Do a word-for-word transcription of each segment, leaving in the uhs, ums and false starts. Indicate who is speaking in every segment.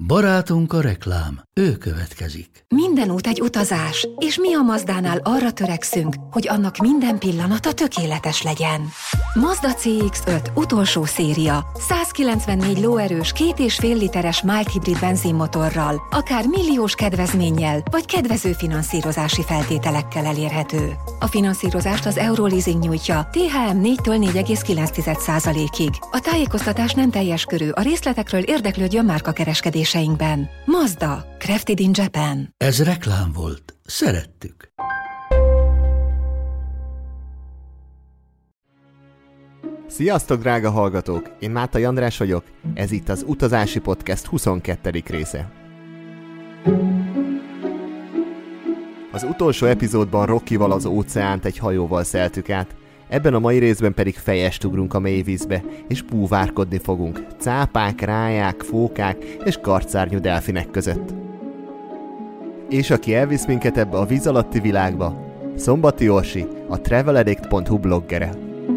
Speaker 1: Barátunk a reklám, ő következik.
Speaker 2: Minden út egy utazás, és mi a Mazdánál arra törekszünk, hogy annak minden pillanata tökéletes legyen. Mazda cé iksz öt utolsó széria, százkilencvennégy lóerős, két és fél literes mild hibrid benzinmotorral, akár milliós kedvezménnyel, vagy kedvező finanszírozási feltételekkel elérhető. A finanszírozást az Euroleasing nyújtja té há em négytől négy egész kilenc százalékig. A tájékoztatás nem teljes körű, a részletekről érdeklődjön márkakereskedéseinkben. Mazda, crafted in Japan.
Speaker 1: Ez reklám volt. Szerettük.
Speaker 3: Sziasztok, drága hallgatók! Én Mátai András vagyok, ez itt az Utazási Podcast huszonkettedik része. Az utolsó epizódban Rockyval az óceánt egy hajóval szeltük át, ebben a mai részben pedig fejest ugrunk a mélyvízbe, és búvárkodni fogunk cápák, ráják, fókák és karcárnyú delfinek között. És aki elvisz minket ebbe a víz alatti világba, Szombati Orsi, a traveladdict pont hu bloggere.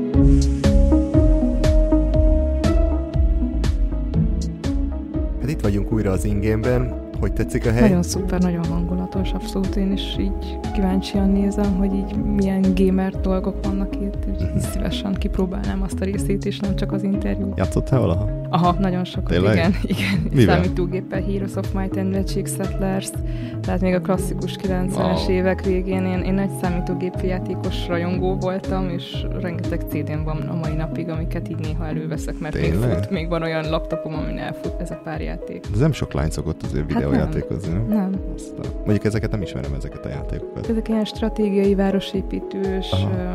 Speaker 3: Hát itt vagyunk újra az ingénben. Hogy tetszik a hely?
Speaker 4: Nagyon szuper, nagyon hangulatos, abszolút. Én is így kíváncsian nézem, hogy így milyen gamer dolgok vannak itt, és uh-huh. szívesen kipróbálnám azt a részét, és nem csak az interjút.
Speaker 3: Játszottál valaha?
Speaker 4: Aha, nagyon sokat,
Speaker 3: Tényleg?
Speaker 4: igen. igen.
Speaker 3: Mivel?
Speaker 4: Számítógéppel Heroes of Might and Magic Settlers, tehát még a klasszikus kilencvenes wow. évek végén én, én egy számítógép játékos rajongó voltam, és rengeteg cé dém van a mai napig, amiket így néha előveszek, mert még, fut, még van olyan laptopom, amin elfut ez a pár játék.
Speaker 3: Ez nem sok lány szokott azért videó.
Speaker 4: Hát
Speaker 3: játékozni, nem?
Speaker 4: Nem.
Speaker 3: Aztán, mondjuk ezeket nem ismerem, ezeket a játékokat.
Speaker 4: Ezek ilyen stratégiai, városépítős,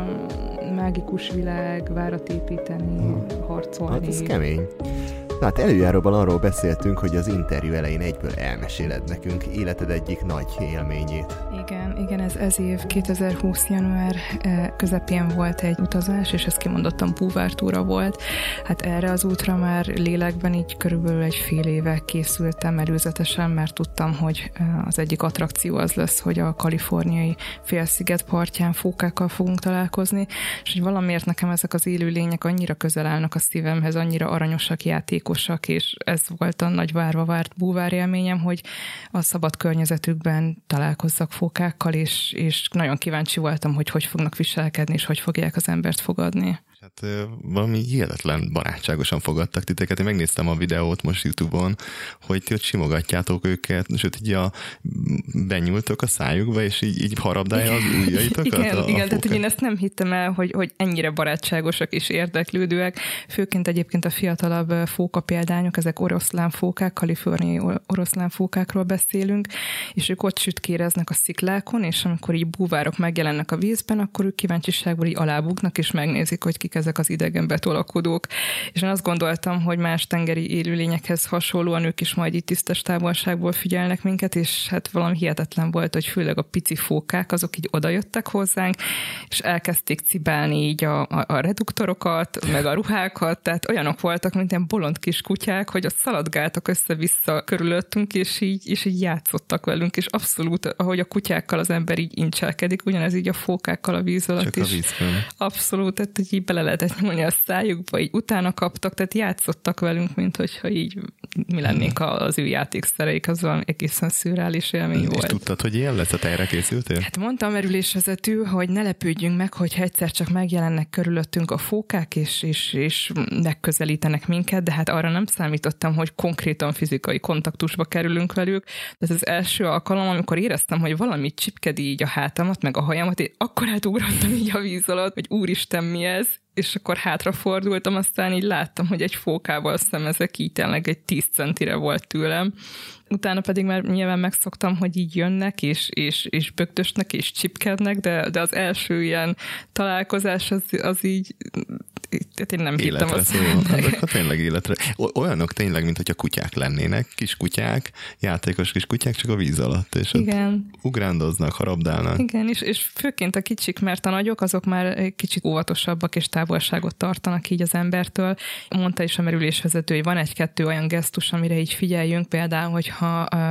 Speaker 4: uh, mágikus világ, várat építeni, uh. harcolni.
Speaker 3: Hát ez kemény. Hát előjáróban arról beszéltünk, hogy az interjú elején egyből elmeséled nekünk életed egyik nagy élményét.
Speaker 4: Igen, igen, ez ez év kétezer-húsz január közepén volt egy utazás, és ez kimondottan búvártúra volt. Hát erre az útra már lélekben így körülbelül egy fél éve készültem előzetesen, mert tudtam, hogy az egyik attrakció az lesz, hogy a kaliforniai félsziget partján fókákkal fogunk találkozni, és hogy valamiért nekem ezek az élőlények annyira közel állnak a szívemhez, annyira aranyosak, játékos, és ez volt a nagy várva várt búvárélményem, hogy a szabad környezetükben találkozzak fókákkal, és, és nagyon kíváncsi voltam, hogy hogy fognak viselkedni, és hogy fogják az embert fogadni.
Speaker 5: Hát valami hihetetlen barátságosan fogadtak titeket. Én megnéztem a videót most YouTube-on, hogy ti ott simogatjátok őket, sőt így a, benyúltok a szájukba, és így, így harabdálja az ujjaitokat.
Speaker 4: Igen,
Speaker 5: a, a
Speaker 4: igen, tehát hogy én ezt nem hittem el, hogy, hogy ennyire barátságosak és érdeklődőek. Főként egyébként a fiatalabb fóka példányok, ezek oroszlán fókák, kaliforniai oroszlán fókákról beszélünk, és ők ott sütkéreznek a sziklákon, és amikor így búvárok megjelennek a vízben, akkor ők kíváncsiságból így alábuknak, és megnézik, hogy kik ezek az idegen betolakodók. És én azt gondoltam, hogy más tengeri élőlényekhez hasonlóan ők is majd itt tisztes távolságból figyelnek minket, és hát valami hihetetlen volt, hogy főleg a pici fókák, azok így odajöttek hozzánk, és elkezdték cibálni így a, a, a reduktorokat, meg a ruhákat, tehát olyanok voltak, mint ilyen bolond kis kutyák, hogy ott szaladgáltak össze-vissza körülöttünk, és így, és így játszottak velünk, és abszolút, ahogy a kutyákkal az ember így incselkedik, ugyanez így a fókákkal a víz alatt
Speaker 5: Csak
Speaker 4: is.
Speaker 5: a vízben. Abszolút,
Speaker 4: tehát így bele lehetett nyúlni a szájukba, így utána kaptak, tehát játszottak velünk, mint hogyha így mi lennénk az ő játékszereik, az valami egészen szürreális élmény
Speaker 5: és
Speaker 4: volt.
Speaker 5: És tudtad, hogy ilyen lesz, a erre készültél?
Speaker 4: Hát mondta a merülésvezető, hogy ne lepődjünk meg, hogyha egyszer csak megjelennek körülöttünk a fókák, és, és, és megközelítenek minket, de hát arra nem számítottam, hogy konkrétan fizikai kontaktusba kerülünk velük. Ez az első alkalom, amikor éreztem, hogy valami csipkedi így a hátamat, meg a hajamat, én akkor átugrottam így a víz alatt, hogy úristen, mi ez? És akkor hátrafordultam, aztán így láttam, hogy egy fókával szemezek, így tényleg egy tíz centire volt tőlem. Utána pedig már nyilván megszoktam, hogy így jönnek, és, és, és bögdösnek, és csipkednek, de, de az első ilyen találkozás az, az így, tehát én nem
Speaker 5: életre
Speaker 4: hittem azt.
Speaker 5: Szóval, ezek tényleg életre. Olyanok tényleg, mint hogyha kutyák lennének, kis kutyák, játékos kis kutyák, csak a víz alatt, és
Speaker 4: igen.
Speaker 5: Ugrándoznak, harabdálnak.
Speaker 4: Igen, és, és főként a kicsik, mert a nagyok, azok már kicsit óvatosabbak, és távolságot tartanak így az embertől. Mondta is a merülésvezető, hogy van egy-kettő olyan gesztus, amire így figyeljünk, például, hogyha um,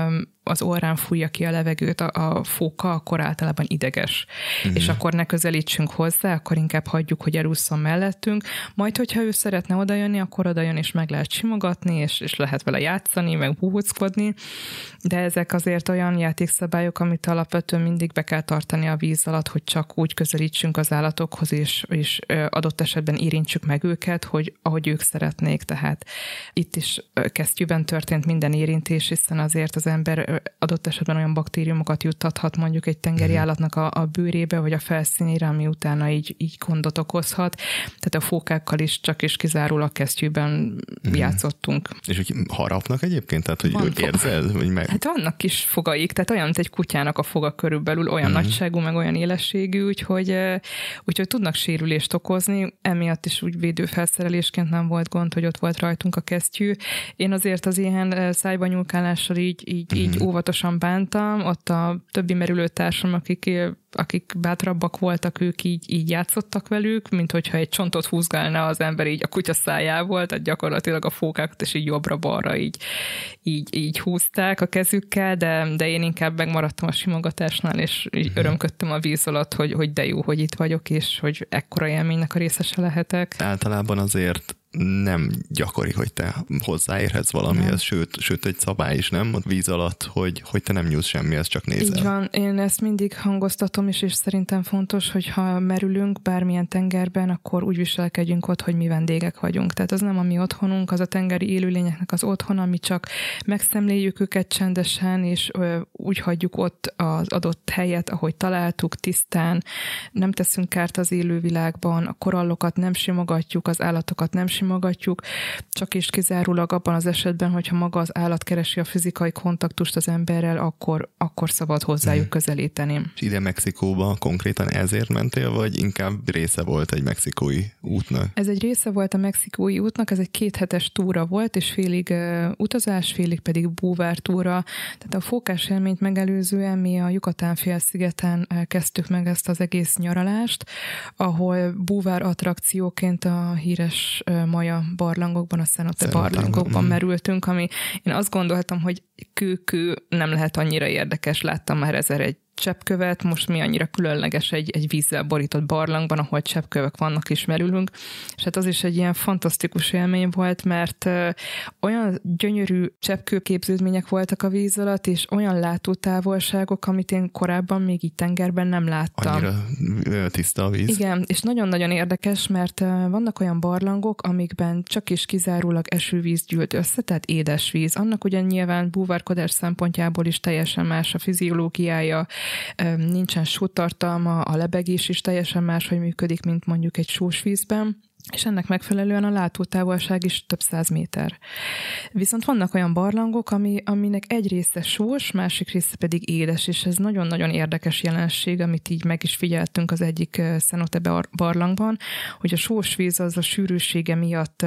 Speaker 4: az orrán fújja ki a levegőt a, a fóka, akkor általában ideges. Mm-hmm. És akkor ne közelítsünk hozzá, akkor inkább hagyjuk, hogy elússzon mellettünk. Majd, hogyha ő szeretne odajönni, akkor odajön, és meg lehet simogatni, és, és lehet vele játszani, meg búvóckodni. De ezek azért olyan játékszabályok, amit alapvetően mindig be kell tartani a víz alatt, hogy csak úgy közelítsünk az állatokhoz, és, és adott esetben érintsük meg őket, hogy ahogy ők szeretnék. Tehát itt is kesztyűben történt minden érintés, hiszen azért az ember adott esetben olyan baktériumokat juttathat mondjuk egy tengeri állatnak a, a bőrébe, vagy a felszínére, ami utána így, így gondot okozhat. Tehát a fókákkal is csak és kizárólag kesztyűben mm. játszottunk.
Speaker 5: És hogy harapnak egyébként? Tehát, hogy Van érzed? Hogy meg...
Speaker 4: Hát vannak kis fogaik, tehát olyan, mint egy kutyának a foga körülbelül, olyan mm. nagyságú, meg olyan élességű, úgyhogy, úgyhogy tudnak sérülést okozni. Emiatt is úgy védőfelszerelésként nem volt gond, hogy ott volt rajtunk a kesztyű. Én azért az ilyen szájba nyúlkálással így, így, mm. így óvatosan bántam. Ott a többi merülőtársam, akik akik bátrabbak voltak, ők így, így játszottak velük, mint hogyha egy csontot húzgálna az ember így a kutya szájából, tehát gyakorlatilag a fókákat is így jobbra-balra így, így, így húzták a kezükkel, de, de én inkább megmaradtam a simogatásnál, és így örömködtem a víz alatt, hogy, hogy de jó, hogy itt vagyok, és hogy ekkora élménynek a részese lehetek.
Speaker 5: Általában azért nem gyakori, hogy te hozzáérhetsz valamihez, nem. sőt, sőt egy szabály is nem, a víz alatt, hogy, hogy te nem nyúlsz semmihez, csak nézel.
Speaker 4: Így van, én ezt mindig hangoztatom is, és szerintem fontos, hogy ha merülünk bármilyen tengerben, akkor úgy viselkedjünk ott, hogy mi vendégek vagyunk. Tehát az nem a mi otthonunk, az a tengeri élőlényeknek az otthona, mi csak megszemléljük őket csendesen, és ö, úgy hagyjuk ott az adott helyet, ahogy találtuk, tisztán, nem teszünk kárt az élővilágban, a korallokat nem simogatjuk, az állatokat nem simogatjuk, csak és kizárólag abban az esetben, hogyha maga az állat keresi a fizikai kontaktust az emberrel, akkor, akkor szabad hozzájuk hmm. közelíteni.
Speaker 5: És ide Mexikóba konkrétan ezért mentél, vagy inkább része volt egy mexikói útnak?
Speaker 4: Ez egy része volt a mexikói útnak, ez egy kéthetes túra volt, és félig uh, utazás, félig pedig búvártúra. Tehát a fókás élményt megelőzően mi a Yucatán-félszigeten uh, kezdtük meg ezt az egész nyaralást, ahol búvár attrakcióként a híres uh, Maja barlangokban, a Cenote barlangokban mm. merültünk, ami én azt gondoltam, hogy kő-kő nem lehet annyira érdekes, láttam már ezer egy cseppkövet, most mi annyira különleges egy, egy vízzel borított barlangban, ahol cseppkövek vannak és merülünk, és hát az is egy ilyen fantasztikus élmény volt, mert ö, olyan gyönyörű cseppkőképződmények voltak a víz alatt, és olyan látótávolságok, amit én korábban még így tengerben nem láttam.
Speaker 5: Annyira tiszta a víz.
Speaker 4: Igen, és nagyon-nagyon érdekes, mert ö, vannak olyan barlangok, amikben csak és kizárólag esővíz gyűlt össze, tehát édesvíz. Annak ugyan nyilván búvárkodás szempontjából is teljesen más a fiziológiája, nincsen sótartalma, a lebegés is teljesen máshogy működik, mint mondjuk egy sós vízben, és ennek megfelelően a látótávolság is több száz méter. Viszont vannak olyan barlangok, ami, aminek egy része sós, másik része pedig édes, és ez nagyon-nagyon érdekes jelenség, amit így meg is figyeltünk az egyik Cenote barlangban, hogy a sós víz az a sűrűsége miatt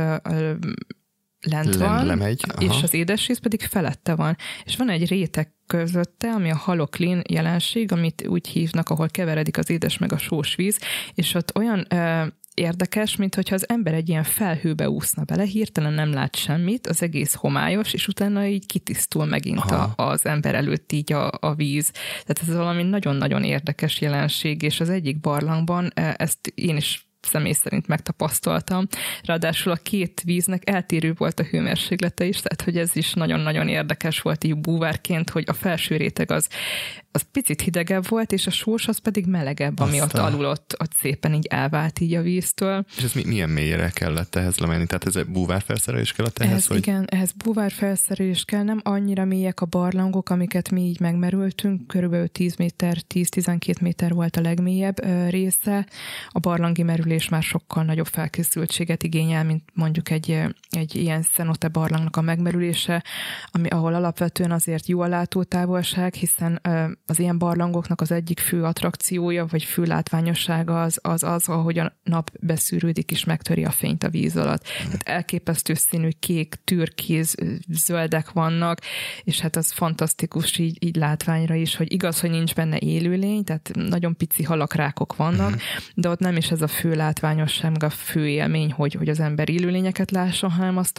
Speaker 4: lent van,
Speaker 5: lemegy,
Speaker 4: és az édesvíz pedig felette van. És van egy réteg közötte, ami a haloklin jelenség, amit úgy hívnak, ahol keveredik az édes meg a sós víz, és ott olyan ö, érdekes, mint hogyha az ember egy ilyen felhőbe úszna bele, hirtelen nem lát semmit, az egész homályos, és utána így kitisztul megint a, az ember előtt így a, a víz. Tehát ez valami nagyon-nagyon érdekes jelenség, és az egyik barlangban ezt én is személy szerint megtapasztaltam. Ráadásul a két víznek eltérő volt a hőmérséklete is, tehát hogy ez is nagyon-nagyon érdekes volt így búvárként, hogy a felső réteg az, az picit hidegebb volt, és a sós az pedig melegebb, ami Aztán. ott alul ott, ott szépen így elvált így a víztől.
Speaker 5: És ez milyen mélyre kellett ehhez lemenni? Tehát ez egy búvárfelszerelés kellett ehhez?
Speaker 4: ehhez
Speaker 5: hogy...
Speaker 4: Igen, ehhez búvárfelszerelés kell, nem annyira mélyek a barlangok, amiket mi így megmerültünk, körülbelül tíz méter, tíz-tizenkét méter volt a legmélyebb része. A barlangi merülés már sokkal nagyobb felkészültséget igényel, mint mondjuk egy, egy ilyen Cenote barlangnak a megmerülése, ami, ahol alapvetően azért jó a látótávolság, hiszen az ilyen barlangoknak az egyik fő attrakciója, vagy fő látványossága az az, az ahogy a nap beszűrődik és megtöri a fényt a víz alatt. Tehát elképesztő színű kék, türkéz, zöldek vannak, és hát az fantasztikus így, így látványra is, hogy igaz, hogy nincs benne élőlény, tehát nagyon pici halakrákok vannak, de ott nem is ez a fő látványosság, meg a fő élmény, hogy, hogy az ember élőlényeket lásson, hanem azt a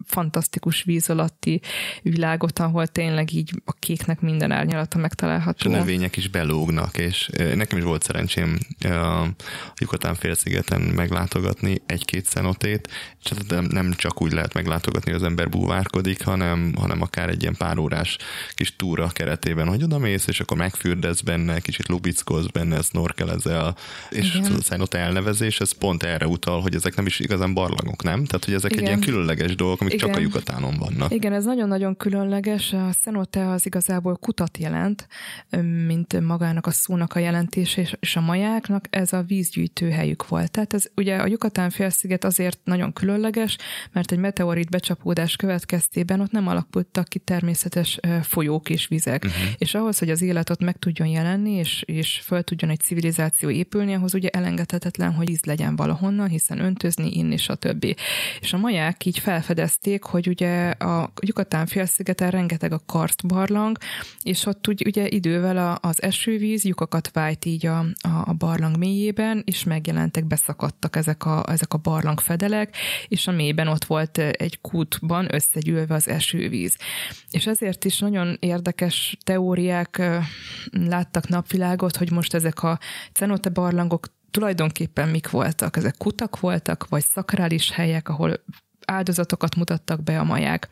Speaker 4: fantasztikus víz alatti világot, ahol tényleg így a kéknek minden árnyalata megtalálható.
Speaker 5: És a növények is belógnak, és nekem is volt szerencsém a Yucatán-félszigeten meglátogatni egy-két cenotét, és nem csak úgy lehet meglátogatni, hogy az ember búvárkodik, hanem, hanem akár egy ilyen pár órás kis túra keretében, hogy oda mész, és akkor megfürdesz benne, kicsit lubickolsz benne, snorkelezel, és igen. a cenote elnevezés, ez pont erre utal, hogy ezek nem is igazán barlangok, nem? Tehát, hogy ezek igen. egy ilyen különleges dolgok, amik igen. csak a Yucatánon vannak.
Speaker 4: Igen, ez nagyon-nagyon különleges. A cenote az igazából kutat jelent, mint magának a szónak a jelentése, és a majáknak ez a vízgyűjtő helyük volt. Tehát ez ugye a Yucatán-félsziget azért nagyon különleges, mert egy meteorit becsapódás következtében ott nem alakultak ki természetes folyók és vizek. Uh-huh. És ahhoz, hogy az élet ott meg tudjon jelenni, és, és föl tudjon egy civilizáció épülni, ahhoz ugye elengedhetetlen, hogy víz legyen valahonnan, hiszen öntözni, inni, stb. És a maják így felfedezték, hogy ugye a Yucatán-félszigeten rengeteg a karstbarlang, és ott ugye idővel az esővíz lyukakat vájt így a, a barlang mélyében, és megjelentek, beszakadtak ezek a, ezek a barlangfedelek, és a mélyben ott volt egy kútban összegyűlve az esővíz. És ezért is nagyon érdekes teóriák láttak napvilágot, hogy most ezek a cenote barlangok tulajdonképpen mik voltak? Ezek kutak voltak, vagy szakrális helyek, ahol áldozatokat mutattak be a maják.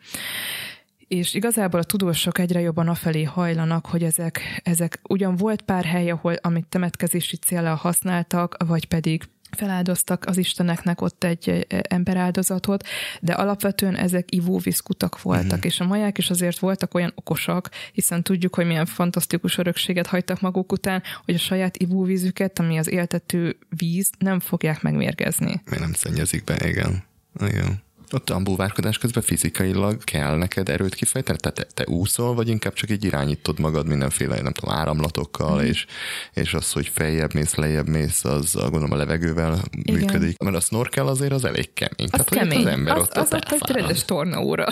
Speaker 4: És igazából a tudósok egyre jobban afelé hajlanak, hogy ezek, ezek ugyan volt pár hely, ahol amit temetkezési céllal használtak, vagy pedig feláldoztak az isteneknek ott egy emberáldozatot, de alapvetően ezek ivóvízkutak voltak, mm. és a maják is azért voltak olyan okosak, hiszen tudjuk, hogy milyen fantasztikus örökséget hagytak maguk után, hogy a saját ivóvízüket, ami az éltető víz, nem fogják megmérgezni.
Speaker 5: Miért nem szennyezik be, igen. Igen. Ott a búvárkodás közben fizikailag kell neked erőt kifejteni? Tehát te, te úszol, vagy inkább csak így irányítod magad mindenféle, nem tudom, áramlatokkal, mm. és, és az, hogy feljebb mész, lejjebb mész, az gondolom a levegővel igen. működik. Mert a snorkel azért az elég kemény.
Speaker 4: Az
Speaker 5: Tehát,
Speaker 4: kemény.
Speaker 5: Az ember
Speaker 4: az,
Speaker 5: ott,
Speaker 4: az
Speaker 5: ott
Speaker 4: ott egy rendes tornaóra.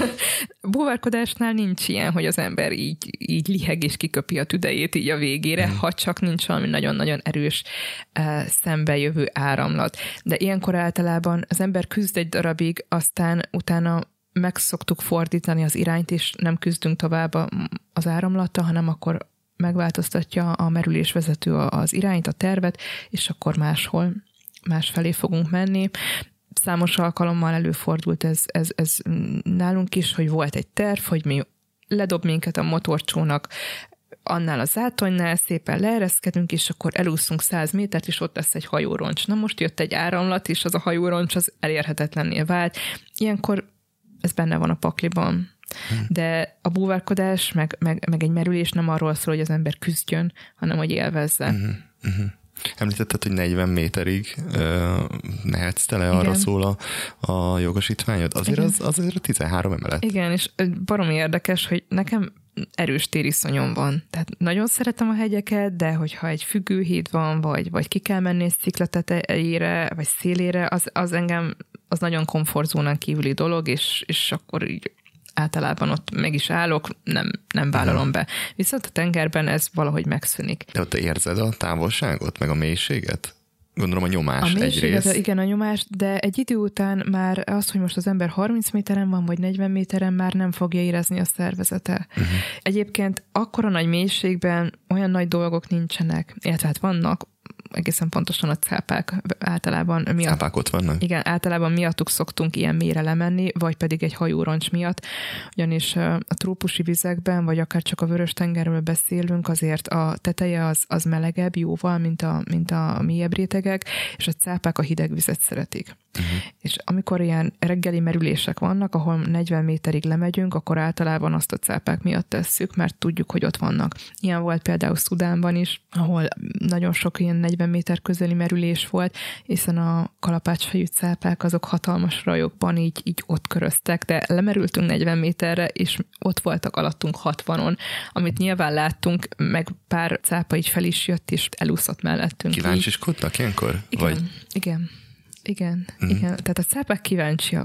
Speaker 4: Búvárkodásnál nincs ilyen, hogy az ember így, így liheg és kiköpi a tüdejét így a végére, mm. ha csak nincs valami nagyon-nagyon erős uh, szembejövő áramlat. De ilyenkor általában az ember küzd egy darabig, aztán utána meg szoktuk fordítani az irányt, és nem küzdünk tovább az áramlattal, hanem akkor megváltoztatja a merülésvezető az irányt, a tervet, és akkor máshol, másfelé fogunk menni. Számos alkalommal előfordult ez, ez, ez nálunk is, hogy volt egy terv, hogy mi ledob minket a motorcsónak annál a zátonynál, szépen leereszkedünk, és akkor elúszunk száz métert, és ott lesz egy hajóroncs. Na most jött egy áramlat, és az a hajóroncs az elérhetetlenné vált. Ilyenkor ez benne van a pakliban. Hmm. De a búvárkodás, meg, meg, meg egy merülés nem arról szól, hogy az ember küzdjön, hanem hogy élvezze. Uh-huh.
Speaker 5: Uh-huh. Említetted, hogy negyven méterig uh, mehetsz tele, igen. arra szól a, a jogosítványod. Azért az, azért a tizenhárom emelet.
Speaker 4: Igen, és baromi érdekes, hogy nekem erős tériszonyom van. Tehát nagyon szeretem a hegyeket, de hogyha egy függőhíd van, vagy, vagy ki kell menni egy szikla tetejére, vagy szélére, az, az engem, az nagyon komfortzónán kívüli dolog, és, és akkor így általában ott meg is állok, nem, nem vállalom be. Viszont a tengerben ez valahogy megszűnik.
Speaker 5: De ott érzed a távolságot, meg a mélységet? Gondolom a nyomás a egyrészt.
Speaker 4: Igen, a nyomás, de egy idő után már az, hogy most az ember harminc méteren van, vagy negyven méteren már nem fogja érezni a szervezete. Uh-huh. Egyébként akkora nagy mélységben olyan nagy dolgok nincsenek, illetve hát vannak, egészen pontosan a cápák általában miatt.
Speaker 5: Cápák ott vannak?
Speaker 4: Igen, általában miattuk szoktunk ilyen mélyre lemenni, vagy pedig egy hajóroncs miatt, ugyanis a trópusi vizekben, vagy akár csak a Vörös-tengerről beszélünk, azért a teteje az, az melegebb jóval, mint a, mint a mélyebb rétegek, és a cápák a hideg vizet szeretik. Uh-huh. És amikor ilyen reggeli merülések vannak, ahol negyven méterig lemegyünk, akkor általában azt a cápák miatt tesszük, mert tudjuk, hogy ott vannak. Ilyen volt például Szudánban is, ahol nagyon sok ilyen negyven méter közeli merülés volt, hiszen a kalapácsfejű cápák azok hatalmas rajokban így, így ott köröztek, de lemerültünk negyven méterre, és ott voltak alattunk hatvanon, amit nyilván láttunk, meg pár cápa így fel is jött, és elúszott mellettünk.
Speaker 5: Kíváncsiskodtak ilyenkor?
Speaker 4: Igen,
Speaker 5: Vagy?
Speaker 4: igen. Igen, mm. igen. Tehát a cápák kíváncsiak.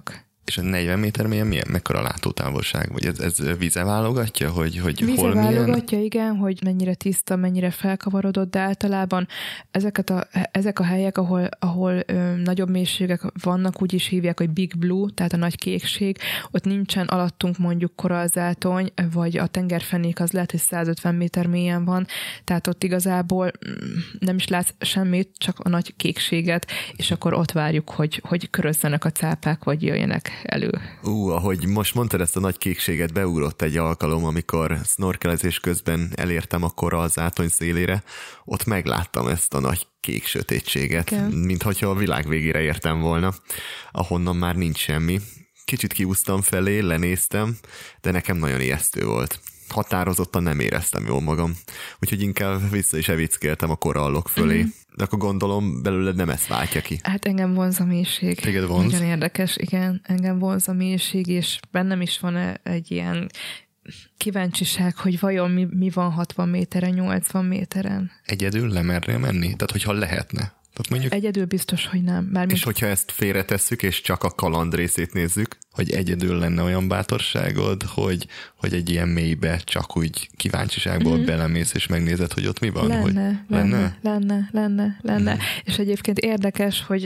Speaker 5: És a negyven méter mélyen milyen, mekkora látótávolság? Vagy ez, ez vize válogatja, hogy, hogy
Speaker 4: vize
Speaker 5: hol milyen?
Speaker 4: válogatja, igen, hogy mennyire tiszta, mennyire felkavarodott, de általában ezeket a, ezek a helyek, ahol, ahol ö, nagyobb mélységek vannak, úgy is hívják, hogy Big Blue, tehát a nagy kékség, ott nincsen alattunk mondjuk korallzátony, vagy a tengerfenék az lehet, hogy száz ötven méter mélyen van, tehát ott igazából nem is látsz semmit, csak a nagy kékséget, és akkor ott várjuk, hogy, hogy körözzenek a cápák, vagy jöjjenek elő.
Speaker 3: Ú, ahogy most mondtad ezt a nagy kékséget, beugrott egy alkalom, amikor snorkelezés közben elértem a korallzátony szélére, ott megláttam ezt a nagy kék sötétséget, okay. Minthogyha a világ végére értem volna, ahonnan már nincs semmi. Kicsit kiúztam felé, lenéztem, de nekem nagyon ijesztő volt. Határozottan nem éreztem jól magam, úgyhogy inkább vissza is evickéltem a korallok fölé. Mm. De akkor gondolom belőled nem ezt váltja ki.
Speaker 4: Hát engem vonz a mélység.
Speaker 5: Téged vonz?
Speaker 4: Nagyon érdekes, igen. Engem vonz a mélység, és bennem is van egy ilyen kíváncsiság, hogy vajon mi, mi van hatvan méteren, nyolcvan méteren.
Speaker 5: Egyedül lemernél menni? Tehát, hogyha lehetne. Tehát mondjuk...
Speaker 4: Egyedül biztos, hogy nem. Bármint...
Speaker 3: És hogyha ezt félretesszük, és csak a kaland részét nézzük?
Speaker 5: Hogy egyedül lenne olyan bátorságod, hogy, hogy egy ilyen mélybe csak úgy kíváncsiságból mm-hmm. belemész, és megnézed, hogy ott mi van?
Speaker 4: Lenne,
Speaker 5: hogy...
Speaker 4: lenne, lenne, lenne, lenne, lenne. Mm. És egyébként érdekes, hogy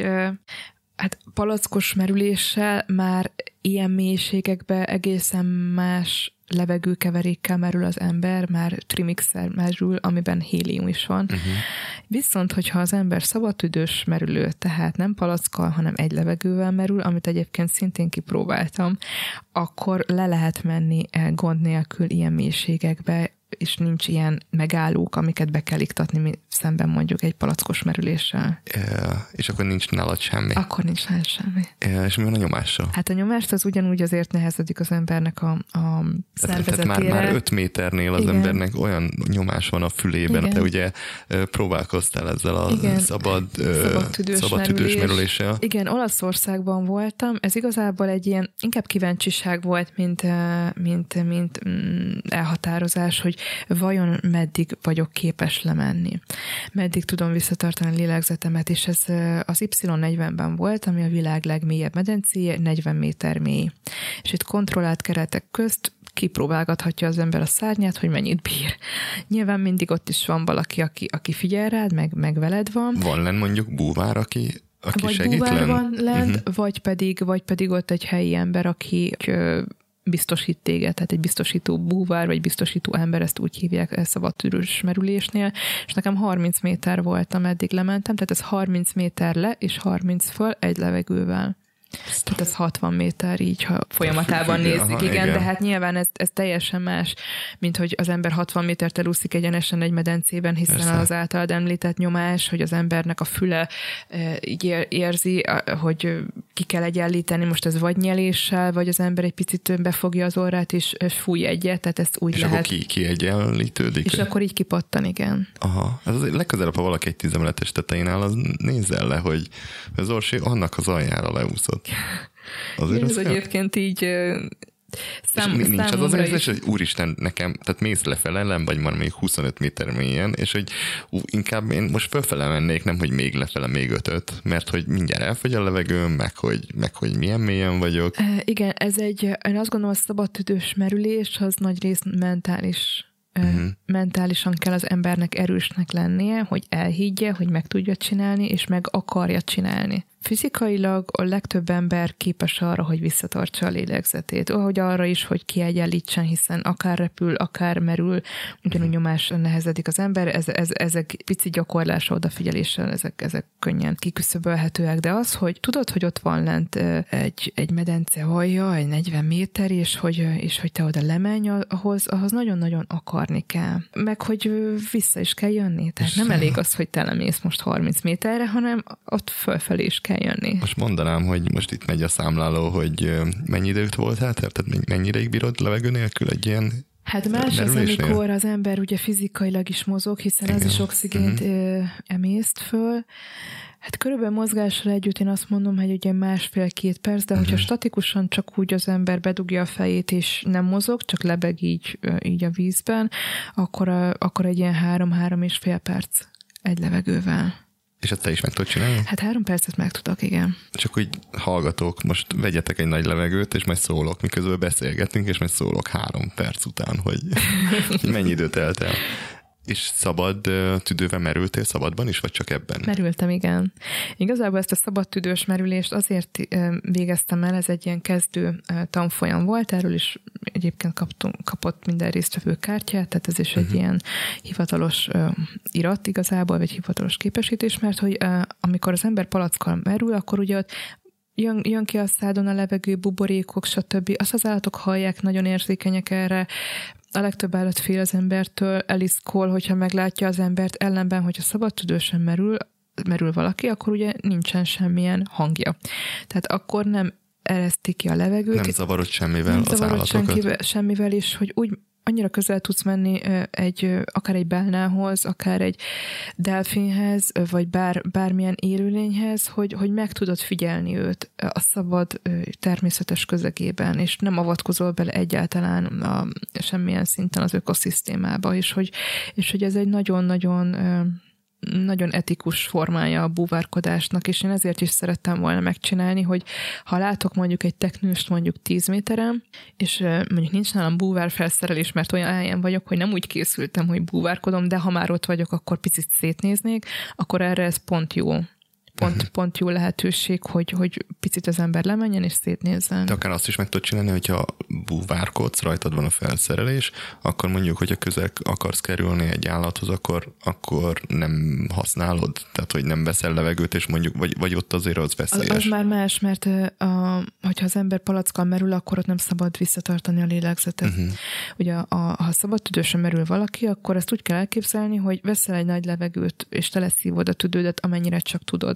Speaker 4: hát palackos merüléssel már ilyen mélységekbe egészen más levegőkeverékkel merül az ember, már trimixel merül, amiben hélium is van. Uh-huh. Viszont, hogyha az ember szabadtüdős merülő, tehát nem palackkal, hanem egy levegővel merül, amit egyébként szintén kipróbáltam, akkor le lehet menni gond nélkül ilyen mélységekbe, és nincs ilyen megállók, amiket be kell iktatni szemben mondjuk egy palackos merüléssel.
Speaker 5: E, és akkor nincs nálad semmi.
Speaker 4: Akkor nincs nálad semmi.
Speaker 5: E, és mi van a nyomással?
Speaker 4: Hát a nyomást az ugyanúgy azért nehezedik az embernek a, a szervezetére.
Speaker 5: Tehát már, már öt méternél az Igen. embernek olyan nyomás van a fülében. Igen. Te ugye próbálkoztál ezzel a Igen. szabad,
Speaker 4: szabadtüdős
Speaker 5: szabad merülés. merüléssel.
Speaker 4: Igen, Olaszországban voltam. Ez igazából egy ilyen inkább kíváncsiság volt, mint, mint, mint elhatározás, hogy vajon meddig vagyok képes lemenni. Meddig tudom visszatartani a lélegzetemet, és ez az Y negyvenben volt, ami a világ legmélyebb medencéje, negyven méter mély. És itt kontrollált keretek közt kipróbálgathatja az ember a szárnyát, hogy mennyit bír. Nyilván mindig ott is van valaki, aki, aki figyel rád, meg, meg veled van.
Speaker 5: Van lenn mondjuk búvár, aki, aki
Speaker 4: vagy
Speaker 5: segít
Speaker 4: búvár
Speaker 5: lenn?
Speaker 4: van lent, uh-huh. vagy, pedig, vagy pedig ott egy helyi ember, aki biztosít téged, tehát egy biztosító búvár, vagy biztosító ember, ezt úgy hívják szabadtüdős merülésnél, és nekem harminc méter volt, ameddig lementem, tehát ez harminc méter le, és harminc föl egy levegővel. Tehát ez hatvan méter így, ha folyamatában nézzük, aha, igen, igen, de hát nyilván ez, ez teljesen más, mint hogy az ember hatvan métert elúszik egyenesen egy medencében, hiszen Persze. az általad említett nyomás, hogy az embernek a füle e, így érzi, hogy ki kell egyenlíteni, most ez vagy nyeléssel, vagy az ember egy picit befogja az orrát, és fúj egyet, tehát ezt úgy
Speaker 5: és
Speaker 4: lehet.
Speaker 5: És akkor ki, ki egyenlítődik?
Speaker 4: És akkor így kipattan, igen.
Speaker 5: Aha, ez azért legközelebb, ha valaki egy tízemeletes tetején áll, az nézzel le, hogy az Orsi annak az aljára leúszott. Azért
Speaker 4: ez egyébként így szám,
Speaker 5: és nincs az az érzés,
Speaker 4: is.
Speaker 5: hogy úristen, nekem, tehát mész lefele, nem vagy már még huszonöt méter mélyen, és hogy ú, inkább én most fölfele mennék, nem, hogy még lefele, még ötöt, mert hogy mindjárt elfogy a levegőm, meg hogy, meg hogy milyen mélyen vagyok. E,
Speaker 4: igen, ez egy, én azt gondolom, a szabadtüdős merülés az nagy rész mentális. Uh-huh. Mentálisan kell az embernek erősnek lennie, hogy elhiggye, hogy meg tudja csinálni, és meg akarja csinálni. Fizikailag a legtöbb ember képes arra, hogy visszatartsa a lélegzetét, ahogy arra is, hogy kiegyenlítsen, hiszen akár repül, akár merül, ugyanúgy nyomás nehezedik az ember, ez, ez, ezek pici gyakorlása, odafigyeléssel, ezek, ezek könnyen kiküszöbölhetőek, de az, hogy tudod, hogy ott van lent egy, egy medence alja, egy negyven méter, és hogy, és hogy te oda lemenj, ahhoz, ahhoz nagyon-nagyon akarni kell. Meg, hogy vissza is kell jönni. Tehát nem elég az, hogy te lemész most harminc méterre, hanem ott fölfelé is kell jönni.
Speaker 5: Most mondanám, hogy most itt megy a számláló, hogy mennyi időt voltál, tehát mennyi ideig bírod levegő nélkül egy ilyen
Speaker 4: Hát más az, amikor az ember ugye fizikailag is mozog, hiszen Igen. az is oxigént uh-huh. emészt föl. Hát körülbelül mozgással együtt én azt mondom, hogy ugye másfél-két perc, de uh-huh. hogyha statikusan csak úgy az ember bedugja a fejét és nem mozog, csak lebeg így, így a vízben, akkor, a, akkor egy ilyen három-három és fél perc egy levegővel.
Speaker 5: És ezt te is meg tudod csinálni?
Speaker 4: Hát három percet meg tudok, igen.
Speaker 5: Csak úgy hallgatók, most vegyetek egy nagy levegőt, és majd szólok, miközben beszélgetünk, és majd szólok három perc után, hogy mennyi időt telt el. És szabad tüdővel merültél szabadban is, vagy csak ebben?
Speaker 4: Merültem, igen. Igazából ezt a szabad tüdős merülést azért végeztem el, ez egy ilyen kezdő tanfolyam volt, erről is egyébként kaptunk, kapott minden résztvevő kártyát, tehát ez is uh-huh. egy ilyen hivatalos irat igazából, vagy hivatalos képesítés, mert hogy amikor az ember palackkal merül, akkor ugye ott Jön, jön ki a szádon a levegő, buborékok, stb. Azt az állatok hallják, nagyon érzékenyek erre. A legtöbb állat fél az embertől, eliszkol, hogyha meglátja az embert, ellenben, hogyha szabadtüdősen merül, merül valaki, akkor ugye nincsen semmilyen hangja. Tehát akkor nem ereszti ki a levegőt.
Speaker 5: Nem zavarod semmivel
Speaker 4: nem
Speaker 5: az
Speaker 4: zavarod
Speaker 5: állatokat.
Speaker 4: Senkivel, semmivel is, hogy úgy annyira közel tudsz menni egy, akár egy bálnához, akár egy delfinhez, vagy bár, bármilyen élőlényhez, hogy, hogy meg tudod figyelni őt a szabad természetes közegében, és nem avatkozol bele egyáltalán a, semmilyen szinten az ökoszisztémába, és hogy, és hogy ez egy nagyon-nagyon nagyon etikus formája a búvárkodásnak, és én ezért is szerettem volna megcsinálni, hogy ha látok mondjuk egy teknőst mondjuk tíz méteren, és mondjuk nincs nálam búvárfelszerelés, mert olyan helyen vagyok, hogy nem úgy készültem, hogy búvárkodom, de ha már ott vagyok, akkor picit szétnéznék, akkor erre ez pont jó. Pont, uh-huh. pont jó lehetőség, hogy, hogy picit az ember lemenjen és szétnézzen.
Speaker 5: De akár azt is meg tudod csinálni, hogyha búvárkodsz, rajtad van a felszerelés, akkor mondjuk, hogyha közel akarsz kerülni egy állathoz, akkor, akkor nem használod, tehát hogy nem veszel levegőt, és mondjuk, vagy, vagy ott azért az veszélyes.
Speaker 4: Az, az már más, mert a, hogyha az ember palackkal merül, akkor ott nem szabad visszatartani a lélegzetet. Uh-huh. Ugye a, ha szabad tüdősen merül valaki, akkor ezt úgy kell elképzelni, hogy veszel egy nagy levegőt, és teleszívod a tüdődet, amennyire csak tudod.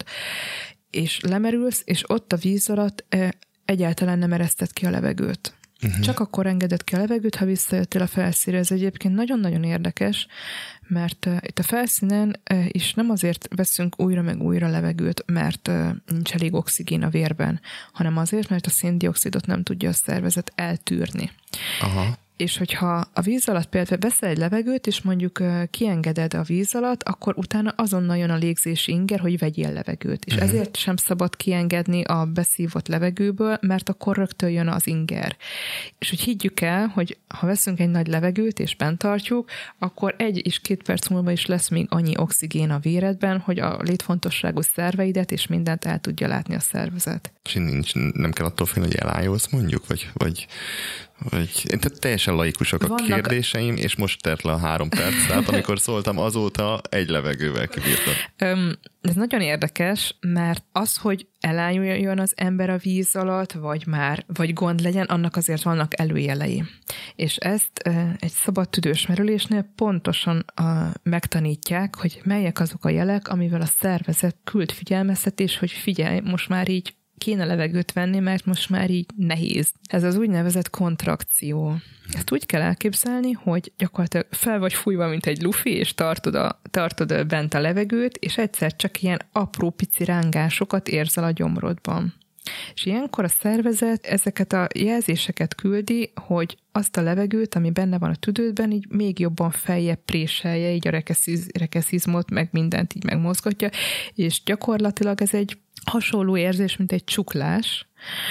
Speaker 4: És lemerülsz, és ott a víz alatt egyáltalán nem ereszted ki a levegőt. Uh-huh. Csak akkor engeded ki a levegőt, ha visszajöttél a felszínre. Ez egyébként nagyon-nagyon érdekes, mert uh, itt a felszínen uh, is nem azért veszünk újra meg újra levegőt, mert uh, nincs elég oxigén a vérben, hanem azért, mert a széndioxidot nem tudja a szervezet eltűrni. Aha. És hogyha a víz alatt például veszel egy levegőt, és mondjuk kiengeded a víz alatt, akkor utána azonnal jön a légzési inger, hogy vegyél levegőt. És uh-huh. ezért sem szabad kiengedni a beszívott levegőből, mert akkor rögtön jön az inger. És hogy higgyük el, hogy ha veszünk egy nagy levegőt, és bent tartjuk, akkor egy és két perc múlva is lesz még annyi oxigén a véredben, hogy a létfontosságú szerveidet és mindent el tudja látni a szervezet.
Speaker 5: És nincs, nem kell attól félni, hogy elájulsz mondjuk, vagy... vagy... Vagy, tehát teljesen laikusok a Vannak... kérdéseim, és most telt le a három perc, tehát amikor szóltam, azóta egy levegővel kibírtam.
Speaker 4: Öm, ez nagyon érdekes, mert az, hogy elájuljon az ember a víz alatt, vagy már, vagy gond legyen, annak azért vannak előjelei. És ezt e, egy szabad tüdős merülésnél pontosan a, megtanítják, hogy melyek azok a jelek, amivel a szervezet küld figyelmeztetés, hogy figyelj, most már így kéne levegőt venni, mert most már így nehéz. Ez az úgynevezett kontrakció. Ezt úgy kell elképzelni, hogy gyakorlatilag fel vagy fújva, mint egy lufi, és tartod, a, tartod bent a levegőt, és egyszer csak ilyen apró pici rángásokat érzel a gyomrodban. És ilyenkor a szervezet ezeket a jelzéseket küldi, hogy azt a levegőt, ami benne van a tüdődben, így még jobban feljebb préselje, így a rekesziz, rekeszizmot, meg mindent így megmozgatja, és gyakorlatilag ez egy hasonló érzés, mint egy csuklás,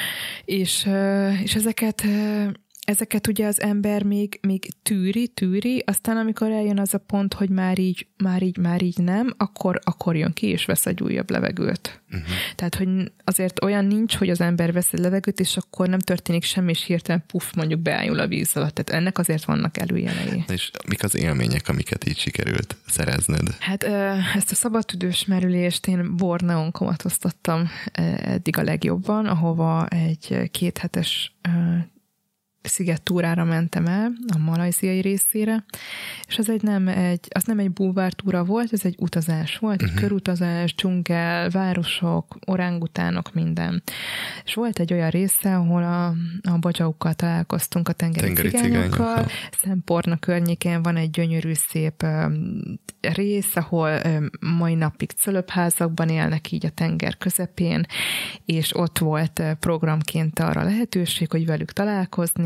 Speaker 4: és, és ezeket, ezeket ugye az ember még, még tűri, tűri, aztán amikor eljön az a pont, hogy már így, már így, már így nem, akkor, akkor jön ki, és vesz egy újabb levegőt. Uh-huh. Tehát, hogy azért olyan nincs, hogy az ember vesz egy levegőt, és akkor nem történik semmi, és hirtelen puff, mondjuk beájul a víz alatt. Tehát ennek azért vannak előjelei.
Speaker 5: És mik az élmények, amiket így sikerült szerezned?
Speaker 4: Hát ezt a szabadtüdős merülést én Borneón kamatoztattam eddig a legjobban, ahova egy kéthetes szigettúrára mentem el, a malajziai részére, és az, egy nem egy, az nem egy búvártúra volt, ez egy utazás volt, uh-huh. egy körutazás, dzsungel, városok, orángutánok, minden. És volt egy olyan része, ahol a, a bagyaukkal találkoztunk, a tengeri, tengeri cigányokkal. Szemporna környékén van egy gyönyörű, szép um, rész, ahol um, mai napig cölöpházakban élnek így a tenger közepén, és ott volt uh, programként arra lehetőség, hogy velük találkozni.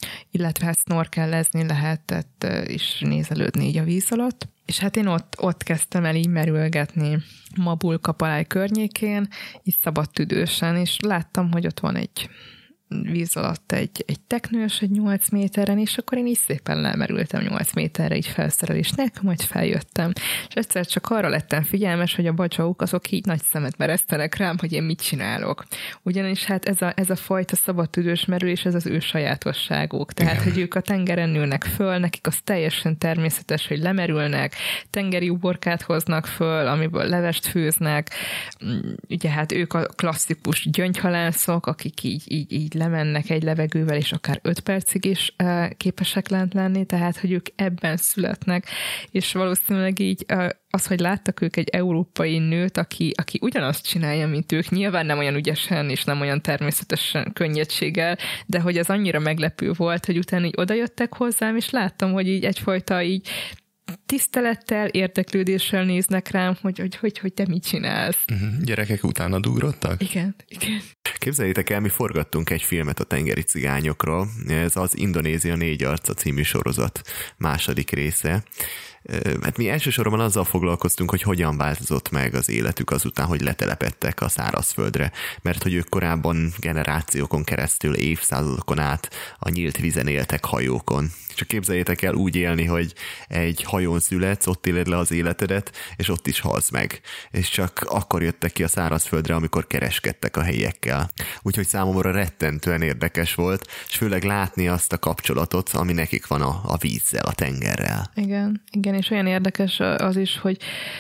Speaker 4: illetve hát snorkellezni lehetett, és nézelődni így a víz alatt. És hát én ott, ott kezdtem el így merülgetni Mabul-Kapaláj környékén, így szabadtüdősen, és láttam, hogy ott van egy víz alatt egy, egy teknős, egy nyolc méteren, és akkor én is szépen lemerültem nyolc méterre így felszerelés nélkül, majd feljöttem. És egyszer csak arra lettem figyelmes, hogy a bacsauk azok így nagy szemet meresztenek rám, hogy én mit csinálok. Ugyanis hát ez a, ez a fajta szabadtüdős merülés, ez az ő sajátosságuk. Tehát, igen, hogy ők a tengeren nőnek föl, nekik az teljesen természetes, hogy lemerülnek, tengeri uborkát hoznak föl, amiből levest főznek. Ugye hát ők a klasszikus gyöngyhalászok, akik így, így, így lemennek egy levegővel, és akár öt percig is uh, képesek lent lenni, tehát, hogy ők ebben születnek, és valószínűleg így uh, az, hogy láttak ők egy európai nőt, aki, aki ugyanazt csinálja, mint ők, nyilván nem olyan ügyesen, és nem olyan természetesen könnyedséggel, de hogy az annyira meglepő volt, hogy utána így odajöttek hozzám, és láttam, hogy így egyfajta így tisztelettel, érdeklődéssel néznek rám, hogy hogy, hogy, hogy te mit csinálsz.
Speaker 5: Uh-huh. Gyerekek utána ugrottak?
Speaker 4: Igen, igen.
Speaker 3: Képzeljétek el, mi forgattunk egy filmet a tengeri cigányokról. Ez az Indonézia négy arca című sorozat második része. Hát mi elsősorban azzal foglalkoztunk, hogy hogyan változott meg az életük azután, hogy letelepedtek a szárazföldre, mert hogy ők korábban generációkon keresztül, évszázadokon át a nyílt vízen éltek hajókon. Csak képzeljétek el úgy élni, hogy egy hajón születsz, ott éled le az életedet, és ott is halsz meg. És csak akkor jöttek ki a szárazföldre, amikor kereskedtek a helyiekkel. Úgyhogy számomra rettentően érdekes volt, és főleg látni azt a kapcsolatot, ami nekik van a, a vízzel, a tengerrel.
Speaker 4: Igen, igen, és olyan érdekes az is, hogy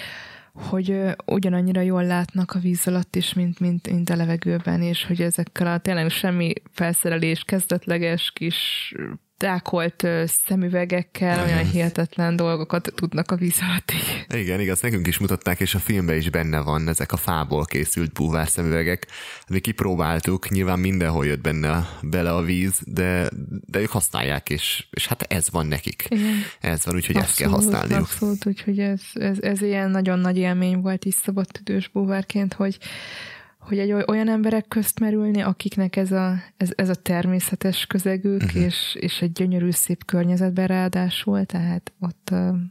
Speaker 4: hogy ugyanannyira jól látnak a víz alatt is, mint, mint, mint a levegőben, és hogy ezekkel a tényleg semmi felszerelés, kezdetleges kis tákolt szemüvegekkel olyan hihetetlen dolgokat tudnak a víz alatt így.
Speaker 3: Igen, igaz, nekünk is mutatták, és a filmben is benne van ezek a fából készült búvár szemüvegek. Mi kipróbáltuk, nyilván mindenhol jött benne bele a víz, de, de ők használják, és, és hát ez van nekik. Igen. Ez van, úgyhogy abszolút, ezt kell használniuk.
Speaker 4: Abszolút, úgyhogy ez, ez, ez ilyen nagyon nagy élmény volt is szabadtüdős búvárként, hogy hogy egy olyan emberek közt merülni, akiknek ez a, ez, ez a természetes közegük, uh-huh. és, és egy gyönyörű szép környezetben ráadásul, tehát ott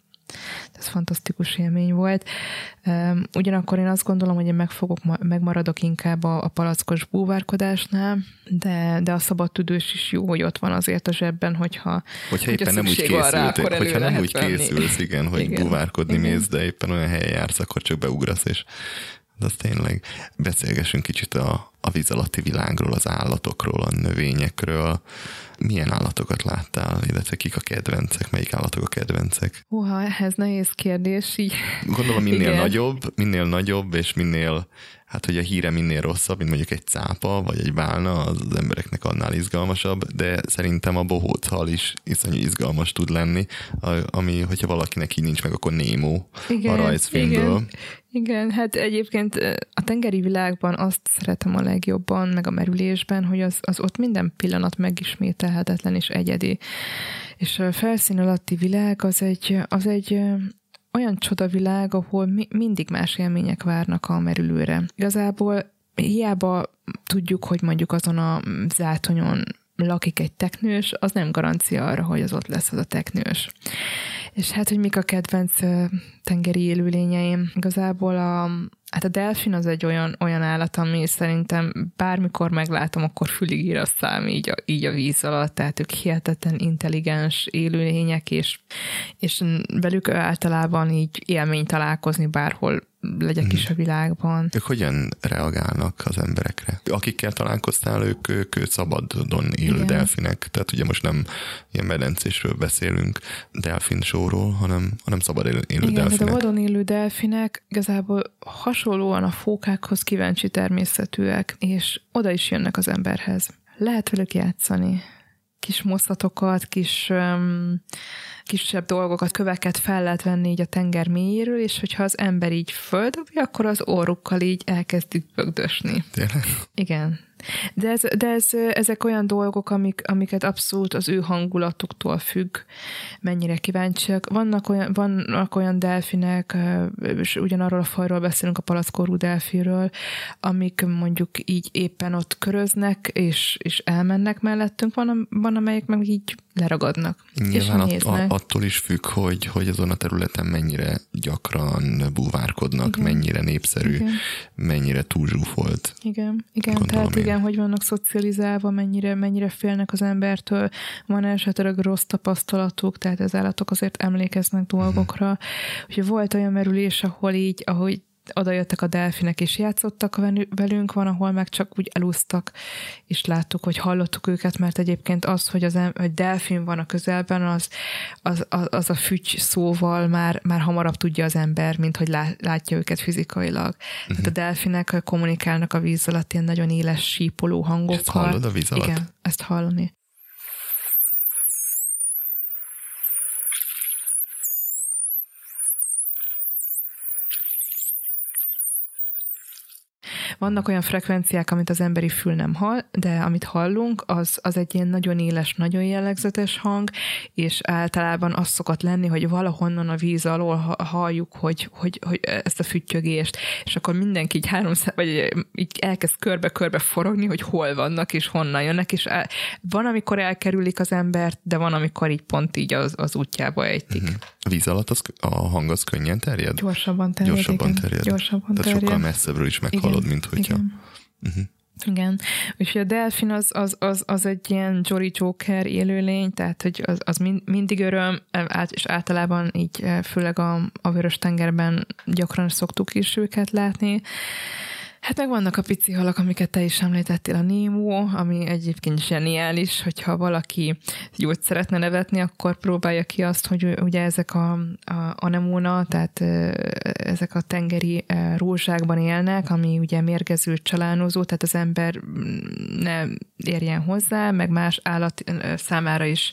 Speaker 4: ez fantasztikus élmény volt. Ugyanakkor én azt gondolom, hogy én meg fogok, megmaradok inkább a, a palackos búvárkodásnál, de, de a szabadtüdős is jó, hogy ott van azért a zsebben, hogyha
Speaker 5: Hogyha éppen nem úgy készültél, hogyha nem úgy készülsz, igen, hogy igen, búvárkodni igen. mész, de éppen olyan helyen jársz, akkor csak beugrasz, és de az tényleg beszélgessünk kicsit a, a víz alatti világról, az állatokról, a növényekről. Milyen állatokat láttál, illetve kik a kedvencek, melyik állatok a kedvencek?
Speaker 4: Húha, ez nehéz kérdés. Így.
Speaker 5: Gondolom minél
Speaker 4: Igen.
Speaker 5: nagyobb, minél nagyobb, és minél, hát hogy a híre minél rosszabb, mint mondjuk egy cápa, vagy egy bálna, az, az embereknek annál izgalmasabb, de szerintem a bohóchal is iszonyú izgalmas tud lenni, ami, hogyha valakinek így nincs meg, akkor Nemo igen, a rajzfilmből.
Speaker 4: Igen. Igen, hát egyébként a tengeri világban azt szeretem a legjobban, meg a merülésben, hogy az, az ott minden pillanat megismételhetetlen és egyedi. És a felszín alatti világ az egy, az egy olyan csodavilág, ahol mi, mindig más élmények várnak a merülőre. Igazából hiába tudjuk, hogy mondjuk azon a zátonyon lakik egy teknős, az nem garancia arra, hogy az ott lesz az a teknős. És hát, hogy mik a kedvenc tengeri élőlényeim? Igazából a, hát a delfin az egy olyan, olyan állat, ami szerintem bármikor meglátom, akkor fülig ír a szám így a, így a víz alatt, tehát ők hihetetlen intelligens élőlények, és, és velük általában így élmény találkozni bárhol legyek is a világban.
Speaker 5: Ők hogyan reagálnak az emberekre? Akikkel találkoztál, ők, ők szabadon élő igen. delfinek, tehát ugye most nem ilyen medencésről beszélünk, delfin showról, hanem, hanem szabad élő, élő
Speaker 4: igen,
Speaker 5: delfinek.
Speaker 4: Igen, a vadon élő delfinek igazából hasonlóan a fókákhoz kíváncsi természetűek, és oda is jönnek az emberhez. Lehet velük játszani. Kis moszatokat, kis um, kisebb dolgokat, köveket fel lehet venni így a tenger mélyéről, és hogyha az ember így földobja, akkor az orrukkal így elkezdik bögdösni.
Speaker 5: Tényleg?
Speaker 4: Igen. De, ez, de ez, ezek olyan dolgok, amik, amiket abszolút az ő hangulatuktól függ, mennyire kíváncsiak. Vannak olyan, vannak olyan delfinek, és ugyanarról a fajról beszélünk, a palackorú delfinről, amik mondjuk így éppen ott köröznek, és, és elmennek mellettünk, van, van amelyek meg így leragadnak.
Speaker 5: Nyilván
Speaker 4: és
Speaker 5: att, attól is függ, hogy, hogy azon a területen mennyire gyakran búvárkodnak, igen. mennyire népszerű, igen. mennyire túlzsúfolt.
Speaker 4: Igen, igen tehát én. igen, hogy vannak szocializálva, mennyire, mennyire félnek az embertől, van esetleg rossz tapasztalatuk, tehát az állatok azért emlékeznek dolgokra. Uh-huh. Úgyhogy volt olyan merülés, ahol így, ahogy oda jöttek a delfinek, és játszottak velünk, van, ahol meg csak úgy elúsztak, és láttuk, hogy hallottuk őket, mert egyébként az, hogy az hogy delfin van a közelben, az, az, az a fügy szóval már, már hamarabb tudja az ember, mint hogy látja őket fizikailag. Uh-huh. Tehát a delfinek kommunikálnak a víz alatt ilyen nagyon éles, sípoló hangokkal.
Speaker 5: Ezt hallod a víz alatt?
Speaker 4: Igen, ezt hallani. Vannak olyan frekvenciák, amit az emberi fül nem hall, de amit hallunk, az, az egy ilyen nagyon éles, nagyon jellegzetes hang, és általában az szokott lenni, hogy valahonnan a víz alól halljuk, hogy, hogy, hogy ezt a füttyögést, és akkor mindenki így háromszor, vagy így elkezd körbe-körbe forogni, hogy hol vannak, és honnan jönnek, és el, van, amikor elkerülik az embert, de van, amikor így pont így az, az útjába ejtik. Uh-huh.
Speaker 5: A víz alatt az, a hang az könnyen terjed?
Speaker 4: Gyorsabban terjed.
Speaker 5: Gyorsabban
Speaker 4: igen.
Speaker 5: terjed.
Speaker 4: Gyorsabban
Speaker 5: Tehát
Speaker 4: terjed.
Speaker 5: sokkal messzebbről is meghallod,
Speaker 4: igen.
Speaker 5: mint hogyha...
Speaker 4: Igen.
Speaker 5: Uh-huh.
Speaker 4: Igen. Úgyhogy a delfin az, az, az, az egy ilyen Jolly Joker élőlény, tehát hogy az, az mind, mindig öröm, és általában így főleg a, a Vörös-tengerben gyakran szoktuk is őket látni. Hát meg vannak a pici halak, amiket te is említettél, a Nemo, ami egyébként zseniális, hogyha valaki jót szeretne nevetni, akkor próbálja ki azt, hogy ugye ezek a, a anemona, tehát ezek a tengeri rózsákban élnek, ami ugye mérgező csalánozó, tehát az ember ne érjen hozzá, meg más állat számára is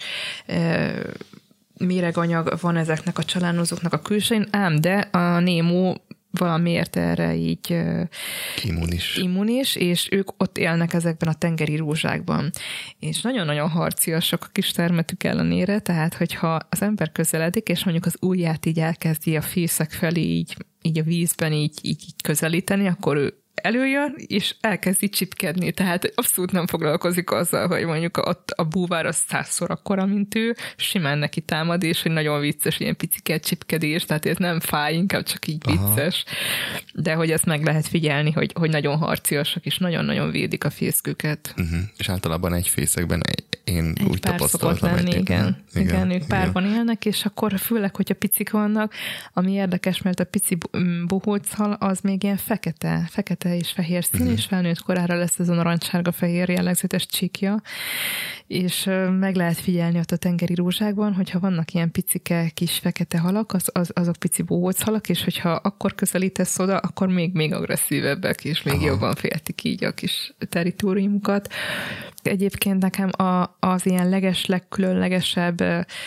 Speaker 4: méreganyag van ezeknek a csalánozóknak a külsején, ám de a Nemo valamiért erre így
Speaker 5: immunis.
Speaker 4: immunis, és ők ott élnek ezekben a tengeri rózsákban. És nagyon-nagyon harciasak a kis termetük ellenére, tehát hogyha az ember közeledik, és mondjuk az ujját így elkezdi a fészek felé így, így a vízben így, így, így közelíteni, akkor ő előjön, és elkezdi csipkedni, tehát abszolút nem foglalkozik azzal, hogy mondjuk a, a búvár az százszor akkora, mint ő, simán neki támad, és hogy nagyon vicces, ilyen piciket csipkedés, tehát ez nem fáj, inkább csak így vicces. Aha. De hogy ezt meg lehet figyelni, hogy, hogy nagyon harciasak, és nagyon-nagyon védik a fészküket.
Speaker 5: Uh-huh. És általában egy fészekben én
Speaker 4: egy
Speaker 5: úgy
Speaker 4: pár
Speaker 5: tapasztaltam.
Speaker 4: Lenni,
Speaker 5: egy,
Speaker 4: igen. Igen, igen, ők
Speaker 5: igen.
Speaker 4: párban élnek, és akkor főleg, hogyha picik vannak, ami érdekes, mert a pici bohóchal az még ilyen fekete, fekete és fehér szín, uh-huh. és felnőtt korára lesz ez a narancsárga-fehér jellegzetes csíkja, és meg lehet figyelni ott a tengeri rózsákban, hogyha vannak ilyen picike kis fekete halak, az, az, azok pici bohóchalak, és hogyha akkor közelítesz oda, akkor még, még agresszívebbek, és még Aha. jobban féltik így a kis teritoriumukat. Egyébként nekem a, az ilyen leges, legkülönlegesebb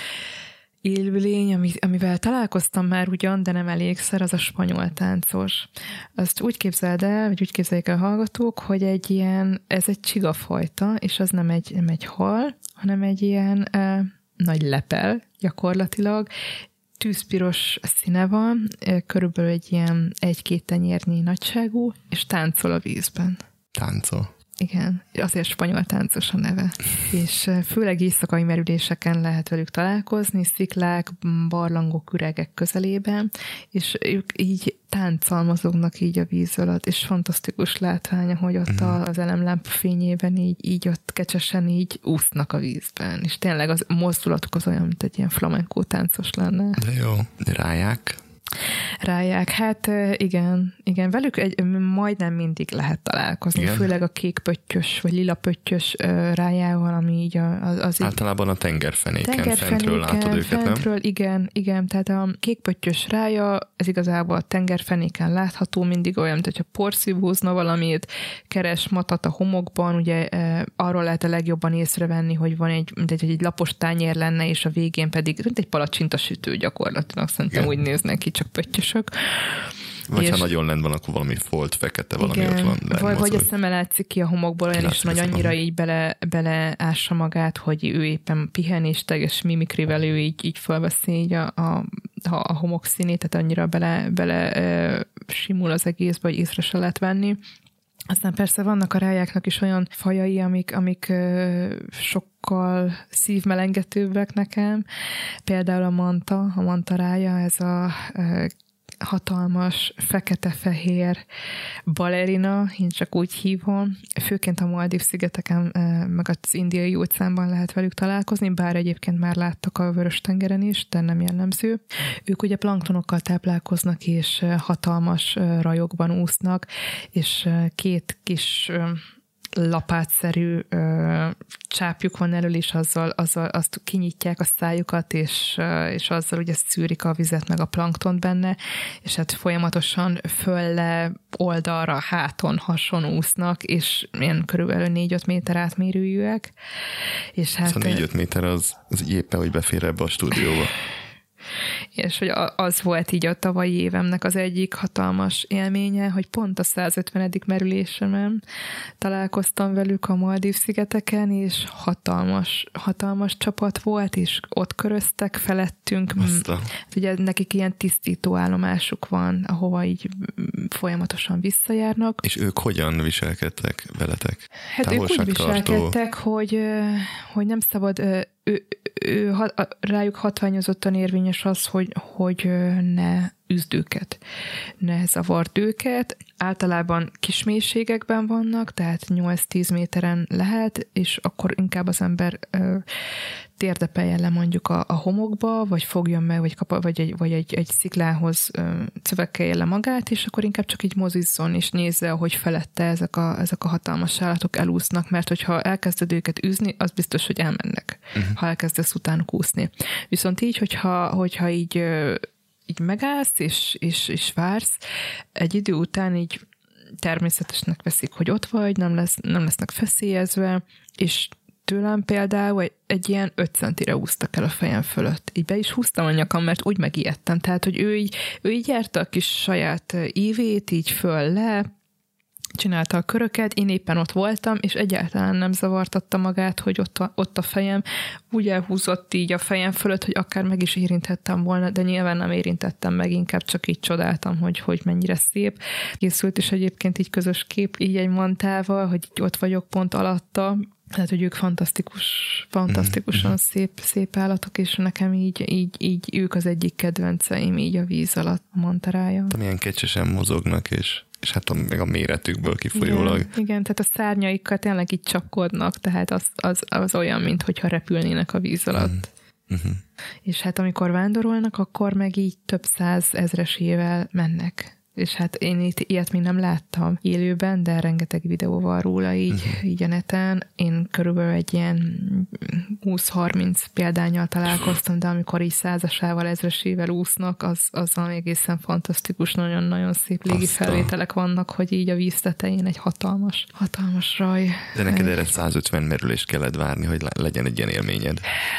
Speaker 4: élőlény, amivel találkoztam már ugyan, de nem elégszer, az a spanyol táncos. Azt úgy képzeld el, vagy úgy képzeljék el hallgatók, hogy egy ilyen, ez egy csigafajta, és az nem egy, nem egy hal, hanem egy ilyen eh, nagy lepel gyakorlatilag. Tűzpiros színe van, eh, körülbelül egy ilyen egy-két tenyérnyi nagyságú, és táncol a vízben.
Speaker 5: Táncol.
Speaker 4: Igen, azért spanyol táncos a neve. És főleg éjszakai merüléseken lehet velük találkozni, sziklák, barlangok, üregek közelében, és ők így tánccal mozognak így a víz alatt, és fantasztikus látvány, hogy ott uh-huh. az elemlámpa fényében így, így ott kecsesen így úsznak a vízben, és tényleg az mozdulatuk az olyan, mint egy ilyen flamenco táncos lenne.
Speaker 5: De jó, ráják.
Speaker 4: Ráják, hát igen, igen, velük egy, majdnem mindig lehet találkozni, igen. Főleg a kékpöttyös, vagy lila pöttyös rájával, ami így az... az
Speaker 5: általában a tengerfenéken,
Speaker 4: tengerfenéken
Speaker 5: fentről látod őket,
Speaker 4: fentről,
Speaker 5: nem?
Speaker 4: Igen, igen, tehát a kékpöttyös rája, ez igazából a tengerfenéken látható, mindig olyan, mint hogyha porszívózna valamit, keres matat a homokban, ugye arról lehet a legjobban észrevenni, hogy van egy, mint egy, egy lapos tányér lenne, és a végén pedig, mint egy palacsintasütő gyakorlatilag, szerintem igen. Úgy néznek ki, csak pöttyösök.
Speaker 5: Vagy és ha nagyon lent van, akkor valami folt, fekete, valami
Speaker 4: igen,
Speaker 5: ott van.
Speaker 4: Vagy, vagy a szeme látszik ki a homokból, olyan is, hogy annyira így bele, beleássa magát, hogy ő éppen pihen, és teljes mimikrivel ő így, így felveszi így a, a, a homok színét, tehát annyira bele, bele e, simul az egészbe, hogy észre se lehet venni. Aztán persze vannak a rájáknak is olyan fajai, amik, amik ö, sokkal szívmelengetőbbek nekem. Például a manta, a manta rája, ez a ö, hatalmas, fekete-fehér balerina, én csak úgy hívom. Főként a Maldív-szigeteken, meg az Indiai óceánban lehet velük találkozni, bár egyébként már láttak a Vörös-tengeren is, de nem jellemző. Ők ugye planktonokkal táplálkoznak, és hatalmas rajokban úsznak, és két kis lapátszerű ö, csápjuk van elől, és azzal, azzal azt kinyitják a szájukat, és, ö, és azzal ugye szűrik a vizet, meg a planktont benne, és hát folyamatosan fölle, oldalra, háton, hason úsznak, és ilyen körülbelül négy-öt méter átmérőjűek. És hát,
Speaker 5: szóval négy-öt méter az, az éppen, hogy befér ebbe a stúdióba.
Speaker 4: És hogy az volt így a tavalyi évemnek az egyik hatalmas élménye, hogy pont a százötvenedik merülésemen találkoztam velük a Maldív-szigeteken, és hatalmas, hatalmas csapat volt, és ott köröztek felettünk.
Speaker 5: Aztán.
Speaker 4: Ugye nekik ilyen tisztító állomásuk van, ahova így folyamatosan visszajárnak.
Speaker 5: És ők hogyan viselkedtek veletek?
Speaker 4: Hát ők úgy viselkedtek, hogy, hogy nem szabad... Ő, ő, rájuk hatványozottan érvényes az, hogy, hogy ne üzd őket, ne zavard őket. Általában kis mélységekben vannak, tehát nyolc-tíz méteren lehet, és akkor inkább az ember ö, térdepeljen le mondjuk a, a homokba, vagy fogjon meg, vagy, kap, vagy, egy, vagy egy, egy sziklához ö, szövekelje le magát, és akkor inkább csak így mozizzon, és nézze, hogy felette ezek a, ezek a hatalmas állatok elúsznak, mert hogyha elkezded őket üzni, az biztos, hogy elmennek, uh-huh. ha elkezdesz utánuk úszni. Viszont így, hogyha, hogyha így ö, így megállsz, és, és, és vársz, egy idő után így természetesnek veszik, hogy ott vagy, nem, lesz, nem lesznek feszélyezve, és tőlem például egy, egy ilyen öt centire úsztak el a fejem fölött. Így be is húztam a nyakam, mert úgy megijedtem. Tehát, hogy ő így, ő így járta a kis saját ívét, így föl le, csinálta a köröket, én éppen ott voltam, és egyáltalán nem zavartatta magát, hogy ott a, ott a fejem úgy elhúzott így a fejem fölött, hogy akár meg is érinthettem volna, de nyilván nem érintettem meg, inkább csak így csodáltam, hogy, hogy mennyire szép. Készült is egyébként így közös kép, így egy mantával, hogy ott vagyok pont alatta, tehát, hogy ők fantasztikus, fantasztikusan mm-hmm. szép, szép állatok, és nekem így, így, így ők az egyik kedvenceim így a víz alatt, a mantarája.
Speaker 5: Milyen kecsesen mozognak, és és hát a, meg a méretükből kifolyólag.
Speaker 4: Igen, igen, tehát a szárnyaikkal tényleg így csapkodnak, tehát az, az, az olyan, mintha repülnének a víz alatt. Uh-huh. És hát amikor vándorolnak, akkor meg így több száz ezresével mennek. És hát én itt ilyet még nem láttam élőben, de rengeteg videó van róla így, uh-huh. így a neten. Én körülbelül egy ilyen húsz-harminc példánnyal találkoztam, de amikor így százasával, ezresével úsznak, az, az valami egészen fantasztikus, nagyon-nagyon szép légi felvételek vannak, hogy így a víz tetején egy hatalmas, hatalmas raj.
Speaker 5: De neked erre százötven merülést kellett várni, hogy legyen egy ilyen élményed.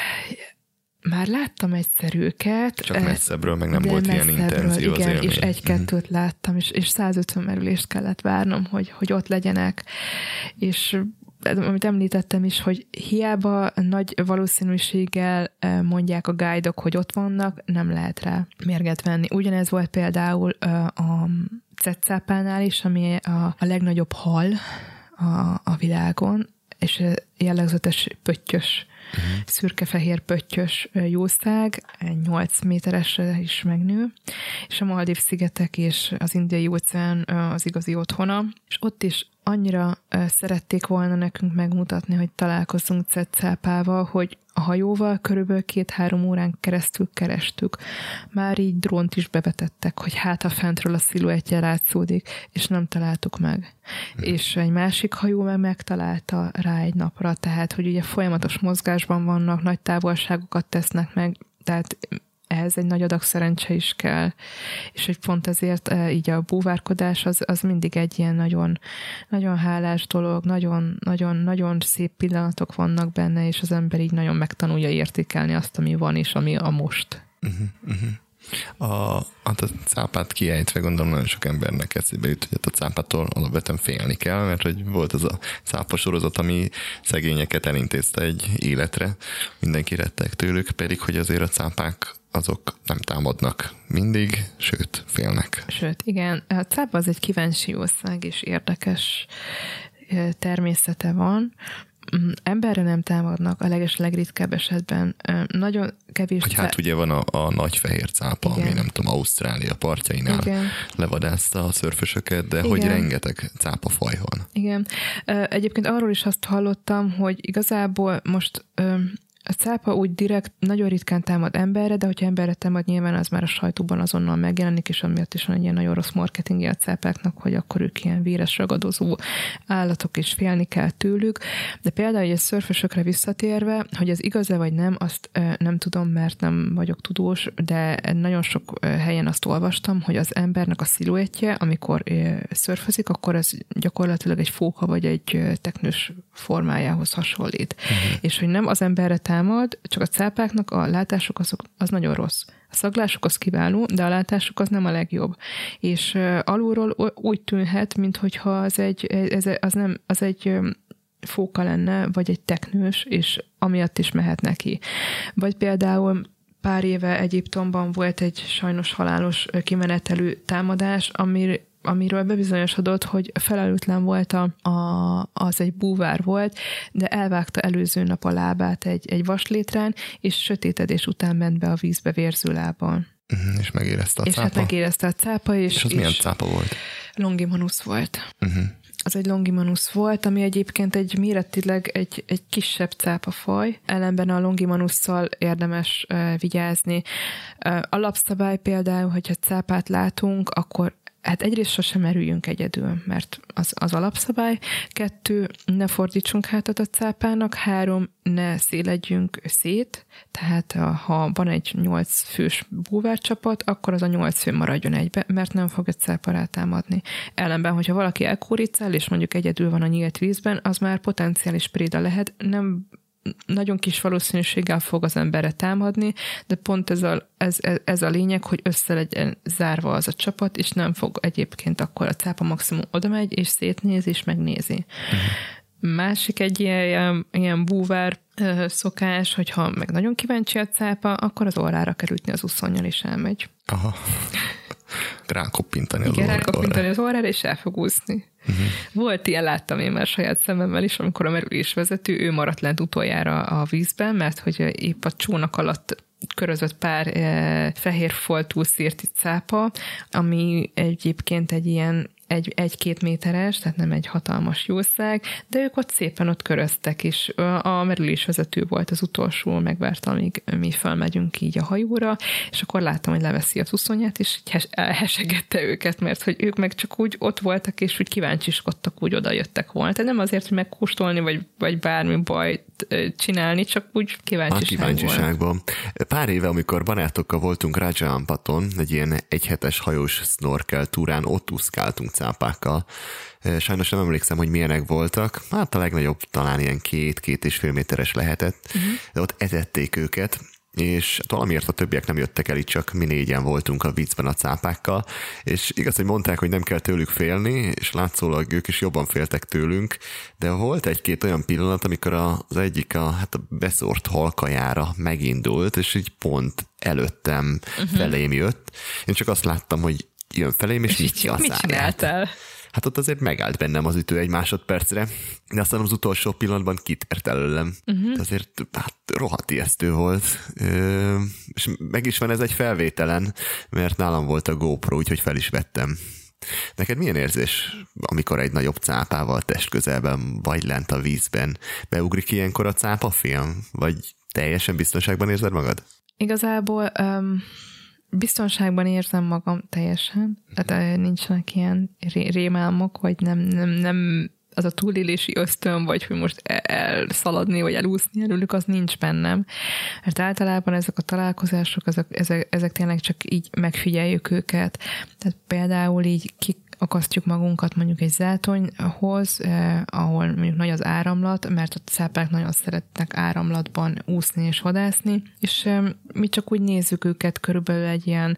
Speaker 4: Már láttam egyszer őket.
Speaker 5: Csak messzebbről, meg nem volt ilyen intenzív az
Speaker 4: igen,
Speaker 5: élmény.
Speaker 4: És egy-kettőt mm. láttam, és, és százötven merülést kellett várnom, hogy, hogy ott legyenek. És amit említettem is, hogy hiába nagy valószínűséggel mondják a guide-ok, hogy ott vannak, nem lehet rá mérget venni. Ugyanez volt például a cetszápánál is, ami a, a legnagyobb hal a, a világon, és jellegzetes pöttyös, uh-huh. szürke-fehér pöttyös jószág, nyolc méteresre is megnő, és a Maldív-szigetek és az Indiai óceán az igazi otthona, és ott is annyira szerették volna nekünk megmutatni, hogy találkozunk cetszápával, hogy a hajóval körülbelül két-három órán keresztül kerestük. Már így drónt is bevetettek, hogy hát a fentről a sziluettje látszódik, és nem találtuk meg. Mm. És egy másik hajó meg megtalálta rá egy napra, tehát, hogy ugye folyamatos mozgásban vannak, nagy távolságokat tesznek meg, tehát ehhez egy nagy adag szerencse is kell, és hogy pont ezért így a búvárkodás az, az mindig egy ilyen nagyon, nagyon hálás dolog, nagyon, nagyon, nagyon szép pillanatok vannak benne, és az ember így nagyon megtanulja értékelni azt, ami van, és ami a most.
Speaker 5: Uh-huh, uh-huh. A, hát a cápát kiejtve gondolom nagyon sok embernek eszébe jut, hogy a cápától alapvetően félni kell, mert hogy volt az a cápa sorozat, ami szegényeket elintézte egy életre, mindenki retteg tőlük, pedig hogy azért a cápák azok nem támadnak mindig, sőt, félnek.
Speaker 4: Sőt, igen, a cápa az egy kíváncsi jószág, és érdekes természete van. Emberre nem támadnak, a leges legritkább esetben. Nagyon kevés...
Speaker 5: Hogy hát ugye van a, a nagy fehér cápa, igen. ami nem tudom, Ausztrália partjainál igen. levadászta a szörfösöket, de igen. hogy rengeteg cápafaj van.
Speaker 4: Igen. Egyébként arról is azt hallottam, hogy igazából most... A cápa úgy direkt, nagyon ritkán támad emberre, de hogyha emberre támad, nyilván az már a sajtóban azonnal megjelenik, és amiatt is van egy ilyen nagyon rossz marketingje a cápáknak, hogy akkor ők ilyen véres ragadozó állatok, és félni kell tőlük. De például egy szörfösökre visszatérve, hogy ez igaz-e vagy nem, azt nem tudom, mert nem vagyok tudós, de nagyon sok helyen azt olvastam, hogy az embernek a sziluettje, amikor szörfözik, akkor ez gyakorlatilag egy fóka vagy egy teknős formájához hasonlít. Uh-huh. És hogy nem az emberre támad, csak a cápáknak a látásuk azok, az nagyon rossz. A szaglásuk az kiváló, de a látásuk az nem a legjobb. És uh, alulról úgy tűnhet, minthogyha az egy, ez, az nem, az egy um, fóka lenne, vagy egy teknős, és amiatt is mehet neki. Vagy például pár éve Egyiptomban volt egy sajnos halálos kimenetelű támadás, ami amiről bebizonyosodott, hogy felelőtlen volt, a, a, az egy búvár volt, de elvágta előző nap a lábát egy, egy vaslétrán, és sötétedés után ment be a vízbe vérző lábbal.
Speaker 5: Uh-huh, és megérezte a
Speaker 4: és
Speaker 5: cápa?
Speaker 4: És hát megérezte a cápa. És,
Speaker 5: és az és milyen cápa volt?
Speaker 4: Longimanus volt.
Speaker 5: Uh-huh.
Speaker 4: Az egy Longimanus volt, ami egyébként egy méretileg egy, egy kisebb cápafaj. Ellenben a Longimanusszal érdemes uh, vigyázni. Uh, alapszabály például, hogyha cápát látunk, akkor hát egyrészt sosem merüljünk egyedül, mert az, az alapszabály. Kettő, ne fordítsunk hátat a cápának. Három, ne széledjünk szét, tehát ha van egy nyolc fős búvárcsapat, akkor az a nyolc fő maradjon egybe, mert nem fog a cápa rátámadni. Ellenben, hogyha valaki elkóricál, és mondjuk egyedül van a nyílt vízben, az már potenciális préda lehet, nem nagyon kis valószínűséggel fog az emberre támadni, de pont ez a, ez, ez a lényeg, hogy össze legyen zárva az a csapat, és nem fog egyébként akkor a cápa maximum oda megy, és szétnéz, és megnézi. Uh-huh. Másik egy ilyen, ilyen búvár szokás, hogyha meg nagyon kíváncsi a cápa, akkor az orrára kell ütni az uszonnyal, és elmegy.
Speaker 5: Aha. Rákoppintani az
Speaker 4: Igen,
Speaker 5: orrára.
Speaker 4: rákoppintani az orrára, és el fog úszni. Uh-huh. Volt ilyen, láttam én már saját szememmel is, amikor a merülésvezető, ő maradt lent utoljára a vízben, mert hogy épp a csónak alatt körözött pár e, fehér foltú szirti cápa, ami egyébként egy ilyen egy, egy-két méteres, tehát nem egy hatalmas jószág, de ők ott szépen ott köröztek, és a merülésvezető volt az utolsó, megvárta, amíg mi felmegyünk így a hajóra, és akkor láttam, hogy leveszi az uszonyát, és így elhesegette őket, mert hogy ők meg csak úgy ott voltak, és úgy kíváncsiskodtak, úgy oda jöttek volna. Tehát nem azért, hogy megkóstolni, vagy, vagy bármi bajt csinálni, csak úgy kíváncsiság
Speaker 3: kíváncsiságban. Pár éve, amikor barátokkal voltunk Raja Ampaton, egy ilyen egyhetes hajós snorkel túrán, ott úszkáltunk cápákkal. Sajnos nem emlékszem, hogy milyenek voltak. Hát a legnagyobb talán ilyen két-két és fél méteres lehetett, uh-huh. de ott etették őket, és valamiért a többiek nem jöttek el, itt csak mi négyen voltunk a viccben a cápákkal, és igaz, hogy mondták, hogy nem kell tőlük félni, és látszólag ők is jobban féltek tőlünk, de volt egy-két olyan pillanat, amikor az egyik a, hát a beszórt halkajára megindult, és így pont előttem uh-huh. felém jött. Én csak azt láttam, hogy jön felém, és, és nyitja a száját. Mit csináltál? Hát ott azért megállt bennem az ütő egy másodpercre, de aztán az utolsó pillanatban kitért előlem. Uh-huh. Azért hát, rohadt ijesztő volt. Ö, és meg is van ez egy felvételen, mert nálam volt a GoPro, úgyhogy fel is vettem. Neked milyen érzés, amikor egy nagyobb cápával testközelben vagy lent a vízben? Beugrik ilyenkor a cápafilm? Vagy teljesen biztonságban érzed magad?
Speaker 4: Igazából... Um... Biztonságban érzem magam teljesen, tehát nincsenek ilyen rémálmok, vagy nem, nem, nem az a túlélési ösztön, vagy hogy most elszaladni, vagy elúszni előlük, az nincs bennem. Mert általában ezek a találkozások, ezek, ezek, ezek tényleg csak így megfigyeljük őket. Tehát például így ki, akasztjuk magunkat mondjuk egy zátonyhoz, eh, ahol mondjuk nagy az áramlat, mert a cápák nagyon szeretnek áramlatban úszni és vadászni, és eh, mi csak úgy nézzük őket körülbelül egy ilyen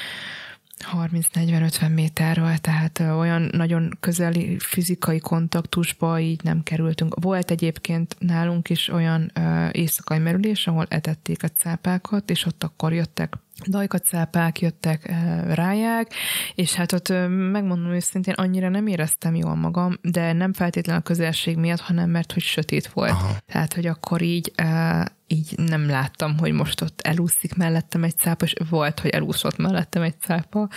Speaker 4: harminc-negyven-ötven méterről, tehát olyan nagyon közeli fizikai kontaktusba így nem kerültünk. Volt egyébként nálunk is olyan uh, éjszakai merülés, ahol etették a cápákat, és ott akkor jöttek dajkacápák, jöttek uh, ráják, és hát ott uh, megmondom őszintén, annyira nem éreztem jól magam, de nem feltétlenül a közelség miatt, hanem mert hogy sötét volt. Aha. Tehát, hogy akkor így uh, így nem láttam, hogy most ott elúszik mellettem egy cápa, és volt, hogy elúszott mellettem egy cápa,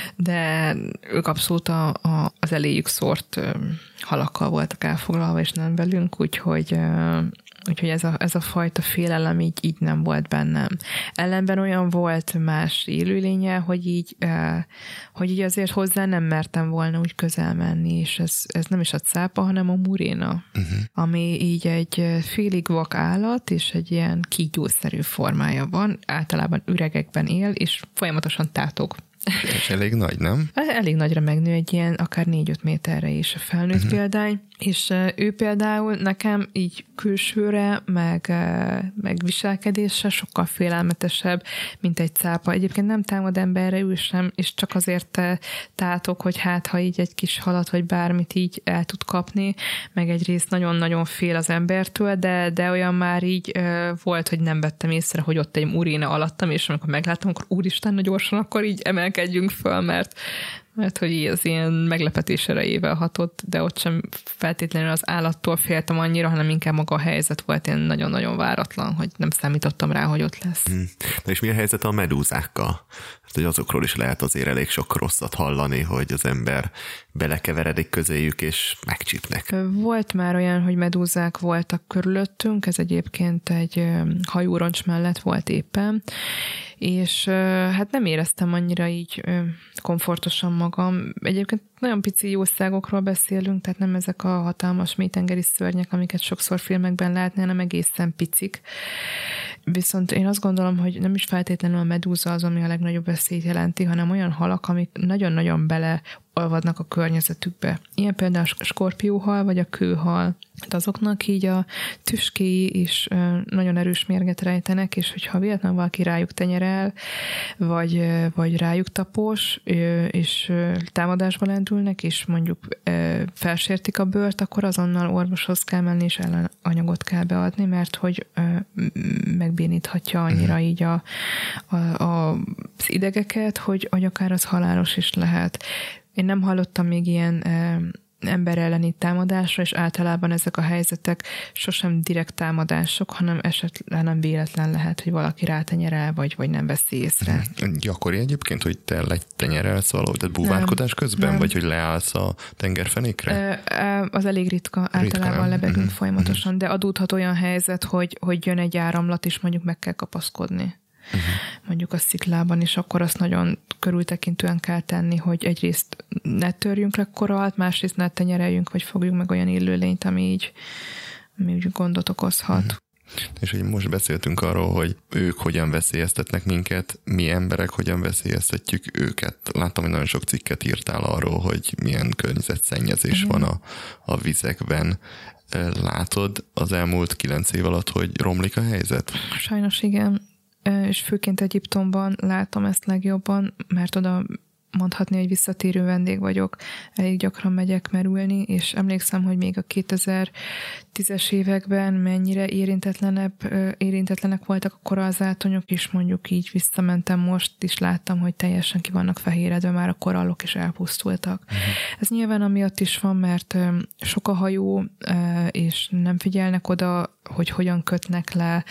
Speaker 4: de ők abszolút a, a, az eléjük szórt uh, halakkal voltak elfoglalva, és nem velünk, úgyhogy uh, Úgyhogy ez a, ez a fajta félelem így, így nem volt bennem. Ellenben olyan volt más élőlénye, hogy így, eh, hogy így azért hozzá nem mertem volna úgy közel menni, és ez, ez nem is a cápa, hanem a muréna, uh-huh. ami így egy félig vak állat, és egy ilyen kígyószerű formája van, általában üregekben él, és folyamatosan tátog.
Speaker 5: És elég nagy, nem?
Speaker 4: Elég nagyra megnő, egy ilyen akár négy-öt méterre is a felnőtt uh-huh. példány, és ő például nekem így külsőre, meg, meg viselkedésre sokkal félelmetesebb, mint egy cápa. Egyébként nem támad emberre ő sem, és csak azért tátok, hogy hát, ha így egy kis halat, vagy bármit így el tud kapni, meg egyrészt nagyon-nagyon fél az embertől, de, de olyan már így volt, hogy nem vettem észre, hogy ott egy muréna alattam, és amikor megláttam, akkor úristen, gyorsan, akkor így emelkedjünk föl, mert mert hogy az ilyen meglepetés erejével hatott, de ott sem feltétlenül az állattól féltem annyira, hanem inkább maga a helyzet volt ilyen nagyon-nagyon váratlan, hogy nem számítottam rá, hogy ott lesz.
Speaker 3: Hmm. Na és mi a helyzet a medúzákkal? Hát, hogy azokról is lehet azért elég sok rosszat hallani, hogy az ember belekeveredik közéjük, és megcsípnek.
Speaker 4: Volt már olyan, hogy medúzák voltak körülöttünk, ez egyébként egy hajóroncs mellett volt éppen, és hát nem éreztem annyira így komfortosan magam. Egyébként nagyon pici jószágokról beszélünk, tehát nem ezek a hatalmas mélytengeri szörnyek, amiket sokszor filmekben látni, hanem egészen picik. Viszont én azt gondolom, hogy nem is feltétlenül a medúza az, ami a legnagyobb veszélyt jelenti, hanem olyan halak, amik nagyon-nagyon beleolvadnak a környezetükbe. Ilyen például a skorpióhal, vagy a kőhal. Hát azoknak így a tüskéi is nagyon erős mérget rejtenek, és hogyha véletlenül valaki rájuk tenyerel, vagy, vagy rájuk tapos, és támadásba lendülnek, és mondjuk felsértik a bőrt, akkor azonnal orvoshoz kell menni, és ellenanyagot kell beadni, mert hogy megbéníthatja annyira így a, a, a, az idegeket, hogy, hogy akár az halálos is lehet. Én nem hallottam még ilyen ember elleni támadásra, és általában ezek a helyzetek sosem direkt támadások, hanem esetleg nem véletlen lehet, hogy valaki rátenyerel, vagy, vagy nem veszi észre.
Speaker 5: Gyakori egyébként, hogy te letenyerelsz valahogy, tehát búvárkodás közben, nem. Vagy hogy leállsz a tengerfenékre?
Speaker 4: Az elég ritka, általában ritka, lebegünk uh-huh. folyamatosan, de adódhat olyan helyzet, hogy, hogy jön egy áramlat, és mondjuk meg kell kapaszkodni. Uh-huh. Mondjuk a sziklában, és akkor azt nagyon körültekintően kell tenni, hogy egyrészt ne törjünk le koralt, másrészt ne tenyereljünk, vagy fogjuk meg olyan élőlényt, ami így, ami úgy gondot okozhat. Uh-huh.
Speaker 5: És hogy most beszéltünk arról, hogy ők hogyan veszélyeztetnek minket, mi emberek hogyan veszélyeztetjük őket. Láttam, hogy nagyon sok cikket írtál arról, hogy milyen környezetszennyezés uh-huh. van a, a vizekben. Látod az elmúlt kilenc év alatt, hogy romlik a helyzet?
Speaker 4: Sajnos igen. És főként Egyiptomban látom ezt legjobban, mert oda mondhatni, hogy visszatérő vendég vagyok, elég gyakran megyek merülni, és emlékszem, hogy még a kétezer-tízes években mennyire érintetlenebb, érintetlenek voltak a korallzátonyok, és mondjuk így visszamentem most, is láttam, hogy teljesen ki vannak fehéredve, már a korallok is elpusztultak. Uh-huh. Ez nyilván amiatt is van, mert sok a hajó, és nem figyelnek oda, hogy hogyan kötnek le,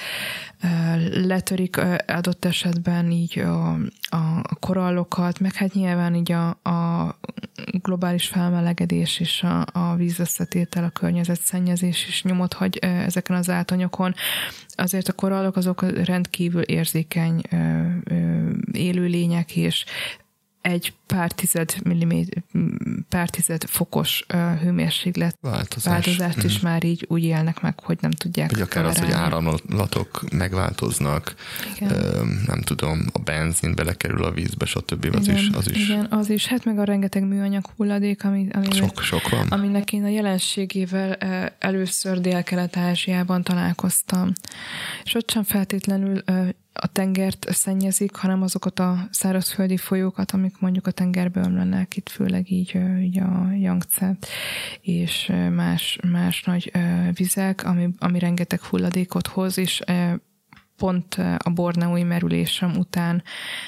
Speaker 4: letörik adott esetben így a, a korallokat, meg hát nyilván így a, a globális felmelegedés és a, a vízösszetétel, a környezetszennyezés is nyomot hagy ezeken az átanyokon. Azért a korallok azok rendkívül érzékeny élőlények, és egy pár tized milliméter, pár tized fokos uh, hőmérséklet
Speaker 5: Változás.
Speaker 4: változást mm. is már így úgy élnek meg, hogy nem tudják.
Speaker 5: Vagy akár az, hogy áramlatok megváltoznak, ö, nem tudom, a benzin belekerül a vízbe, stb. Az
Speaker 4: igen,
Speaker 5: is, az is.
Speaker 4: Igen, az is. Hát meg a rengeteg műanyag hulladék, ami, ami
Speaker 5: sok, sok van.
Speaker 4: Aminek én a jelenségével uh, először Dél-Kelet-Ázsiában találkoztam. És ott sem feltétlenül uh, a tengert szennyezik, hanem azokat a szárazföldi folyókat, amik mondjuk a tengerbe ömlenek, itt főleg így, így a Yangtze és más, más nagy vizek, ami, ami rengeteg hulladékot hoz, és pont a borneói merülésem után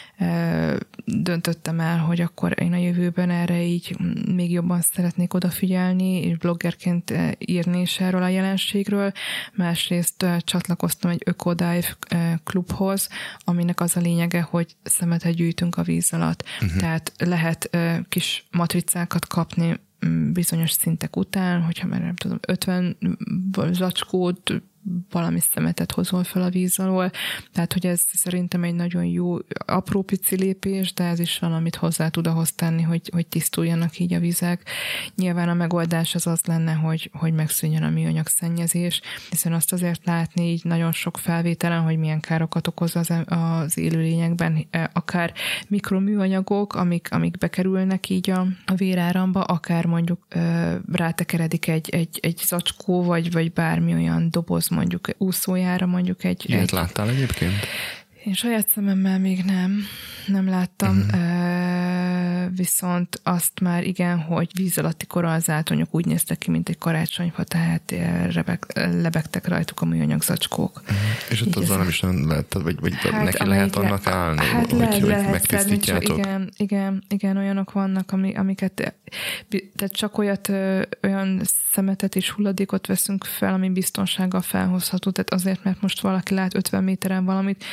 Speaker 4: döntöttem el, hogy akkor én a jövőben erre így még jobban szeretnék odafigyelni, és bloggerként írni is erről a jelenségről. Másrészt csatlakoztam egy Ökodive klubhoz, aminek az a lényege, hogy szemetet gyűjtünk a víz alatt. Uh-huh. Tehát lehet kis matricákat kapni bizonyos szintek után, hogyha már nem tudom, ötven zacskót, valami szemetet hozol fel a víz alól. Tehát, hogy ez szerintem egy nagyon jó, apró pici lépés, de ez is valamit hozzá tud ahhoz tenni, hogy, hogy tisztuljanak így a vizek. Nyilván a megoldás az az lenne, hogy, hogy megszűnjön a műanyag szennyezés, hiszen azt azért látni így nagyon sok felvételen, hogy milyen károkat okoz az, az élőlényekben, akár mikroműanyagok, amik, amik bekerülnek így a, a véráramba, akár mondjuk rátekeredik egy, egy, egy zacskó, vagy, vagy bármi olyan doboz mondjuk úszójára, mondjuk egy...
Speaker 5: Ilyet
Speaker 4: egy...
Speaker 5: láttál egyébként?
Speaker 4: Én saját szememmel még nem, nem láttam, uh-huh. viszont azt már igen, hogy víz alatti korallzátonyok úgy néztek ki, mint egy karácsonyfa, tehát rebeg, lebegtek rajtuk a műanyag zacskók. Uh-huh.
Speaker 5: És ott azzal nem is lehet, vagy, vagy hát, neki lehet annak le, állni,
Speaker 4: hát
Speaker 5: hogy,
Speaker 4: lehet,
Speaker 5: hogy
Speaker 4: lehet
Speaker 5: megtisztítjátok?
Speaker 4: Igen, igen, igen, olyanok vannak, amiket, tehát csak olyat, olyan szemetet és hulladékot veszünk fel, ami biztonsággal felhozható, tehát azért, mert most valaki lát ötven méteren valamit,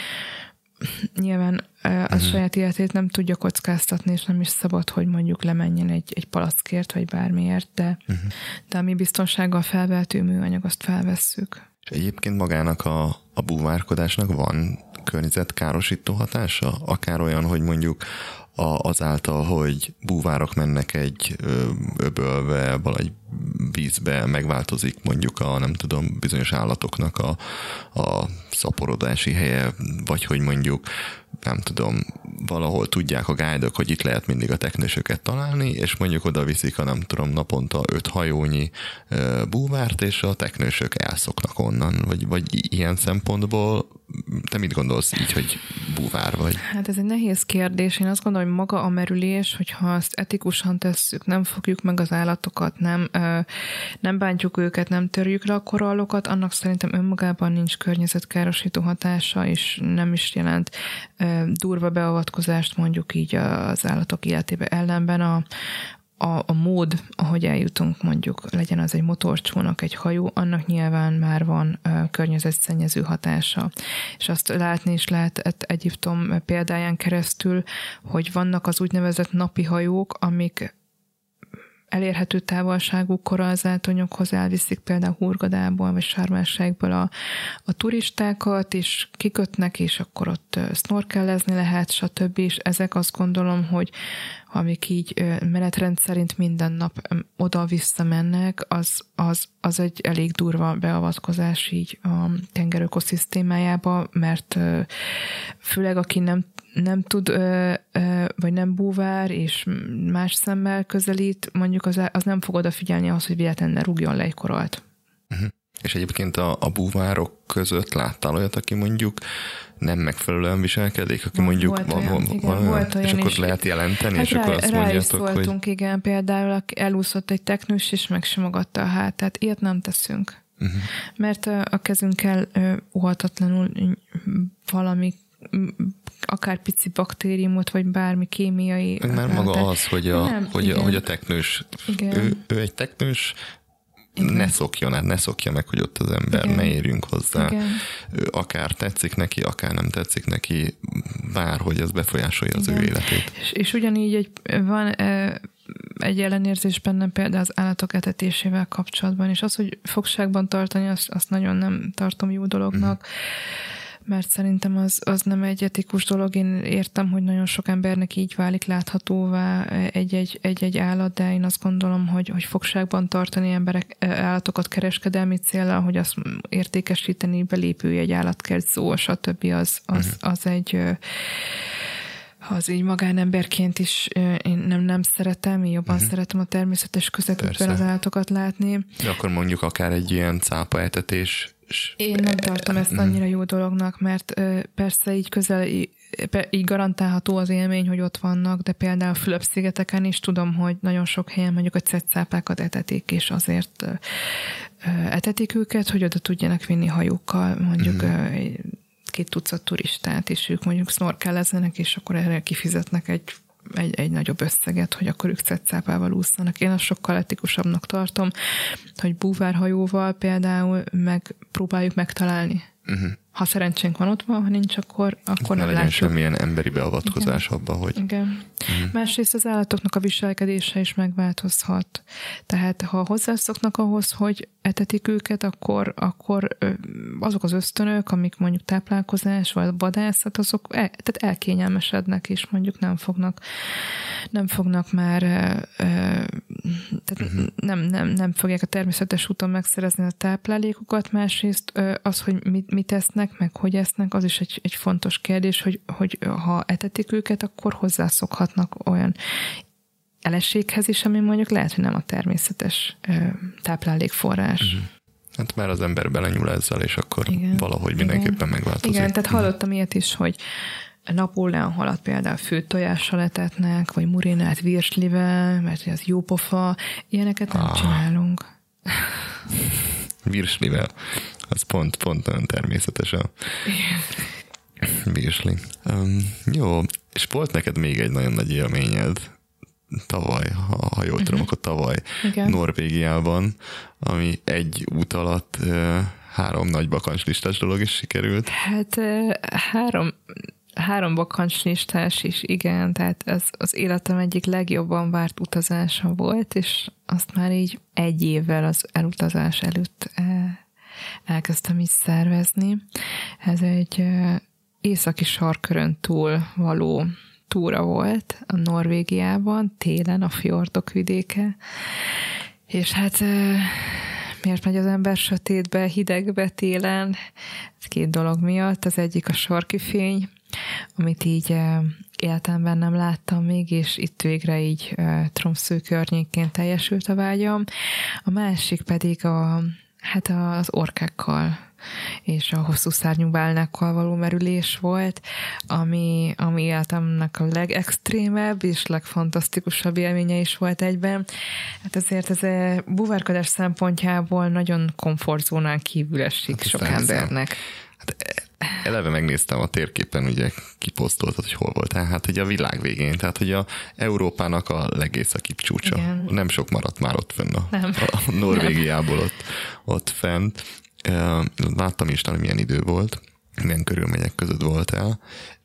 Speaker 4: nyilván a uh-huh. saját életét nem tudja kockáztatni, és nem is szabad, hogy mondjuk lemenjen egy, egy palackért, vagy bármiért, de, uh-huh. de ami biztonsággal felvehető műanyag, azt felvesszük.
Speaker 5: És egyébként magának a, a búvárkodásnak van környezetkárosító hatása? Akár olyan, hogy mondjuk a, azáltal, hogy búvárok mennek egy ö, öbölbe, valahogy vízbe, megváltozik mondjuk a, nem tudom, bizonyos állatoknak a, a szaporodási helye, vagy hogy mondjuk, nem tudom, valahol tudják a guide-ok, hogy itt lehet mindig a teknősöket találni, és mondjuk oda viszik a, nem tudom, naponta öt hajónyi ö, búvárt, és a teknősök elszoknak onnan, vagy, vagy ilyen szempontból te mit gondolsz így, hogy búvár vagy?
Speaker 4: Hát ez egy nehéz kérdés. Én azt gondolom, hogy maga a merülés, hogyha azt etikusan tesszük, nem fogjuk meg az állatokat, nem, ö, nem bántjuk őket, nem törjük le a korallokat, annak szerintem önmagában nincs környezetkárosító hatása, és nem is jelent ö, durva beavatkozást mondjuk így az állatok életébe. Ellenben a A, a mód, ahogy eljutunk, mondjuk legyen az egy motorcsónak, egy hajó, annak nyilván már van uh, környezetszennyező hatása. És azt látni is lehet Egyiptom példáján keresztül, hogy vannak az úgynevezett napi hajók, amik elérhető távolságú korallzátonyokhoz elviszik például Hurgadából vagy Sharm el-Sheikből a, a turistákat, és kikötnek, és akkor ott snorkellezni lehet, stb. És ezek azt gondolom, hogy amik így menetrend szerint minden nap oda-vissza mennek, az, az, az egy elég durva beavatkozás így a tenger ökoszisztémájába, mert főleg aki nem nem tud, vagy nem búvár, és más szemmel közelít, mondjuk az, az nem fog odafigyelni ahhoz, hogy véletlenül ne rúgjon le egy koralt.
Speaker 5: Uh-huh. És egyébként a, a búvárok között láttál olyat, aki mondjuk nem megfelelően viselkedik, aki mondjuk
Speaker 4: volt
Speaker 5: van,
Speaker 4: olyan,
Speaker 5: van,
Speaker 4: igen,
Speaker 5: van
Speaker 4: volt olyan,
Speaker 5: és akkor
Speaker 4: is,
Speaker 5: lehet jelenteni,
Speaker 4: hát
Speaker 5: és
Speaker 4: rá,
Speaker 5: akkor azt
Speaker 4: rá
Speaker 5: mondjátok,
Speaker 4: is szóltunk, hogy... igen, például elúszott egy teknős, és megsimogatta a hátát. Ilyet nem teszünk. Uh-huh. Mert a kezünkkel óhatatlanul valami akár pici baktériumot, vagy bármi kémiai...
Speaker 5: Mert maga az, hogy a, nem, hogy, a, hogy a teknős, ő, ő egy teknős, igen. ne szokjon át, ne szokja meg, hogy ott az ember, igen. ne érjünk hozzá. Igen. Ő akár tetszik neki, akár nem tetszik neki, bárhogy ez befolyásolja igen. az ő életét.
Speaker 4: És, és ugyanígy egy, van egy ellenérzés bennem például az állatok etetésével kapcsolatban, és az, hogy fogságban tartani, azt, azt nagyon nem tartom jó dolognak. Mm. mert szerintem az, az nem egy etikus dolog. Én értem, hogy nagyon sok embernek így válik láthatóvá egy-egy, egy-egy állat, de én azt gondolom, hogy, hogy fogságban tartani emberek állatokat kereskedelmi céllal, hogy azt értékesíteni, belépő egy állatkert szó, stb. Az, az, az egy... az így magánemberként is én nem, nem szeretem, én jobban uh-huh. szeretem a természetes közegükben az állatokat látni.
Speaker 5: De akkor mondjuk akár egy ilyen cápa etetés.
Speaker 4: Én nem tartom ezt annyira jó dolognak, mert persze így közel, így garantálható az élmény, hogy ott vannak, de például Fülöp-szigeteken is tudom, hogy nagyon sok helyen mondjuk a cetszápákat etetik, és azért etetik őket, hogy oda tudjanak vinni hajókkal, mondjuk uh-huh. két tucat turistát, és ők mondjuk snorkelezzenek, és akkor erre kifizetnek egy, egy, egy nagyobb összeget, hogy akkor ők cetszápával ússzanak. Én azt sokkal etikusabbnak tartom, hogy búvárhajóval például megpróbáljuk megtalálni. Uh-huh. Ha szerencsénk van ott van, ha nincs, akkor, akkor
Speaker 5: ne
Speaker 4: nem
Speaker 5: legyen
Speaker 4: látjuk.
Speaker 5: semmilyen emberi beavatkozás
Speaker 4: Igen.
Speaker 5: abba, hogy...
Speaker 4: Igen. Uh-huh. Másrészt az állatoknak a viselkedése is megváltozhat. Tehát ha hozzászoknak ahhoz, hogy etetik őket, akkor, akkor azok az ösztönök, amik mondjuk táplálkozás vagy vadászat, azok el, tehát elkényelmesednek, és mondjuk nem fognak nem fognak már tehát uh-huh. nem, nem, nem fogják a természetes úton megszerezni a táplálékokat. Másrészt az, hogy mit, mit esznek, meg hogy esznek, az is egy, egy fontos kérdés, hogy, hogy ha etetik őket, akkor hozzászokhatnak olyan eleséghez is, ami mondjuk lehet, hogy nem a természetes táplálékforrás. Uh-huh.
Speaker 5: Hát már az ember belenyúl ezzel, és akkor
Speaker 4: igen.
Speaker 5: valahogy mindenképpen
Speaker 4: igen.
Speaker 5: megváltozik.
Speaker 4: Igen, tehát hallottam ilyet is, hogy Napóleon halat például főtt tojással etetnek, vagy murénát virslivel, mert az jó pofa. Ilyeneket nem ah. csinálunk.
Speaker 5: Virslivel. Az pont, pont nagyon természetes a virsli. Um, jó, és volt neked még egy nagyon nagy élményed tavaly, ha, ha jól uh-huh. tudom, akkor tavaly igen. Norvégiában, ami egy út alatt uh, három nagy bakancslistás dolog is sikerült.
Speaker 4: Hát uh, három Három bakancslistás is, igen, tehát ez az életem egyik legjobban várt utazása volt, és azt már így egy évvel az elutazás előtt elkezdtem is szervezni. Ez egy északi sarkkörön túl való túra volt a Norvégiában, télen a fjordok vidéke, és hát miért megy az ember sötétbe, hidegbe, télen? Ez két dolog miatt. Az egyik a sarki fény, amit így életemben nem láttam még, és itt végre így Tromsø környékén teljesült a vágyam. A másik pedig a, hát az orkákkal és a hosszú szárnyú bálnákkal való merülés volt, ami, ami életemnek a legextrémebb és legfantasztikusabb élménye is volt egyben. Hát azért ez a búvárkodás szempontjából nagyon komfortzónán kívül esik hát sok embernek.
Speaker 5: Hát eleve megnéztem a térképen, ugye kiposztoltad, hogy hol voltál, hát ugye a világ végén, tehát hogy a Európának a legészakibb csúcsa. Igen. Nem sok maradt már ott fenn a, a Norvégiából ott, ott fent. Láttam is, hogy milyen idő volt, milyen körülmények között voltál.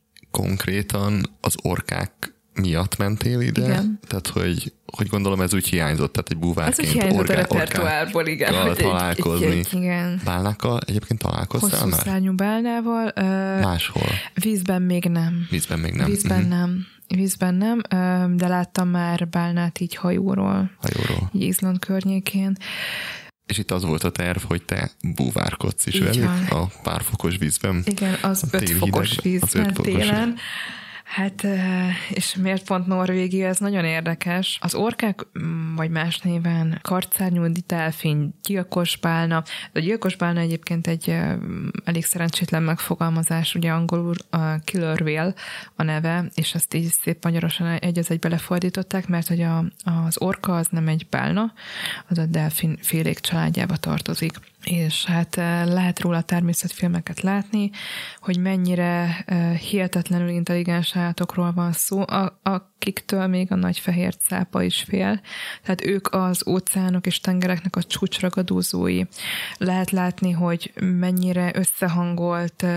Speaker 5: Konkrétan az orkák miatt mentél ide? Igen. Tehát, hogy, hogy gondolom ez úgy hiányzott, tehát egy búvárként
Speaker 4: orká, a repertoárból, igen.
Speaker 5: Találkozni.
Speaker 4: Egy, egy, igen.
Speaker 5: Bálnákkal egyébként találkoztál
Speaker 4: hosszú
Speaker 5: már?
Speaker 4: Hosszú szárnyú bálnával. Uh,
Speaker 5: Máshol?
Speaker 4: Vízben még nem.
Speaker 5: Vízben még nem.
Speaker 4: Vízben uh-huh. nem. Vízben nem, de láttam már bálnát így hajóról. Hajóról. Így Izland környékén.
Speaker 5: És itt az volt a terv, hogy te búvárkodsz is velük a párfokos vízben.
Speaker 4: Igen, az öt fokos vízben télen. Hát, és miért pont Norvégia, ez nagyon érdekes. Az orkák, vagy más néven kartszárnyú delfin, gyilkosbálna. A gyilkosbálna egyébként egy elég szerencsétlen megfogalmazás, ugye angolul a killer whale a neve, és ezt így szép magyarosan egy az egybe lefordították, mert hogy a, az orka az nem egy bálna, az a delfin félék családjába tartozik. És hát lehet róla természetfilmeket látni, hogy mennyire hihetetlenül intelligens állatokról van szó, akiktől még a nagy fehér cápa is fél. Tehát ők az óceánok és tengereknek a csúcsragadózói. Lehet látni, hogy mennyire összehangolt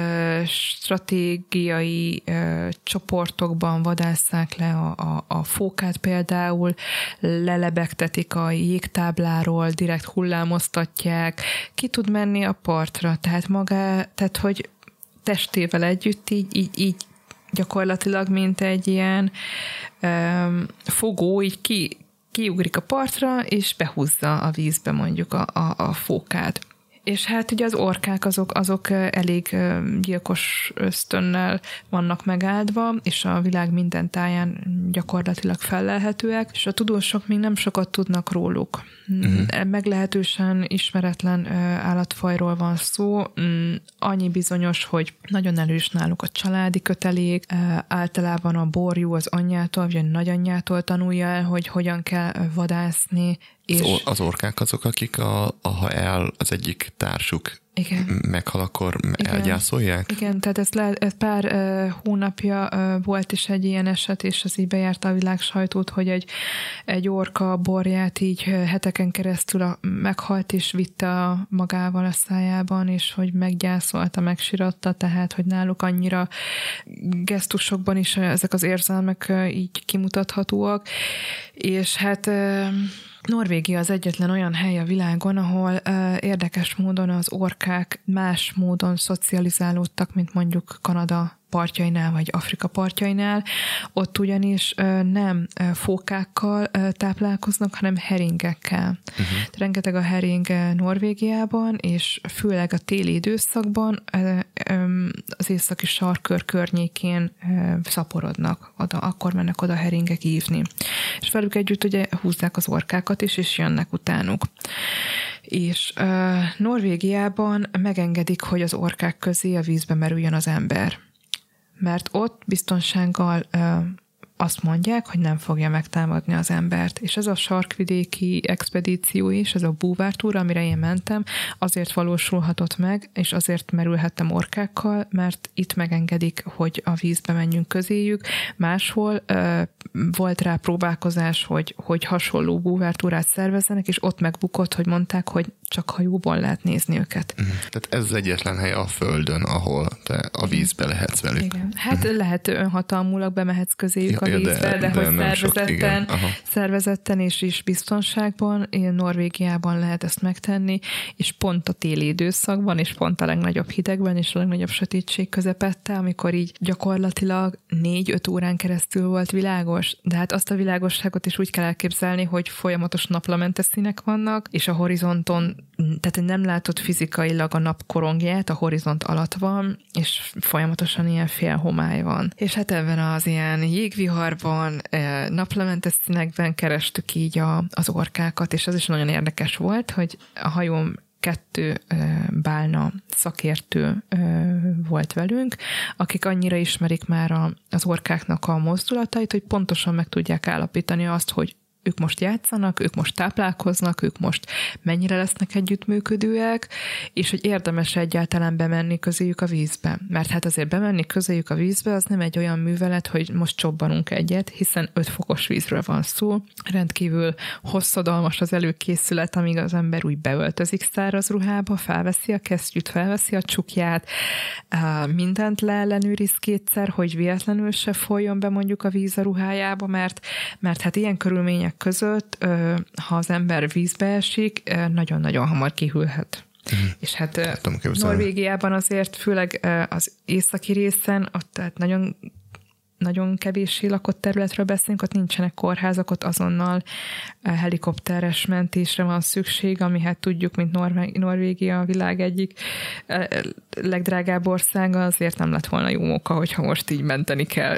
Speaker 4: stratégiai csoportokban vadásszák le a, a, a fókát például, lelebegtetik a jégtábláról, direkt hullámoztatják, ki tud menni a partra, tehát maga, tehát hogy testével együtt így, így, így gyakorlatilag, mint egy ilyen um, fogó, így ki, kiugrik a partra, és behúzza a vízbe mondjuk a, a, a fókát. És hát ugye az orkák azok, azok elég gyilkos ösztönnel vannak megáldva, és a világ minden táján gyakorlatilag fellelhetőek, és a tudósok még nem sokat tudnak róluk. Uh-huh. Meglehetősen ismeretlen állatfajról van szó. Annyi bizonyos, hogy nagyon erős náluk a családi kötelék, általában a borjú az anyjától, vagy a nagyanyjától tanulja el, hogy hogyan kell vadászni. És
Speaker 5: Az, az orkák azok, akik a, a, ha el az egyik társuk igen. meghal, akkor igen. elgyászolják?
Speaker 4: Igen, tehát ez, le, ez pár uh, hónapja uh, volt is egy ilyen eset, és az így bejárta a világ sajtót, hogy egy, egy orka borját így heteken keresztül a, meghalt, és vitte a, magával a szájában, és hogy meggyászolta, megsiratta, tehát, hogy náluk annyira gesztusokban is ezek az érzelmek uh, így kimutathatóak, és hát uh, Norvégia az egyetlen olyan hely a világon, ahol uh, érdekes módon az orkák más módon szocializálódtak, mint mondjuk Kanada partjainál, vagy Afrika partjainál. Ott ugyanis uh, nem uh, fókákkal uh, táplálkoznak, hanem heringekkel. Uh-huh. Rengeteg a hering uh, Norvégiában, és főleg a téli időszakban uh, um, az északi sarkkör környékén uh, szaporodnak. Oda, akkor mennek oda heringek ívni. És velük együtt ugye húzzák az orkákat is, és jönnek utánuk. És uh, Norvégiában megengedik, hogy az orkák közé a vízbe merüljön az ember. Mert ott biztonsággal ö, azt mondják, hogy nem fogja megtámadni az embert. És ez a sarkvidéki expedíció is, ez a búvártúra, amire én mentem, azért valósulhatott meg, és azért merülhettem orkákkal, mert itt megengedik, hogy a vízbe menjünk közéjük. Máshol ö, volt rá próbálkozás, hogy, hogy hasonló búvártúrát szervezzenek, és ott megbukott, hogy mondták, hogy csak hajóból lehet nézni őket.
Speaker 5: Uh-huh. Tehát ez az egyetlen hely a Földön, ahol te a vízbe lehetsz velük.
Speaker 4: Igen. Hát uh-huh. lehet önhatalmulag bemehetsz közéjük
Speaker 5: ja,
Speaker 4: a vízbe, de, de, de hogy szervezetten,
Speaker 5: sok,
Speaker 4: szervezetten és is biztonságban, én Norvégiában lehet ezt megtenni, és pont a téli időszakban, és pont a legnagyobb hidegben, és a legnagyobb sötétség közepette, amikor így gyakorlatilag négy-öt órán keresztül volt világos, de hát azt a világosságot is úgy kell elképzelni, hogy folyamatos naplementes színek vannak, és a horizonton, tehát nem látod fizikailag a nap korongját, a horizont alatt van, és folyamatosan ilyen félhomály van. És hát ebben az ilyen jégviharban, naplementes színekben kerestük így a, az orkákat, és az is nagyon érdekes volt, hogy a hajóm kettő bálna szakértő volt velünk, akik annyira ismerik már a, az orkáknak a mozdulatait, hogy pontosan meg tudják állapítani azt, hogy ők most játszanak, ők most táplálkoznak, ők most mennyire lesznek együttműködőek, és hogy érdemes egyáltalán bemenni közéjük a vízbe. Mert hát azért bemenni közéjük a vízbe, az nem egy olyan művelet, hogy most csobbanunk egyet, hiszen öt fokos vízről van szó. Rendkívül hosszadalmas az előkészület, amíg az ember úgy beöltözik száraz ruhába, felveszi a kesztyűt, felveszi a csukját, mindent leellenőriz kétszer, hogy véletlenül se folyjon be mondjuk a víz a ruhájába, mert, mert hát ilyen körülmények között, ha az ember vízbe esik, nagyon-nagyon hamar kihűlhet. Mm. És hát Norvégiában azért, főleg az északi részen, ott tehát nagyon, nagyon kevéssé lakott területről beszélünk, ott nincsenek kórházak, ott azonnal helikopteres mentésre van szükség, ami hát tudjuk, mint Norvé- Norvégia a világ egyik legdrágább országa, azért nem lett volna jó oka, hogyha most így menteni kell.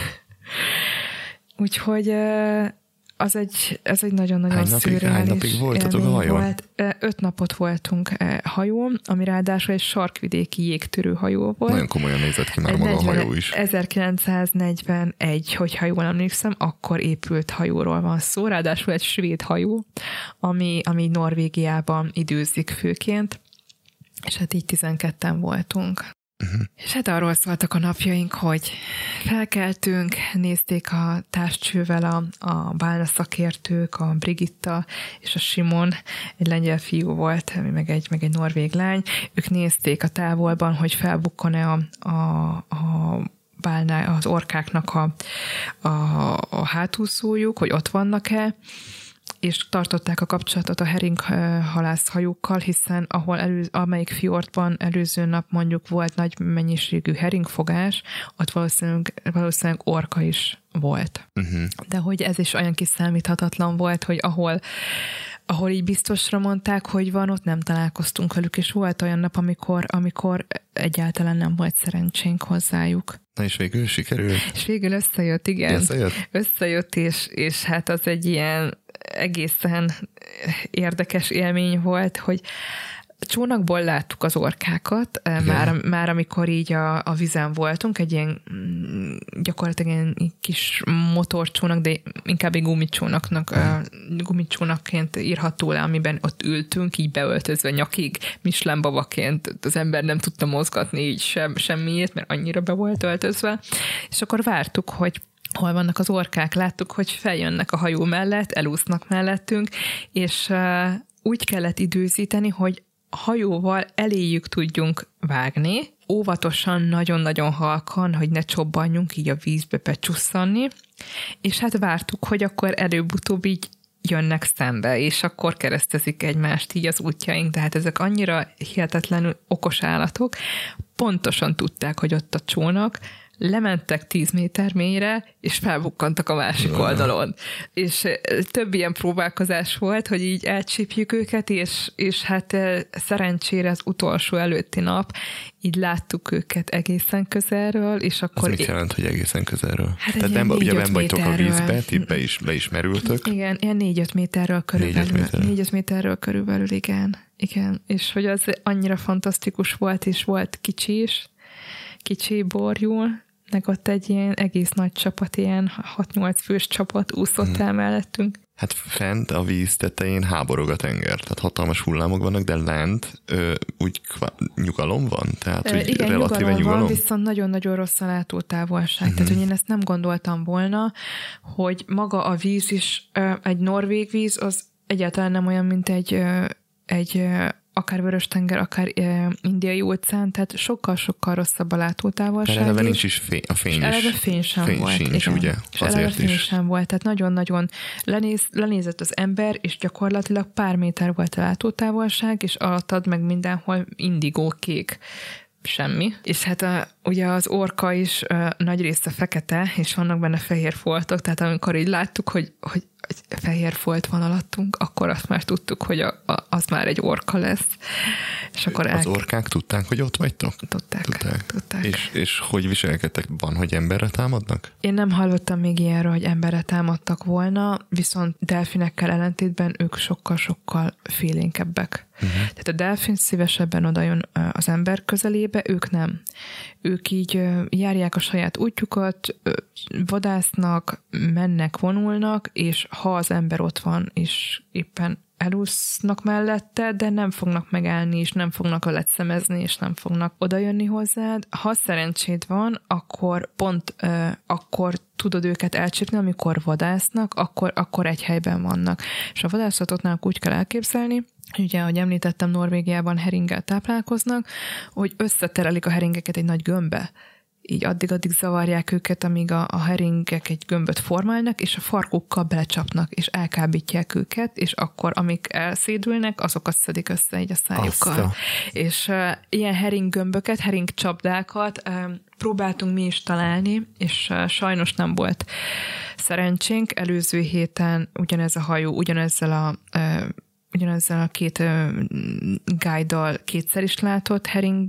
Speaker 4: Úgyhogy Az egy, ez egy nagyon-nagyon szürreális.
Speaker 5: Hány napig voltatok a hajón?
Speaker 4: Volt. Öt napot voltunk hajón, ami ráadásul egy sarkvidéki jégtörő hajó volt.
Speaker 5: Nagyon komolyan nézett ki már maga a hajó is.
Speaker 4: ezerkilencszáznegyvenegy, hogyha jól emlékszem, akkor épült hajóról van szó, ráadásul egy svéd hajó, ami, ami Norvégiában időzik főként, és hát így tizenketten voltunk. Uh-huh. És hát arról szóltak a napjaink, hogy felkeltünk, nézték a távcsővel a, a bálna szakértők, a Brigitta és a Simon, egy lengyel fiú volt, meg egy, meg egy norvég lány, ők nézték a távolban, hogy felbukkan-e a, a, a bálná, az orkáknak a, a, a hátúszójuk, hogy ott vannak-e, és tartották a kapcsolatot a hering halászhajókkal, hiszen ahol elő, amelyik fjordban előző nap mondjuk volt nagy mennyiségű heringfogás, ott valószínűleg, valószínűleg orka is volt. Uh-huh. De hogy ez is olyan kiszámíthatatlan volt, hogy ahol ahol így biztosra mondták, hogy van, ott nem találkoztunk velük, és volt olyan nap, amikor, amikor egyáltalán nem volt szerencsénk hozzájuk.
Speaker 5: Na és végül sikerült?
Speaker 4: És végül összejött, igen.
Speaker 5: Összejött?
Speaker 4: Összejött, és, és hát az egy ilyen egészen érdekes élmény volt, hogy csónakból láttuk az orkákat, már, már amikor így a, a vizen voltunk, egy ilyen gyakorlatilag ilyen kis motorcsónak, de inkább egy gumicsónaknak, uh, gumicsónakként írható le, amiben ott ültünk, így beöltözve nyakig, Michelin babaként, az ember nem tudta mozgatni így sem, semmiért, mert annyira be volt öltözve, és akkor vártuk, hogy hol vannak az orkák, láttuk, hogy feljönnek a hajó mellett, elúsznak mellettünk, és uh, úgy kellett időzíteni, hogy hajóval eléjük tudjunk vágni, óvatosan, nagyon-nagyon halkan, hogy ne csobbanjunk így a vízbe becsusszanni, és hát vártuk, hogy akkor előbb-utóbb így jönnek szembe, és akkor keresztezik egymást így az útjaink, tehát ezek annyira hihetetlenül okos állatok, pontosan tudták, hogy ott a csónak, lementek tíz méter mélyre, és felbukkantak a másik oldalon. És több ilyen próbálkozás volt, hogy így elcsípjük őket, és, és hát szerencsére az utolsó előtti nap így láttuk őket egészen közelről, és akkor...
Speaker 5: Az mit jelent, hogy egészen közelről?
Speaker 4: Hát
Speaker 5: tehát nem, ugye nem vagytok a vízbe, ti be is, be is merültök.
Speaker 4: Igen, ilyen négy-öt méterről körülbelül. négy-öt méterről körülbelül, igen. Igen, és hogy az annyira fantasztikus volt, és volt kicsi is, kicsi borjul, meg ott egy ilyen egész nagy csapat, ilyen hat-nyolc fős csapat úszott el mellettünk.
Speaker 5: Hát fent a víz tetején háborog a tenger, tehát hatalmas hullámok vannak, de lent ö, úgy kva- nyugalom van? Tehát
Speaker 4: Ö,
Speaker 5: úgy
Speaker 4: igen,
Speaker 5: relatíve
Speaker 4: nyugalom,
Speaker 5: nyugalom
Speaker 4: van, viszont nagyon-nagyon rossz a látótávolság. Uh-huh. Tehát, hogy én ezt nem gondoltam volna, hogy maga a víz is, ö, egy norvég víz, az egyáltalán nem olyan, mint egy, ö, egy ö, akár Vörös-tenger, akár e, indiai óceán, tehát sokkal-sokkal rosszabb a látótávolság.
Speaker 5: Eleve nincs is fény, a fény is.
Speaker 4: Eleve fény sem fény volt.
Speaker 5: Sincs, igen. Ugye?
Speaker 4: És eleve fény is. sem volt, tehát nagyon-nagyon lenéz, lenézett az ember, és gyakorlatilag pár méter volt a látótávolság, és alattad meg mindenhol indigó kék. Semmi. És hát a, ugye az orka is a, nagy része fekete, és vannak benne fehér foltok, tehát amikor így láttuk, hogy, hogy fehér folt van alattunk, akkor azt már tudtuk, hogy a, a, az már egy orka lesz. És akkor
Speaker 5: az el... orkák tudták, hogy ott vagytok?
Speaker 4: Tudták.
Speaker 5: tudták.
Speaker 4: tudták.
Speaker 5: És, és hogy viselkedtek? Van, hogy emberre támadnak?
Speaker 4: Én nem hallottam még ilyenről, hogy emberre támadtak volna, viszont delfinekkel ellentétben ők sokkal-sokkal félénkebbek. Uh-huh. Tehát a delfin szívesebben odajön az ember közelébe, ők nem. Ők így járják a saját útjukat, vadásznak, mennek, vonulnak, és ha az ember ott van, és éppen elúsznak mellette, de nem fognak megállni, és nem fognak lecsemezni, és nem fognak odajönni hozzád. Ha szerencséd van, akkor pont uh, akkor tudod őket elcsípni, amikor vadásznak, akkor, akkor egy helyben vannak. És a vadászatot náluk úgy kell elképzelni, ugye, ahogy említettem, Norvégiában heringgel táplálkoznak, hogy összeterelik a heringeket egy nagy gömbbe. Így addig-addig zavarják őket, amíg a, a heringek egy gömböt formálnak, és a farkukkal belecsapnak, és elkábítják őket, és akkor, amik elszédülnek, azokat szedik össze így a szájukkal. Azta. És uh, ilyen heringgömböket, heringcsapdákat uh, próbáltunk mi is találni, és uh, sajnos nem volt szerencsénk. Előző héten ugyanez a hajó, ugyanezzel a uh, ugyanezzel a két uh, guide-dal kétszer is látott hering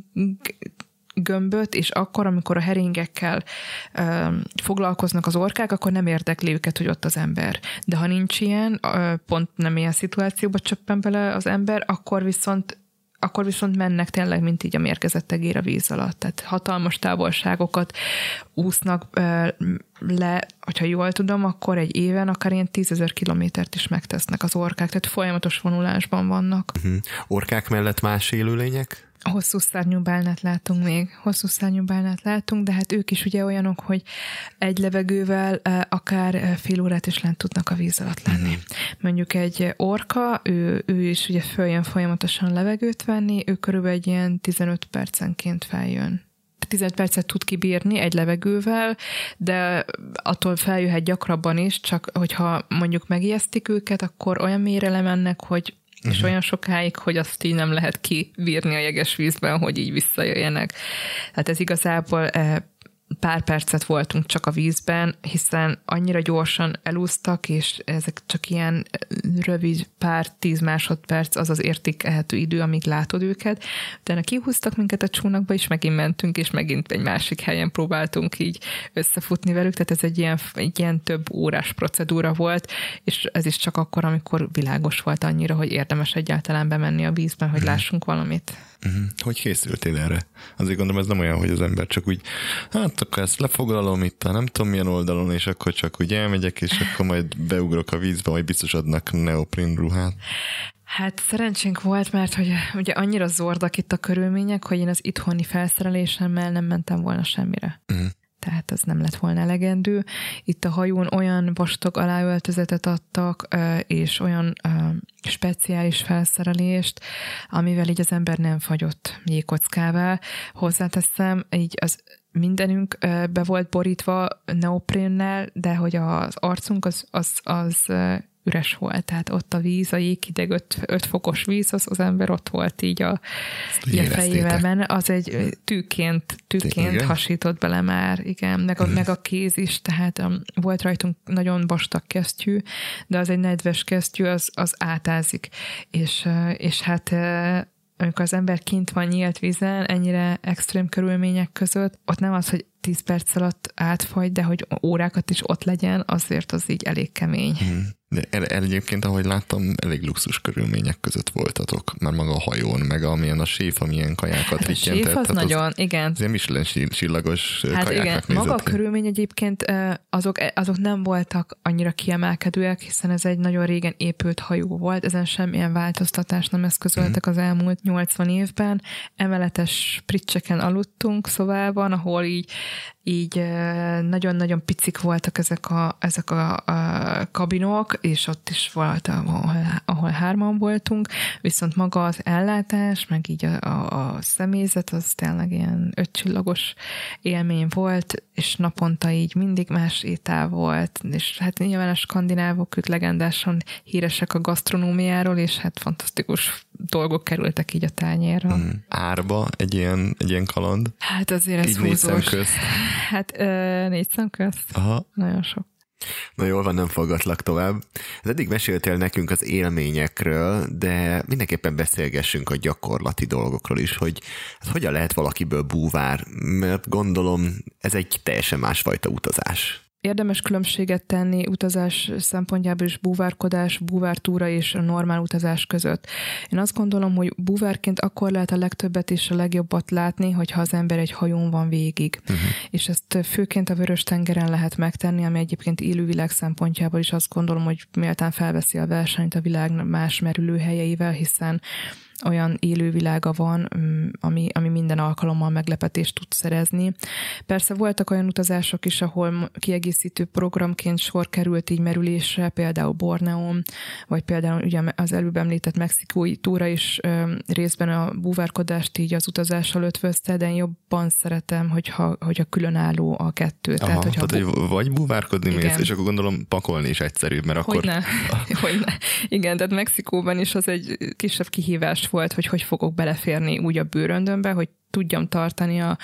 Speaker 4: gömböt, és akkor, amikor a heringekkel ö, foglalkoznak az orkák, akkor nem érdekli őket, hogy ott az ember. De ha nincs ilyen, ö, pont nem ilyen szituációba csöppen bele az ember, akkor viszont akkor viszont mennek tényleg, mint így a mérgezett egér a víz alatt. Tehát hatalmas távolságokat úsznak ö, le, hogyha jól tudom, akkor egy éven akár ilyen tízezer kilométert is megtesznek az orkák, tehát folyamatos vonulásban vannak. Uh-huh.
Speaker 3: Orkák mellett más élőlények?
Speaker 4: Hosszú szárnyú bálnát látunk még, hosszú szárnyú bálnát látunk, de hát ők is ugye olyanok, hogy egy levegővel akár fél órát is lent tudnak a víz alatt lenni. Mm. Mondjuk egy orka, ő, ő is ugye följön folyamatosan levegőt venni, ő körülbelül egy ilyen tizenöt percenként feljön. tizenöt percet tud kibírni egy levegővel, de attól feljöhet gyakrabban is, csak hogyha mondjuk megijesztik őket, akkor olyan mélyre lemennek, hogy és uh-huh. olyan sokáig, hogy azt így nem lehet kibírni a jeges vízben, hogy így visszajöjjenek. Tehát ez igazából pár percet voltunk csak a vízben, hiszen annyira gyorsan elúsztak, és ezek csak ilyen rövid pár tíz másodperc, az az értékelhető idő, amíg látod őket. Utána kihúztak minket a csónakba, és megint mentünk, és megint egy másik helyen próbáltunk így összefutni velük, tehát ez egy ilyen, egy ilyen több órás procedúra volt, és ez is csak akkor, amikor világos volt annyira, hogy érdemes egyáltalán bemenni a vízben, hogy lássunk valamit.
Speaker 5: Uh-huh. Hogy készültél erre? Azért gondolom, ez nem olyan, hogy az ember csak úgy, hát akkor ezt lefoglalom itt a nem tudom milyen oldalon, és akkor csak úgy elmegyek, és akkor majd beugrok a vízbe, majd biztos adnak neoprin ruhát.
Speaker 4: Hát szerencsénk volt, mert hogy ugye annyira zordak itt a körülmények, hogy én az itthoni felszerelésemmel nem mentem volna semmire. Uh-huh. Tehát az nem lett volna elegendő. Itt a hajón olyan vastag aláöltözetet adtak, és olyan speciális felszerelést, amivel így az ember nem fagyott jégkockává. Hozzáteszem, így az mindenünk be volt borítva neoprénnel, de hogy az arcunk az, az, az üres volt, tehát ott a víz, a jéghideg öt fokos víz, az, az ember ott volt így a, így a fejével benne, az egy tűként, tűként hasított bele már, igen, meg a, mm. meg a kéz is, tehát um, volt rajtunk nagyon vastag kesztyű, de az egy nedves kesztyű, az, az átázik, és, uh, és hát uh, amikor az ember kint van nyílt vízen, ennyire extrém körülmények között, ott nem az, hogy tíz perc alatt átfagy, de hogy órákat is ott legyen, azért az így elég kemény. Hmm.
Speaker 5: De el, egyébként, ahogy láttam, elég luxus körülmények között voltatok, már maga a hajón, meg amilyen a séf, amilyen kajákat
Speaker 4: hát
Speaker 5: rittyentett.
Speaker 4: A séf az nagyon, az, igen.
Speaker 5: Az ilyen Michelin csillagos
Speaker 4: hát
Speaker 5: kajáknak
Speaker 4: igen,
Speaker 5: nézett
Speaker 4: maga
Speaker 5: ki.
Speaker 4: a körülmény egyébként azok, azok nem voltak annyira kiemelkedőek, hiszen ez egy nagyon régen épült hajó volt, ezen semmilyen változtatást nem eszközöltek hmm. az elmúlt nyolcvan évben. Emeletes pricseken aludtunk szobában, ahol így így nagyon-nagyon picik voltak ezek a, ezek a, a kabinok, és ott is volt, ahol, ahol hárman voltunk, viszont maga az ellátás, meg így a, a, a személyzet, az tényleg ilyen ötcsillagos élmény volt, és naponta így mindig más étel volt, és hát nyilván a skandinávok, ők legendásan híresek a gasztronómiáról, és hát fantasztikus dolgok kerültek így a tányérra.
Speaker 5: Mm. Árba egy ilyen, egy ilyen kaland?
Speaker 4: Hát azért ez
Speaker 5: így húzós. Négy szem közt.
Speaker 4: Hát ö, négy szem közt.
Speaker 5: Aha.
Speaker 4: Nagyon sok.
Speaker 3: Na jól van, nem fogatlak tovább. Eddig meséltél nekünk az élményekről, de mindenképpen beszélgessünk a gyakorlati dolgokról is, hogy hát hogyan lehet valakiből búvár, mert gondolom ez egy teljesen másfajta utazás.
Speaker 4: Érdemes különbséget tenni utazás szempontjából is búvárkodás, búvártúra és a normál utazás között. Én azt gondolom, hogy búvárként akkor lehet a legtöbbet és a legjobbat látni, hogyha az ember egy hajón van végig. Uh-huh. És ezt főként a Vörös-tengeren lehet megtenni, ami egyébként élővilág szempontjából is azt gondolom, hogy méltán felveszi a versenyt a világ más merülőhelyeivel, hiszen olyan élővilága van, ami, ami minden alkalommal meglepetést tud szerezni. Persze voltak olyan utazások is, ahol kiegészítő programként sor került így merülésre, például Borneón, vagy például ugye az előbb említett mexikói túra is részben a búvárkodást így az utazással ötvözte, de én jobban szeretem, hogyha, hogyha különálló a kettő.
Speaker 5: Aha,
Speaker 4: tehát, hogyha
Speaker 5: tehát
Speaker 4: bú...
Speaker 5: vagy búvárkodni mész, és akkor gondolom pakolni is egyszerűbb, mert akkor...
Speaker 4: Hogyne. Hogyne. Igen, tehát Mexikóban is az egy kisebb kihívás volt, hogy hogy fogok beleférni úgy a bőröndömbe, hogy tudjam tartani a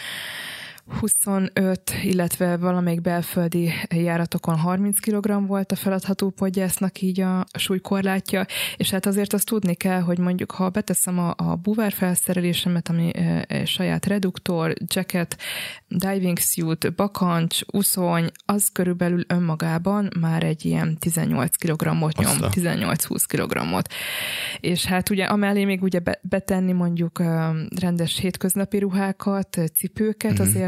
Speaker 4: huszonöt, illetve valamelyik belföldi járatokon harminc kilogramm volt a feladható podgyásznak így a súlykorlátja, és hát azért azt tudni kell, hogy mondjuk ha beteszem a, a búvár felszerelésemet, ami e, e, saját reduktor, jacket, diving suit, bakancs, uszony, az körülbelül önmagában már egy ilyen tizennyolc kilogrammot nyom, tizennyolc-húsz kilogrammot. És hát ugye amellé még ugye betenni mondjuk rendes hétköznapi ruhákat, cipőket, mm-hmm. azért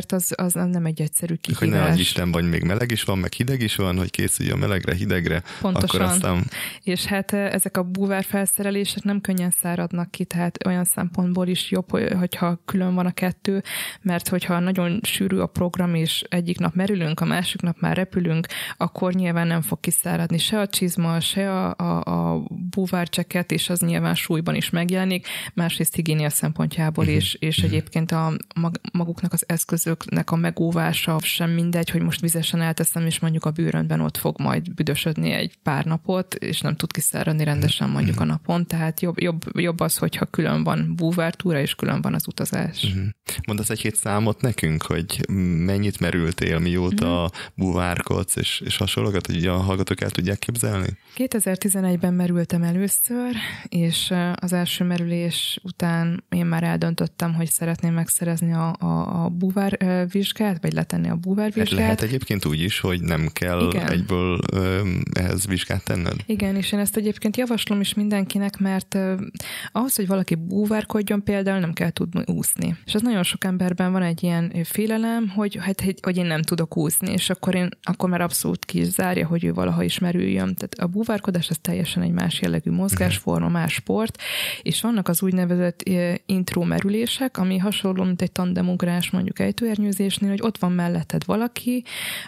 Speaker 4: azért az, az nem egy egyszerű kihívás.
Speaker 5: Hogy ne adj Isten, vagy még meleg is van, meg hideg is van, hogy készülj a melegre, hidegre.
Speaker 4: Pontosan.
Speaker 5: Akkor aztán...
Speaker 4: És hát ezek a búvár felszerelések nem könnyen száradnak ki, tehát olyan szempontból is jobb, hogyha külön van a kettő, mert hogyha nagyon sűrű a program, és egyik nap merülünk, a másik nap már repülünk, akkor nyilván nem fog kiszáradni se a csizma, se a, a, a búvárcseket, és az nyilván súlyban is megjelenik, másrészt higiénia szempontjából uh-huh. is, és uh-huh. egyébként a maguknak az eszközöknek a megóvása sem mindegy, hogy most vizesen elteszem, és mondjuk a bőröntben ott fog majd büdösödni egy pár napot, és nem tud kiszáradni rendesen mondjuk a napon, tehát jobb, jobb, jobb az, hogyha külön van búvártúra, és külön van az utazás. Uh-huh.
Speaker 5: Mondasz egy-két számot nekünk, hogy mennyit merültél, mióta uh-huh. búvárkodsz, és, és hasonlókat, hogy a hallgatók el tudják képzelni?
Speaker 4: kétezer-tizenegyben merültem először, és az első merülés után én már eldöntöttem, hogy szeretném megszerezni a, a, a búvárvizsgát, vagy letenni a búvárvizsgát.
Speaker 5: Hát lehet egyébként úgy is, hogy nem kell Igen. egyből ö, ehhez vizsgát tenned?
Speaker 4: Igen, és én ezt egyébként javaslom is mindenkinek, mert uh, ahhoz, hogy valaki búvárkodjon például, nem kell tudni úszni. És az nagyon sok emberben van egy ilyen félelem, hogy, hát, hogy én nem tudok úszni, és akkor, én, akkor már abszolút ki is zárja, hogy ő valaha is merüljön. Tehát a búvárkodás az teljesen egy más jellegű mozgásforma, más sport, és vannak az úgynevezett intro merülések, ami hasonló, mint egy tandemugrás mondjuk ejtőernyőzésnél, hogy ott van melletted valaki,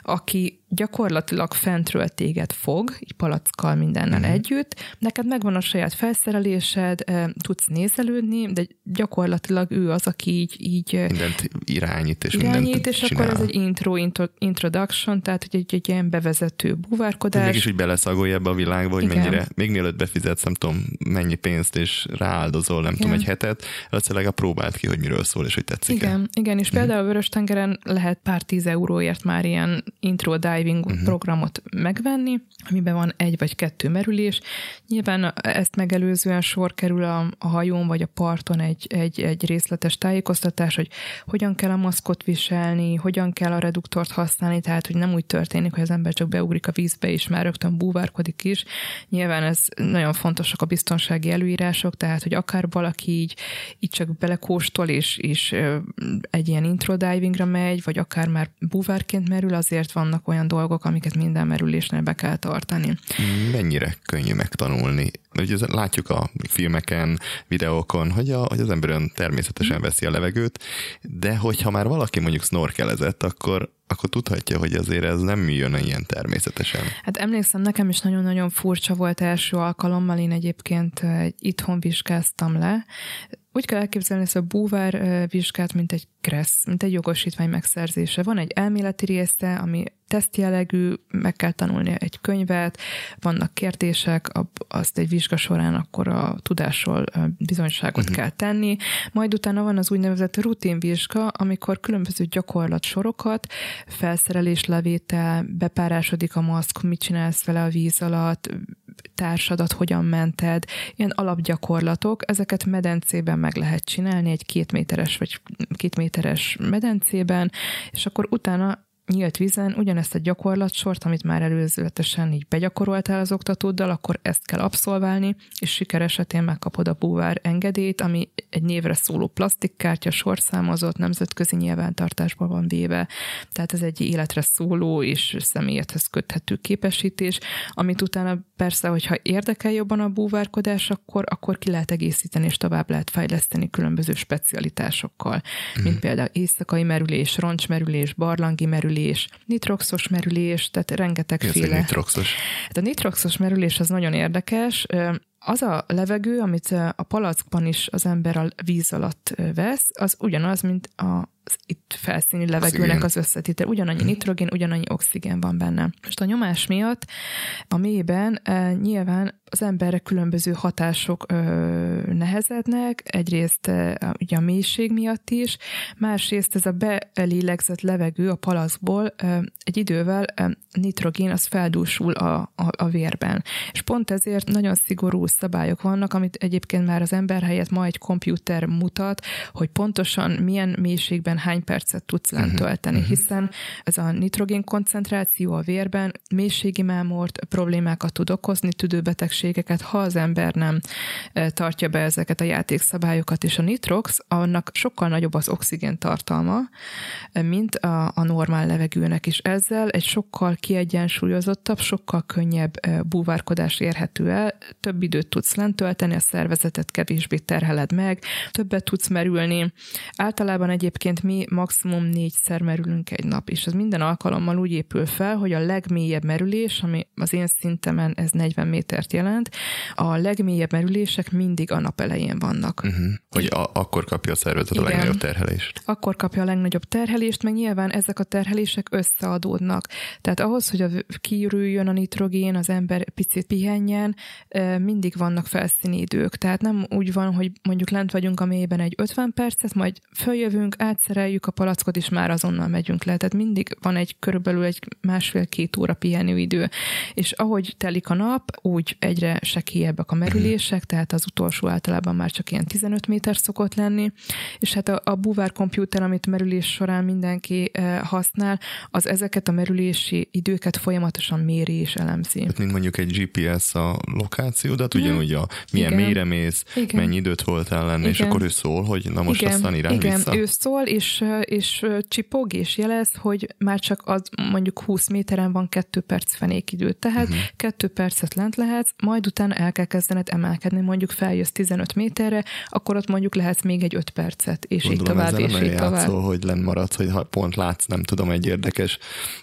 Speaker 4: aki gyakorlatilag fentről téged fog, így palackkal mindennel uh-huh. együtt. Neked megvan a saját felszerelésed, tudsz nézelődni, de gyakorlatilag ő az, aki így... így
Speaker 5: mindent irányít, és
Speaker 4: irányít,
Speaker 5: mindent
Speaker 4: és
Speaker 5: csinál.
Speaker 4: akkor ez egy intro, intro introduction, tehát egy, egy, egy ilyen bevezető búvárkodás.
Speaker 5: Mégis úgy beleszagolja ebbe a világba, hogy Igen. mennyire, még mielőtt befizetsz, nem tudom, mennyi pénzt, és rááldozol, nem Igen. tudom, egy hetet, először legalább próbáld ki, hogy miről szól, és hogy tetszik.
Speaker 4: Igen, Igen, és például a Vörös-tengeren lehet pár tíz euróért már ilyen intro diving uh-huh. programot megvenni, amiben van egy vagy kettő merülés. Nyilván ezt megelőzően sor kerül a, a hajón vagy a parton egy, egy, egy részletes tájékoztatás, hogy hogyan kell a maszkot viselni, hogyan kell a reduktort használni, tehát hogy nem úgy történik, hogy az ember csak beugrik a vízbe, és már rögtön búvárkodik is. Nyilván ez nagyon fontosak a biztonsági előírások, tehát hogy akár valaki így, így csak belekóstol, és, és egy ilyen intro divingra megy, vagy akár már búvárként merül, azért vannak olyan dolgok, amiket minden merülésnél be kell tartani.
Speaker 5: Mennyire könnyű megtanulni? Ugye látjuk a filmeken, videókon, hogy, a, hogy az ember olyan természetesen veszi a levegőt, de hogyha már valaki mondjuk snorkelezett, akkor akkor tudhatja, hogy azért ez nem jön ilyen természetesen.
Speaker 4: Hát emlékszem, nekem is nagyon-nagyon furcsa volt első alkalommal, én egyébként itthon vizsgáztam le. Úgy kell elképzelni ezt a búvár vizsgát, mint egy kressz, mint egy jogosítvány megszerzése. Van egy elméleti része, ami tesztjellegű, meg kell tanulni egy könyvet, vannak kérdések, azt egy vizsga során akkor a tudásról bizonyságot uh-huh. kell tenni, majd utána van az úgynevezett rutinvizsga, amikor különböző gyakorlatsorokat, felszereléslevétel, bepárásodik a maszk, mit csinálsz vele a víz alatt, társadat hogyan mented, ilyen alapgyakorlatok, ezeket medencében meg lehet csinálni, egy két méteres vagy két méteres medencében, és akkor utána nyílt vízen ugyanezt a gyakorlatsort, amit már előzőletesen így begyakoroltál az oktatóddal, akkor ezt kell abszolválni, és siker esetén megkapod a búvár engedélyt, ami egy névre szóló plastikkártya, sorszámozott, nemzetközi nyilvántartásban van véve. Tehát ez egy életre szóló és személyedhez köthető képesítés, amit utána persze, hogyha érdekel jobban a búvárkodás, akkor, akkor ki lehet egészíteni és tovább lehet fejleszteni különböző specialitásokkal, mm. mint például éjszakai merülés, roncsmerülés, barlangi merülés, nitroxos merülés, tehát rengetegféle.
Speaker 5: Ez nitroxos.
Speaker 4: Hát a nitroxos merülés az nagyon érdekes. Az a levegő, amit a palackban is az ember a víz alatt vesz, az ugyanaz, mint a itt felszíni levegőnek az összetétel. Ugyanannyi nitrogén, ugyanannyi oxigén van benne. Most a nyomás miatt a mélyben e, nyilván az emberre különböző hatások ö, nehezednek, egyrészt e, ugye a mélység miatt is, másrészt ez a belélegzett levegő a palackból e, egy idővel e, nitrogén az feldúsul a, a, a vérben. És pont ezért nagyon szigorú szabályok vannak, amit egyébként már az ember helyett ma egy komputer mutat, hogy pontosan milyen mélységben után hány percet tudsz lent tölteni, uh-huh. hiszen ez a nitrogén koncentráció a vérben mélységi mámort, problémákat tud okozni, tüdőbetegségeket, ha az ember nem tartja be ezeket a játékszabályokat, és a nitrox, annak sokkal nagyobb az oxigén tartalma, mint a, a normál levegőnek is. Ezzel egy sokkal kiegyensúlyozottabb, sokkal könnyebb búvárkodás érhető el, több időt tudsz lent tölteni, a szervezetet kevésbé terheled meg, többet tudsz merülni. Általában egyébként mi maximum négyszer merülünk egy nap, és ez minden alkalommal úgy épül fel, hogy a legmélyebb merülés, ami az én szintemen ez negyven métert jelent, a legmélyebb merülések mindig a nap elején vannak.
Speaker 5: Uh-huh. Hogy a- akkor kapja a szervezet Igen. a legnagyobb terhelést.
Speaker 4: Akkor kapja a legnagyobb terhelést, meg nyilván ezek a terhelések összeadódnak. Tehát ahhoz, hogy a kiürüljön a nitrogén, az ember picit pihenjen, mindig vannak felszíni idők. Tehát nem úgy van, hogy mondjuk lent vagyunk a mélyben egy ötven percet, majd följövünk, átszereljük a palackot, és már azonnal megyünk le. Tehát mindig van egy körülbelül egy másfél-két óra pihenőidő. És ahogy telik a nap, úgy egyre sekélyebbek a merülések, tehát az utolsó általában már csak ilyen tizenöt méter szokott lenni, és hát a, a búvár kompjúter, amit merülés során mindenki eh, használ, az ezeket a merülési időket folyamatosan méri és elemzi.
Speaker 5: Hát, mint mondjuk egy gé pé es a lokációdat, ugyanúgy a milyen
Speaker 4: Igen.
Speaker 5: mélyre mész,
Speaker 4: Igen.
Speaker 5: mennyi időt voltál lenni,
Speaker 4: Igen.
Speaker 5: és akkor ő szól, hogy na most
Speaker 4: Igen.
Speaker 5: aztán irány
Speaker 4: Igen.
Speaker 5: vissza.
Speaker 4: Ő szól, és, és csipog, és jelez, hogy már csak az mondjuk húsz méteren van kettő perc fenékidő. Tehát uh-huh. kettő percet lent lehetsz, majd utána el kell kezdened emelkedni, mondjuk feljössz tizenöt méterre, akkor ott mondjuk lehetsz még egy öt percet, és
Speaker 5: Gondolom,
Speaker 4: így tovább, és így tovább.
Speaker 5: Játszol, hogy lenn maradsz, hogy ha pont látsz, nem tudom, egy érdekes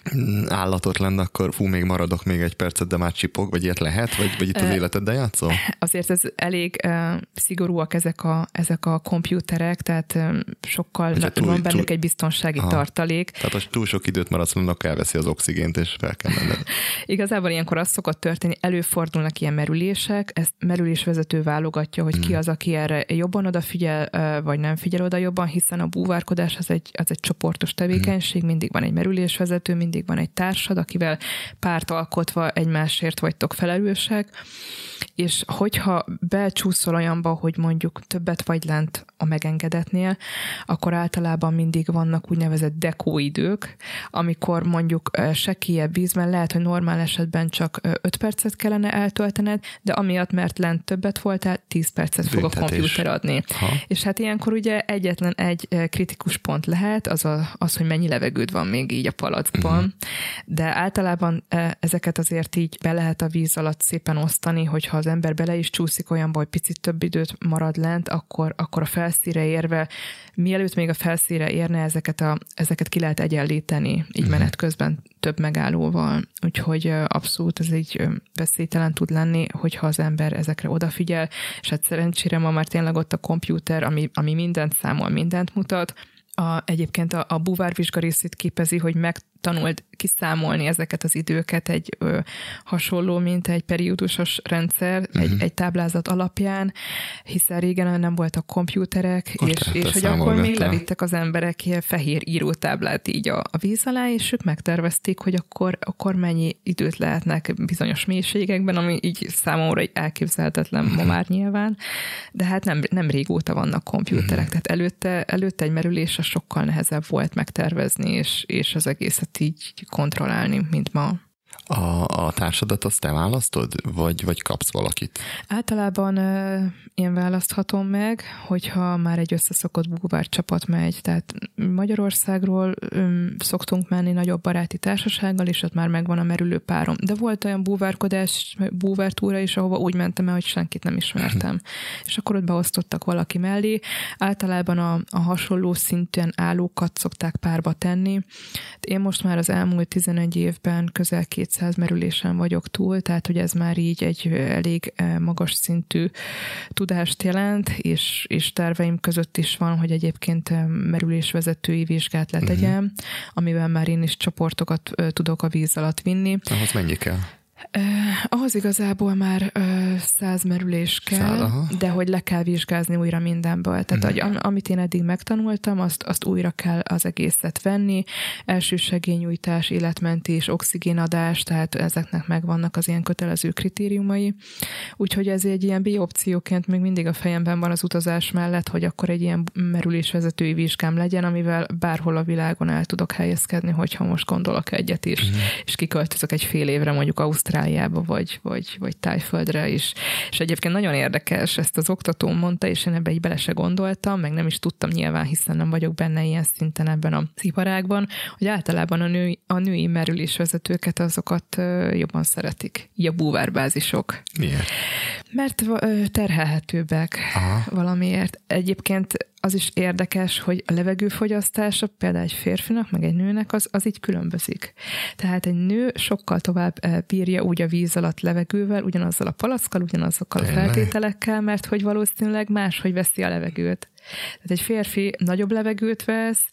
Speaker 5: állatot lenne, akkor fú, még maradok még egy percet, de már csipog, vagy ilyet lehet, vagy, vagy itt az életeddel játszol?
Speaker 4: Azért ez elég uh, szigorúak ezek a, ezek a kompjúterek, tehát um, sokkal na, túl, van bennük túl, egy biztonsági aha. tartalék.
Speaker 5: Tehát ha túl sok időt maradsz, annak elveszi az oxigént, és fel kell menned.
Speaker 4: Igazából ilyenkor az szokott történni, előfordulnak ilyen merülések, ezt merülésvezető válogatja, hogy ki az, aki erre jobban odafigyel, vagy nem figyel oda jobban, hiszen a búvárkodás az egy, az egy csoportos tevékenység, mindig van egy merülésvezető, mindig van egy társad, akivel párt alkotva egymásért vagytok felelősek, és hogyha becsúszol olyanba, hogy mondjuk többet vagy lent a megengedetnél, akkor általában mindig vannak úgynevezett dekóidők, amikor mondjuk sekélyebb vízben lehet, hogy normál esetben csak öt percet kellene eltöltened, de amiatt, mert lent többet voltál, tíz percet fog Büntetés. a kompjúter adni. Ha. És hát ilyenkor ugye egyetlen egy kritikus pont lehet, az, a, az hogy mennyi levegőd van még így a palackban, uh-huh. de általában ezeket azért így be lehet a víz alatt szépen osztani, hogyha az ember bele is csúszik olyanba, hogy picit több időt marad lent, akkor, akkor a felszínre érve, mielőtt még a felszínre érne, ezeket, a, ezeket ki lehet egyenlíteni, így uh-huh. menet közben több megállóval. Úgyhogy abszolút ez így veszélytelen tud lenni, hogyha az ember ezekre odafigyel, és hát szerencsére ma már tényleg ott a kompjúter, ami, ami mindent számol, mindent mutat. A, egyébként a, a búvárvizsga részét képezi, hogy megtanuld kiszámolni ezeket az időket egy ö, hasonló, mint egy periódusos rendszer, uh-huh. egy, egy táblázat alapján, hiszen régen nem voltak kompjúterek, Most és, és hogy akkor még levittek az emberek ilyen fehér írótáblát így a, a víz alá, és ők megtervezték, hogy akkor, akkor mennyi időt lehetnek bizonyos mélységekben, ami így számomra egy elképzelhetetlen uh-huh. ma már nyilván, de hát nem, nem régóta vannak kompjúterek, uh-huh. tehát előtte, előtte egy merülés sokkal nehezebb volt megtervezni, és, és az egészet így kontrollálni, mint ma.
Speaker 5: A, a társadat azt te választod, vagy, vagy kapsz valakit?
Speaker 4: Általában uh, én választhatom meg, hogyha már egy összeszokott búvár csapat megy. Tehát Magyarországról um, szoktunk menni nagyobb baráti társasággal, és ott már megvan a merülő párom. De volt olyan búvárkodás, búvártúra is, ahova úgy mentem el, hogy senkit nem ismertem. És akkor ott beosztottak valaki mellé. Általában a, a hasonló szinten állókat szokták párba tenni. Én most már az elmúlt tizenegy évben közel kétszáz merülésen vagyok túl, tehát hogy ez már így egy elég magas szintű tudást jelent, és, és terveim között is van, hogy egyébként merülésvezetői vizsgát letegyem, uh-huh. amivel már én is csoportokat tudok a víz alatt vinni.
Speaker 5: Ahhoz mennyi kell?
Speaker 4: Eh, ahhoz igazából már eh, száz merülés kell, Száz, de hogy le kell vizsgázni újra mindenből. Tehát uh-huh. hogy, amit én eddig megtanultam, azt, azt újra kell az egészet venni. Elsősegélynyújtás, életmentés, oxigénadás, tehát ezeknek megvannak az ilyen kötelező kritériumai. Úgyhogy ez egy ilyen biopcióként még mindig a fejemben van az utazás mellett, hogy akkor egy ilyen merülésvezetői vizsgám legyen, amivel bárhol a világon el tudok helyezkedni, hogyha most gondolok egyet is, uh-huh. és kiköltözök egy fél évre mondjuk Ausztráliába, vagy, vagy, vagy Tájföldre is. És egyébként nagyon érdekes, ezt az oktatóm mondta, és én ebbe így bele se gondoltam, meg nem is tudtam nyilván, hiszen nem vagyok benne ilyen szinten ebben a iparágban, hogy általában a, női, a női merülésvezetőket azokat jobban szeretik, így a búvárbázisok.
Speaker 5: Miért?
Speaker 4: Mert terhelhetőbbek Aha. valamiért. Egyébként az is érdekes, hogy a levegőfogyasztása például egy férfinak, meg egy nőnek az, az így különbözik. Tehát egy nő sokkal tovább bírja úgy a víz alatt levegővel, ugyanazzal a palackkal, ugyanazokkal a feltételekkel, mert hogy valószínűleg máshogy veszi a levegőt. Tehát egy férfi nagyobb levegőt vesz,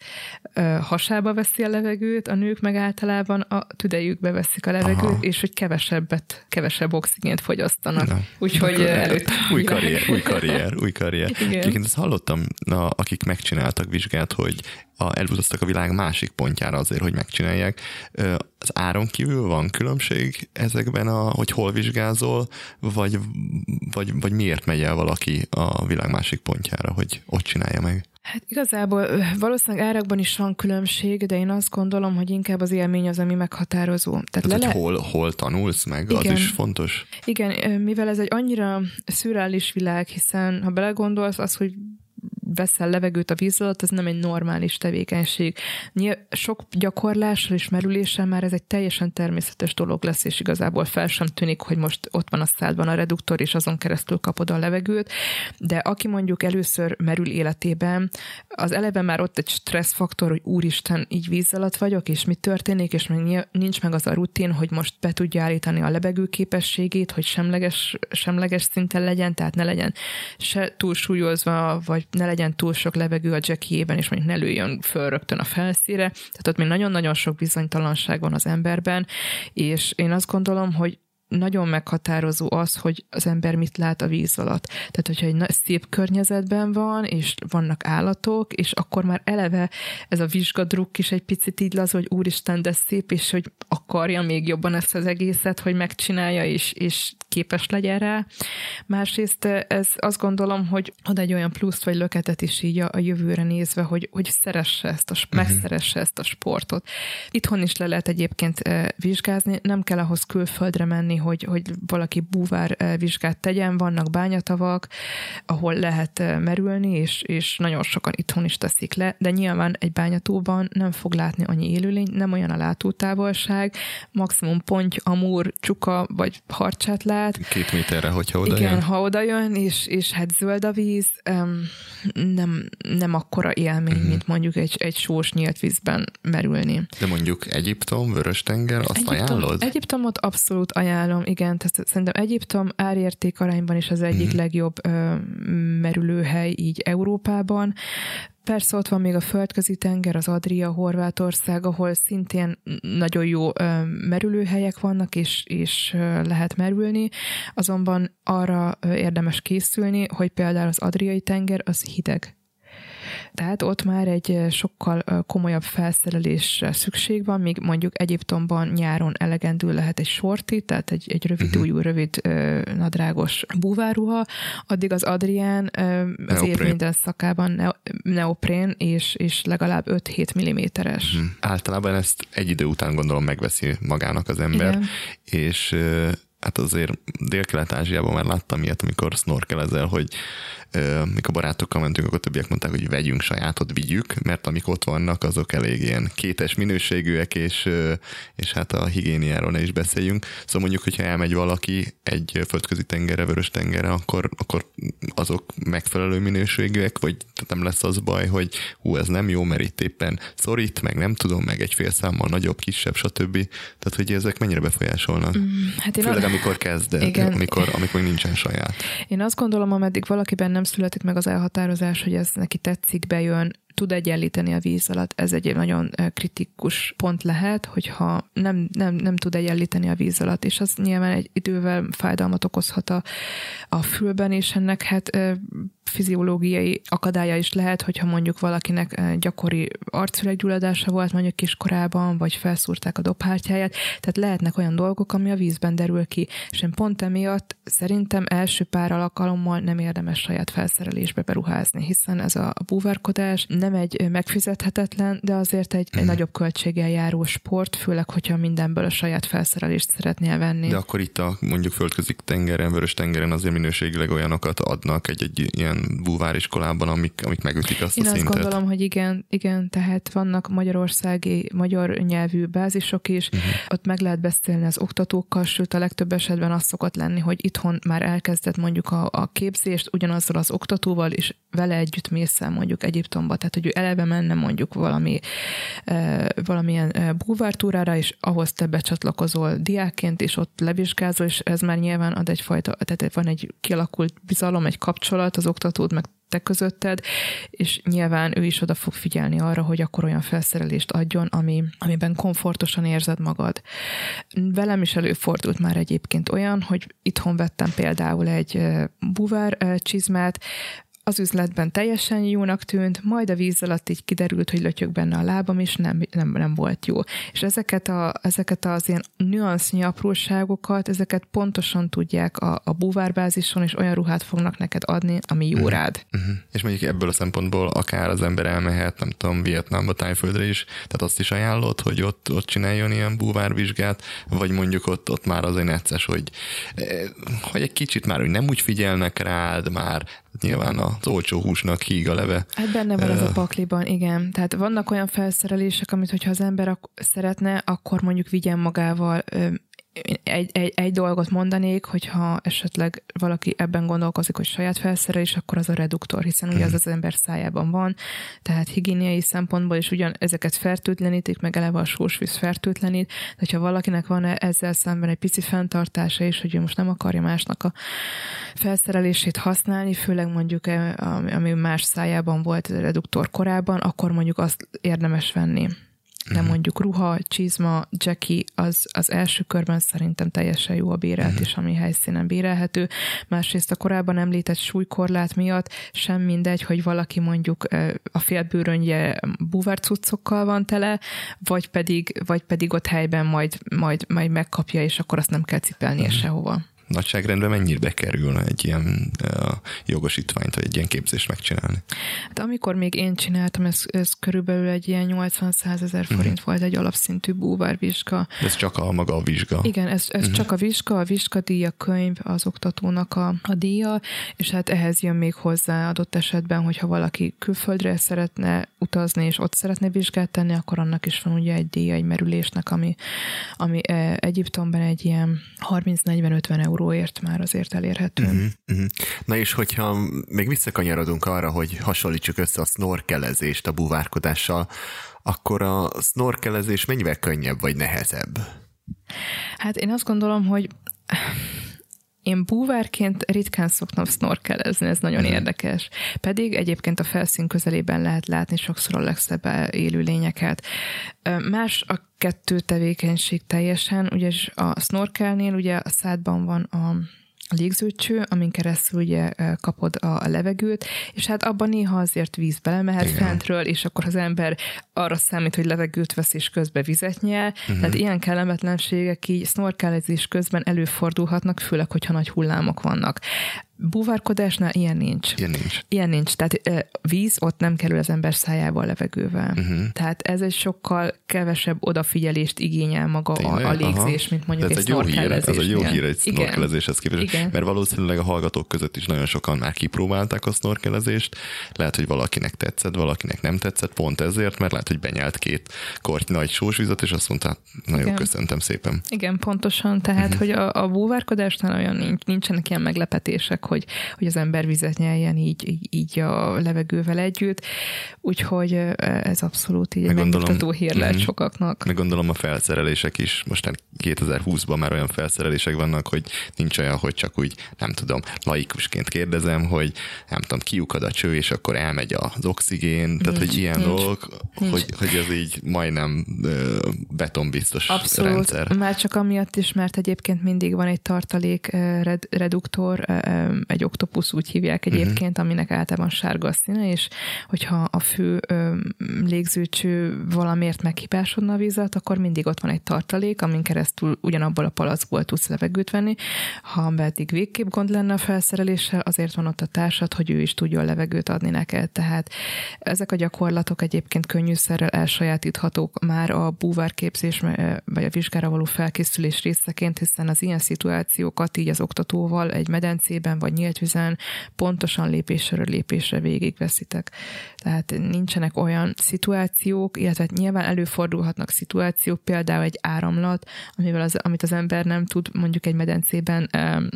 Speaker 4: hasába veszi a levegőt, a nők meg általában a tüdejükbe veszik a levegőt, Aha. és hogy kevesebbet, kevesebb oxigént fogyasztanak. Na. Úgyhogy előtt...
Speaker 5: Új karrier, új karrier, új karrier. Egyébként ezt hallottam, na, akik megcsináltak vizsgát, hogy a, elutaztak a világ másik pontjára azért, hogy megcsinálják. Az áron kívül van különbség ezekben, a, hogy hol vizsgázol, vagy, vagy, vagy miért megy el valaki a világ másik pontjára, hogy ott csinálja meg?
Speaker 4: Hát igazából valószínűleg árakban is van különbség, de én azt gondolom, hogy inkább az élmény az, ami meghatározó. Tehát,
Speaker 5: Tehát le... hogy hol, hol tanulsz meg, Igen. az is fontos?
Speaker 4: Igen, mivel ez egy annyira szürreális világ, hiszen ha belegondolsz, az, hogy veszel levegőt a víz alatt, ez nem egy normális tevékenység. Sok gyakorlással és merüléssel már ez egy teljesen természetes dolog lesz, és igazából fel sem tűnik, hogy most ott van a szádban a reduktor, és azon keresztül kapod a levegőt, de aki mondjuk először merül életében, az eleve már ott egy stresszfaktor, hogy úristen, így víz alatt vagyok, és mi történik, és még nincs meg az a rutin, hogy most be tudja állítani a levegő képességét, hogy semleges, semleges szinten legyen, tehát ne legyen se túlsúlyozva, vagy ne legyen túl sok levegő a jackiében, és mondjuk ne lőjön föl rögtön a felszíre. Tehát ott még nagyon-nagyon sok bizonytalanság van az emberben, és én azt gondolom, hogy nagyon meghatározó az, hogy az ember mit lát a víz alatt. Tehát, hogyha egy szép környezetben van, és vannak állatok, és akkor már eleve ez a vizsgadruk is egy picit így lazul, hogy úristen, de szép, és hogy akarja még jobban ezt az egészet, hogy megcsinálja, és, és képes legyen rá. Másrészt ez azt gondolom, hogy ad egy olyan pluszt vagy löketet is így a, a jövőre nézve, hogy, hogy szeresse ezt a, uh-huh. megszeresse ezt a sportot. Itthon is le lehet egyébként vizsgázni, nem kell ahhoz külföldre menni, hogy, hogy valaki búvár vizsgát tegyen, vannak bányatavak, ahol lehet merülni, és, és nagyon sokan itthon is teszik le, de nyilván egy bányatóban nem fog látni annyi élőlény, nem olyan a látótávolság, maximum ponty, amúr, csuka vagy harcsát lát.
Speaker 5: Két méterre, hogyha oda
Speaker 4: Igen,
Speaker 5: jön.
Speaker 4: ha oda jön, és, és hát zöld a víz, nem, nem akkora élmény, uh-huh. mint mondjuk egy, egy sós nyílt vízben merülni.
Speaker 5: De mondjuk Egyiptom, Vörös-tenger, azt Egyiptom, ajánlod?
Speaker 4: Egyiptomot abszolút ajánlom, igen, tehát szerintem Egyiptom árérték arányban is az egyik uh-huh. legjobb ö, merülőhely így Európában. Persze ott van még a Földközi tenger, az Adria, Horvátország, ahol szintén nagyon jó ö, merülőhelyek vannak, és, és ö, lehet merülni, azonban arra ö, érdemes készülni, hogy például az Adriai tenger az hideg. Tehát ott már egy sokkal komolyabb felszerelésre szükség van, míg mondjuk Egyiptomban nyáron elegendő lehet egy sorti, tehát egy, egy rövid ujjú, rövid nadrágos búvárruha, addig az Adrián az év minden szakában neoprén, és, és legalább öt-hét milliméteres.
Speaker 5: Hmm. Általában ezt egy idő után gondolom megveszi magának az ember, Igen. és hát azért Dél-Kelet-Ázsiában már láttam ilyet, amikor snorkelezel, hogy euh, mikor barátokkal mentünk, akkor többiek mondták, hogy vegyünk sajátot, vigyük, mert amik ott vannak, azok elég ilyen kétes minőségűek, és, és hát a higiéniáról ne is beszéljünk. Szóval mondjuk, hogyha elmegy valaki egy Földközi tengerre, Vörös tengerre, akkor, akkor azok megfelelő minőségűek, vagy nem lesz az baj, hogy hú, ez nem jó, mert itt éppen szorít, meg nem tudom, meg egy fél számmal nagyobb, kisebb, stb. Tehát, hogy ezek mennyire befolyásolnak? Mm, hát én Főleg, a... amikor kezded, amikor, amikor nincsen saját.
Speaker 4: Én azt gondolom, ameddig valakiben nem születik meg az elhatározás, hogy ez neki tetszik, bejön, tud egyenlíteni a víz alatt. Ez egy nagyon kritikus pont lehet, hogyha nem, nem, nem tud egyenlíteni a víz alatt, és az nyilván egy idővel fájdalmat okozhat a, a fülben, és ennek hát fiziológiai akadálya is lehet, hogyha mondjuk valakinek gyakori arcüreggyulladása volt mondjuk kiskorában, vagy felszúrták a dobhártyáját, tehát lehetnek olyan dolgok, ami a vízben derül ki, és én pont emiatt szerintem első pár alkalommal nem érdemes saját felszerelésbe beruházni, hiszen ez a búvárkodás nem egy megfizethetetlen, de azért egy, egy nagyobb költséggel járó sport, főleg, hogyha mindenből a saját felszerelést szeretnél venni.
Speaker 5: De akkor itt a mondjuk földközi tengeren, vörös tengeren azért minőségileg olyanokat adnak egy-egy ilyen búváriskolában, amik, amik megütik azt
Speaker 4: Én
Speaker 5: a szintet.
Speaker 4: Én azt gondolom, hogy igen, igen, tehát vannak magyarországi, magyar nyelvű bázisok is, uh-huh. ott meg lehet beszélni az oktatókkal, sőt a legtöbb esetben az szokott lenni, hogy itthon már elkezdett mondjuk a, a képzést ugyanazzal az oktatóval, és vele együtt mész el mondjuk Egyiptomba, tehát hogy ő eleve menne mondjuk valami e, valamilyen e, búvártúrára, és ahhoz te becsatlakozol diákként, és ott levizsgázol, és ez már nyilván ad egyfajta, tehát van egy kialakult bizalom, egy kapcsolat az oktatód meg te közötted, és nyilván ő is oda fog figyelni arra, hogy akkor olyan felszerelést adjon, ami, amiben komfortosan érzed magad. Velem is előfordult már egyébként olyan, hogy itthon vettem például egy búvár csizmát, az üzletben teljesen jónak tűnt, majd a víz alatt így kiderült, hogy lötyög benne a lábam, és nem, nem, nem volt jó. És ezeket, a, ezeket az ilyen nüansznyi apróságokat, ezeket pontosan tudják a, a búvárbázison, és olyan ruhát fognak neked adni, ami jó uh-huh. rád.
Speaker 5: Uh-huh. És mondjuk ebből a szempontból akár az ember elmehet, nem tudom, Vietnámba, Tájföldre is, tehát azt is ajánlott, hogy ott, ott csináljon ilyen búvárvizsgát, vagy mondjuk ott, ott már azért necces, hogy, hogy egy kicsit már, hogy nem úgy figyelnek rád, már nyilván az olcsó húsnak híg a leve.
Speaker 4: Hát benne van az a pakliban, igen. Tehát vannak olyan felszerelések, amit hogyha az ember ak- szeretne, akkor mondjuk vigyen magával. Egy, egy, egy dolgot mondanék, hogyha esetleg valaki ebben gondolkozik, hogy saját felszerelés, akkor az a reduktor, hiszen ugye az az ember szájában van, tehát higiéniai szempontból is ugyan ezeket fertőtlenítik, meg eleve a sósvíz fertőtlenít, de hogyha valakinek van ezzel szemben egy pici fenntartása is, hogy ő most nem akarja másnak a felszerelését használni, főleg mondjuk ami más szájában volt a reduktor korábban, akkor mondjuk azt érdemes venni. De mondjuk ruha, csizma, jackie, az, az első körben szerintem teljesen jó a bérelt, uh-huh. és ami helyszínen bérelhető. Másrészt a korábban említett súlykorlát miatt sem mindegy, hogy valaki mondjuk a félbőröngye búvárcuccokkal van tele, vagy pedig, vagy pedig ott helyben majd, majd, majd megkapja, és akkor azt nem kell cipelnie uh-huh. sehova.
Speaker 5: Nagyságrendben mennyire kerül egy ilyen uh, jogosítványt, vagy egy ilyen képzést megcsinálni?
Speaker 4: Hát amikor még én csináltam, ez, ez körülbelül egy ilyen nyolcvan-százezer forint uh-huh. volt egy alapszintű búvárvizsga.
Speaker 5: Ez csak a maga a vizsga?
Speaker 4: Igen, ez, ez uh-huh. csak a vizsga, a vizsgadíj, a könyv, az oktatónak a, a díja, és hát ehhez jön még hozzá adott esetben, hogyha valaki külföldre szeretne utazni, és ott szeretne vizsgát tenni, akkor annak is van ugye egy díja, egy merülésnek, ami, ami Egyiptomban egy ilyen harminc-negyven-ötven euróért már azért elérhető. Uh-huh,
Speaker 3: uh-huh. Na és hogyha még visszakanyarodunk arra, hogy hasonlítsuk össze a snorkelezést a búvárkodással, akkor a snorkelezés mennyivel könnyebb vagy nehezebb?
Speaker 4: Hát én azt gondolom, hogy én búvárként ritkán szoktam snorkelezni, ez nagyon uh-huh. érdekes. Pedig egyébként a felszín közelében lehet látni sokszor a legszebb élőlényeket. Más a kettő tevékenység teljesen, ugyanis a snorkelnél ugye a szádban van a légzőcső, amin keresztül ugye kapod a levegőt, és hát abban néha azért víz belemehet igen. fentről, és akkor az ember arra számít, hogy levegőt vesz, és közben vizet nyel. Uh-huh. Tehát ilyen kellemetlenségek így snorkelezés közben előfordulhatnak, főleg, hogyha nagy hullámok vannak. Búvárkodásnál ilyen nincs.
Speaker 5: Ilyen nincs.
Speaker 4: Ilyen nincs. Tehát e, víz ott nem kerül az ember szájába a levegővel. Uh-huh. Tehát ez egy sokkal kevesebb odafigyelést igényel maga a, a légzés, aha. mint mondjuk egy snorkelezésnél.
Speaker 5: Ez egy jó hír egy snorkelezéshez képest. Mert valószínűleg a hallgatók között is nagyon sokan már kipróbálták a snorkelezést. Lehet, hogy valakinek tetszett, valakinek nem tetszett, pont ezért, mert lehet, hogy benyelt két korty nagy sósvizet, és azt mondta, na jó, köszöntem szépen.
Speaker 4: Igen, pontosan. Tehát, uh-huh. hogy a, a búvárkodásnál olyan nincs, nincsenek ilyen meglepetések, hogy, hogy az ember vizet nyeljen így, így, így a levegővel együtt. Úgyhogy ez abszolút így egy megnyugtató hír lehet mm-hmm. sokaknak.
Speaker 5: Meg gondolom a felszerelések is. Most kétezer-húszban már olyan felszerelések vannak, hogy nincs olyan, hogy csak úgy, nem tudom, laikusként kérdezem, hogy nem tudom, kiukad a cső, és akkor elmegy az oxigén. Nincs, Tehát, hogy ilyen dolgok, hogy, hogy ez így majdnem betonbiztos
Speaker 4: abszolút.
Speaker 5: Rendszer.
Speaker 4: Már csak amiatt is, mert egyébként mindig van egy tartalék red, reduktor, egy oktopusz úgy hívják egyébként, uh-huh. aminek általában sárga a színe, és hogyha a fő légzőcső valamiért meghibásodna a víz alatt, akkor mindig ott van egy tartalék, amin keresztül ugyanabból a palackból tudsz levegőt venni. Ha pedig végképp gond lenne a felszereléssel, azért van ott a társad, hogy ő is tudjon levegőt adni neked. Tehát ezek a gyakorlatok egyébként könnyűszerrel elsajátíthatók már a búvárképzés vagy a vizsgára való felkészülés részeként, hiszen az ilyen szituációkat így az oktatóval egy medencében vagy nyílt vizen pontosan lépésről lépésre végigveszitek. Tehát nincsenek olyan szituációk, illetve nyilván előfordulhatnak szituációk, például egy áramlat, amivel az, amit az ember nem tud mondjuk egy medencében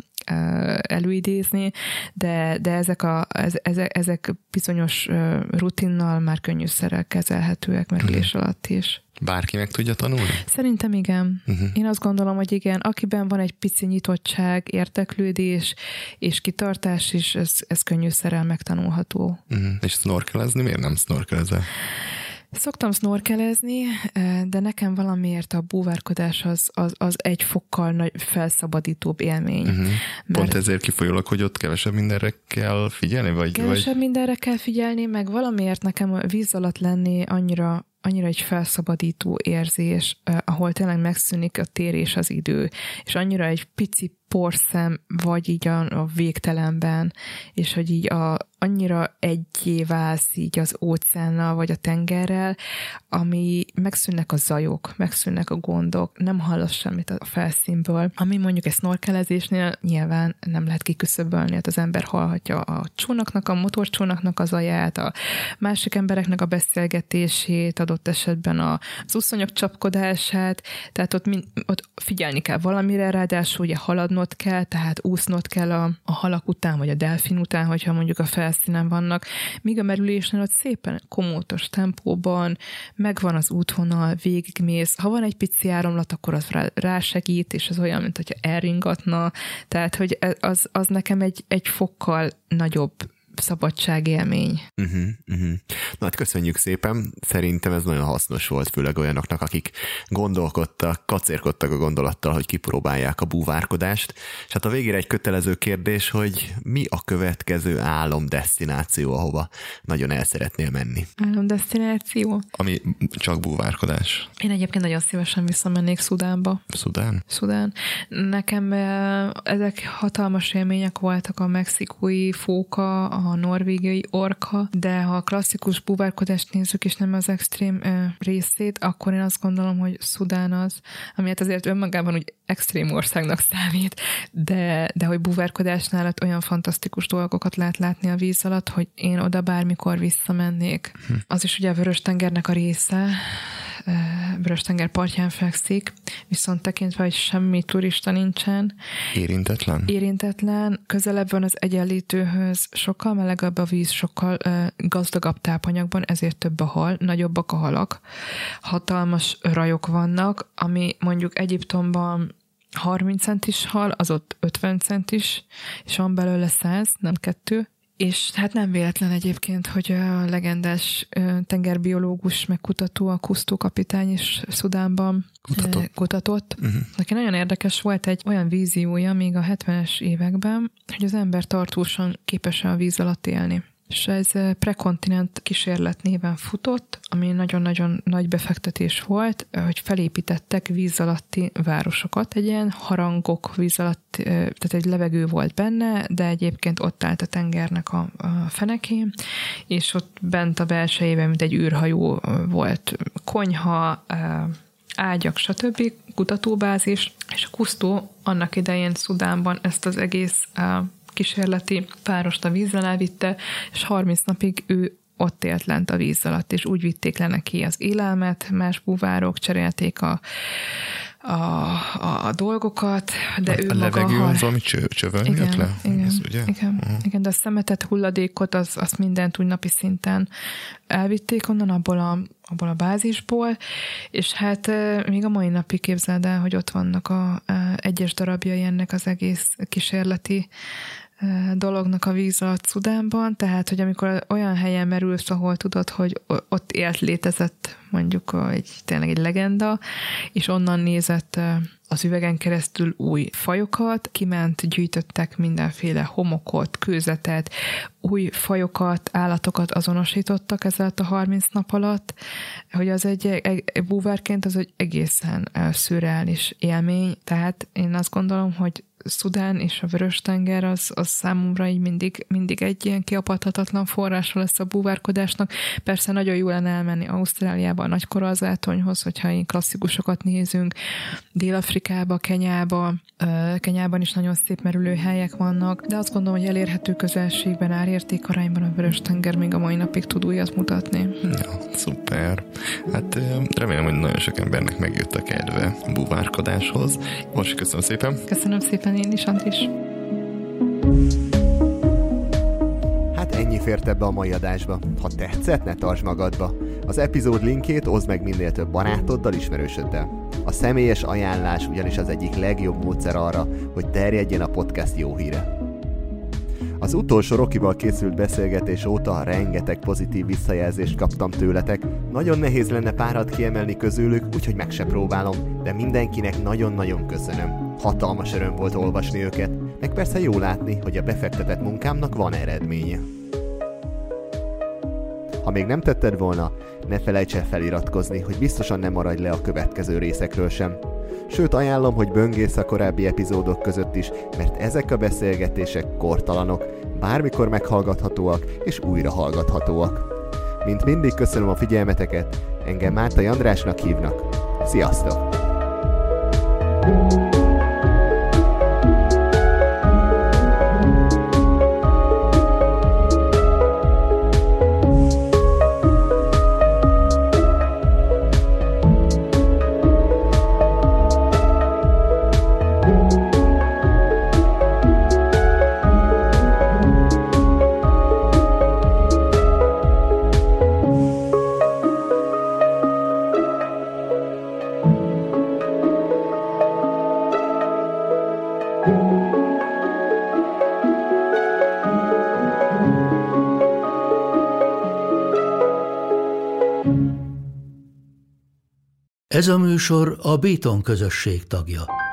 Speaker 4: előidézni, de, de ezek, a, ezek, ezek bizonyos rutinnal már könnyűszerrel kezelhetőek merülés hmm. alatt is.
Speaker 5: Bárki meg tudja tanulni?
Speaker 4: Szerintem igen. Uh-huh. Én azt gondolom, hogy igen. Akiben van egy pici nyitottság, érdeklődés és kitartás is, ez, ez könnyűszerrel megtanulható.
Speaker 5: Uh-huh. És snorkelezni? Miért nem snorkelezel?
Speaker 4: Szoktam snorkelezni, de nekem valamiért a búvárkodás az, az, az egy fokkal nagy felszabadítóbb élmény. Uh-huh.
Speaker 5: Pont ezért kifolyólag, hogy ott kevesebb mindenre kell figyelni? Vagy,
Speaker 4: kevesebb
Speaker 5: vagy...
Speaker 4: mindenre kell figyelni, meg valamiért nekem a víz alatt lenni annyira annyira egy felszabadító érzés, ahol tényleg megszűnik a tér és az idő, és annyira egy pici porszem vagy így a, a végtelenben, és hogy így a, annyira egyé válsz így az óceánnal vagy a tengerrel, ami megszűnnek a zajok, megszűnnek a gondok, nem hallasz semmit a felszínből, ami mondjuk egy snorkelezésnél nyilván nem lehet kiküszöbölni, hát az ember hallhatja a csónaknak, a motorcsónaknak a zaját, a másik embereknek a beszélgetését, adott esetben az uszonyok csapkodását, tehát ott, mind, ott figyelni kell valamire, ráadásul ugye haladnod kell, tehát úsznod kell a, a halak után, vagy a delfin után, hogyha mondjuk a felszínen vannak, míg a merülésnél ott szépen komótos tempóban, megvan az útvonal, végigmész, ha van egy pici áramlat, akkor az rásegít, és az olyan, mint hogyha elringatna, tehát hogy az, az nekem egy, egy fokkal nagyobb szabadságélmény.
Speaker 3: Uh-huh, uh-huh. Na hát köszönjük szépen, szerintem ez nagyon hasznos volt, főleg olyanoknak, akik gondolkodtak, kacérkodtak a gondolattal, hogy kipróbálják a búvárkodást, és hát a végére egy kötelező kérdés, hogy mi a következő álomdesztináció, ahova nagyon el szeretnél menni?
Speaker 4: Álomdesztináció?
Speaker 5: Ami csak búvárkodás.
Speaker 4: Én egyébként nagyon szívesen visszamennék Szudánba.
Speaker 5: Szudán?
Speaker 4: Szudán. Nekem ezek hatalmas élmények voltak, a mexikói fóka, a a norvégiai orka, de ha a klasszikus búvárkodást nézzük, és nem az extrém ö, részét, akkor én azt gondolom, hogy Szudán az, amiért azért önmagában úgy extrém országnak számít, de, de hogy búvárkodásnál ott olyan fantasztikus dolgokat lehet látni a víz alatt, hogy én oda bármikor visszamennék. Hm. Az is ugye a Vörös-tengernek a része, Vörös-tenger partján fekszik, viszont tekintve, hogy semmi turista nincsen.
Speaker 5: Érintetlen?
Speaker 4: Érintetlen, közelebb van az Egyenlítőhöz, sokkal melegebb a víz, sokkal uh, gazdagabb tápanyagban, ezért több a hal, nagyobbak a halak. Hatalmas rajok vannak, ami mondjuk Egyiptomban harminc centis hal, az ott ötven centis, és van belőle száz, nem kettő. És hát nem véletlen egyébként, hogy a legendás tengerbiológus megkutató, a Cousteau kapitány is Szudánban kutatott. kutatott. Uh-huh. Neki nagyon érdekes volt egy olyan víziója még a hetvenes években, hogy az ember tartósan képes a víz alatt élni. És ez prekontinent kísérlet néven futott, ami nagyon-nagyon nagy befektetés volt, hogy felépítettek víz alatti városokat. Egy ilyen harangok víz alatt, tehát egy levegő volt benne, de egyébként ott állt a tengernek a, a fenekén, és ott bent a belsejében, mint egy űrhajó volt konyha, ágyak, stb. Kutatóbázis, és a Cousteau annak idején Szudánban ezt az egész kísérleti párost a víz alá vitte, és harminc napig ő ott élt lent a víz alatt, és úgy vitték le neki az élelmet, más búvárok cserélték a, a, a, a dolgokat, de
Speaker 5: a,
Speaker 4: ő
Speaker 5: a
Speaker 4: maga...
Speaker 5: levegő
Speaker 4: hal...
Speaker 5: az, ami cső, csövön
Speaker 4: igen,
Speaker 5: jött le?
Speaker 4: Igen,
Speaker 5: ez, ugye?
Speaker 4: igen, uh-huh. igen, de a szemetet, hulladékot, az, azt mindent úgy napi szinten elvitték onnan, abból a, abból a bázisból, és hát még a mai napig képzeld el, hogy ott vannak a, a egyes darabjai ennek az egész kísérleti dolognak a víz alatt Szudánban, tehát, hogy amikor olyan helyen merülsz, ahol tudod, hogy ott élt, létezett mondjuk egy, tényleg egy legenda, és onnan nézett az üvegen keresztül új fajokat, kiment, gyűjtöttek mindenféle homokot, kőzetet, új fajokat, állatokat azonosítottak ezzel a harminc nap alatt, hogy az egy, egy búvárként az egy egészen szürreális élmény, tehát én azt gondolom, hogy Szudán és a Vörös-tenger az, az számomra így mindig, mindig egy ilyen kiapadhatatlan forrása lesz a búvárkodásnak. Persze nagyon jó lenne elmenni Ausztráliába, a Nagykorallzátonyhoz, hogyha ilyen klasszikusokat nézünk, Dél-Afrikába, Kenyába, Kenyában is nagyon szép merülőhelyek vannak, de azt gondolom, hogy elérhető közelségben, árértékarányban a Vörös-tenger még a mai napig tud újat mutatni.
Speaker 5: Ja, szuper. Hát remélem, hogy nagyon sok embernek megjött a kedve a búvárkodáshoz. Most köszönöm szépen.
Speaker 4: Köszönöm szépen én is, Andris.
Speaker 3: Hát ennyi fért ebbe a mai adásba. Ha tetszett, ne tartsd magadba. Az epizód linkjét oszd meg minél több barátoddal, ismerősöddel. A személyes ajánlás ugyanis az egyik legjobb módszer arra, hogy terjedjen a podcast jó híre. Az utolsó Rockyval készült beszélgetés óta rengeteg pozitív visszajelzést kaptam tőletek. Nagyon nehéz lenne párat kiemelni közülük, úgyhogy meg se próbálom, de mindenkinek nagyon-nagyon köszönöm. Hatalmas öröm volt olvasni őket, meg persze jó látni, hogy a befektetett munkámnak van eredménye. Ha még nem tetted volna, ne felejts el feliratkozni, hogy biztosan ne maradj le a következő részekről sem. Sőt, ajánlom, hogy böngész a korábbi epizódok között is, mert ezek a beszélgetések kortalanok, bármikor meghallgathatóak és újra hallgathatóak. Mint mindig köszönöm a figyelmeteket, engem Mártai Andrásnak hívnak. Sziasztok!
Speaker 1: Ez a műsor a Béton közösség tagja.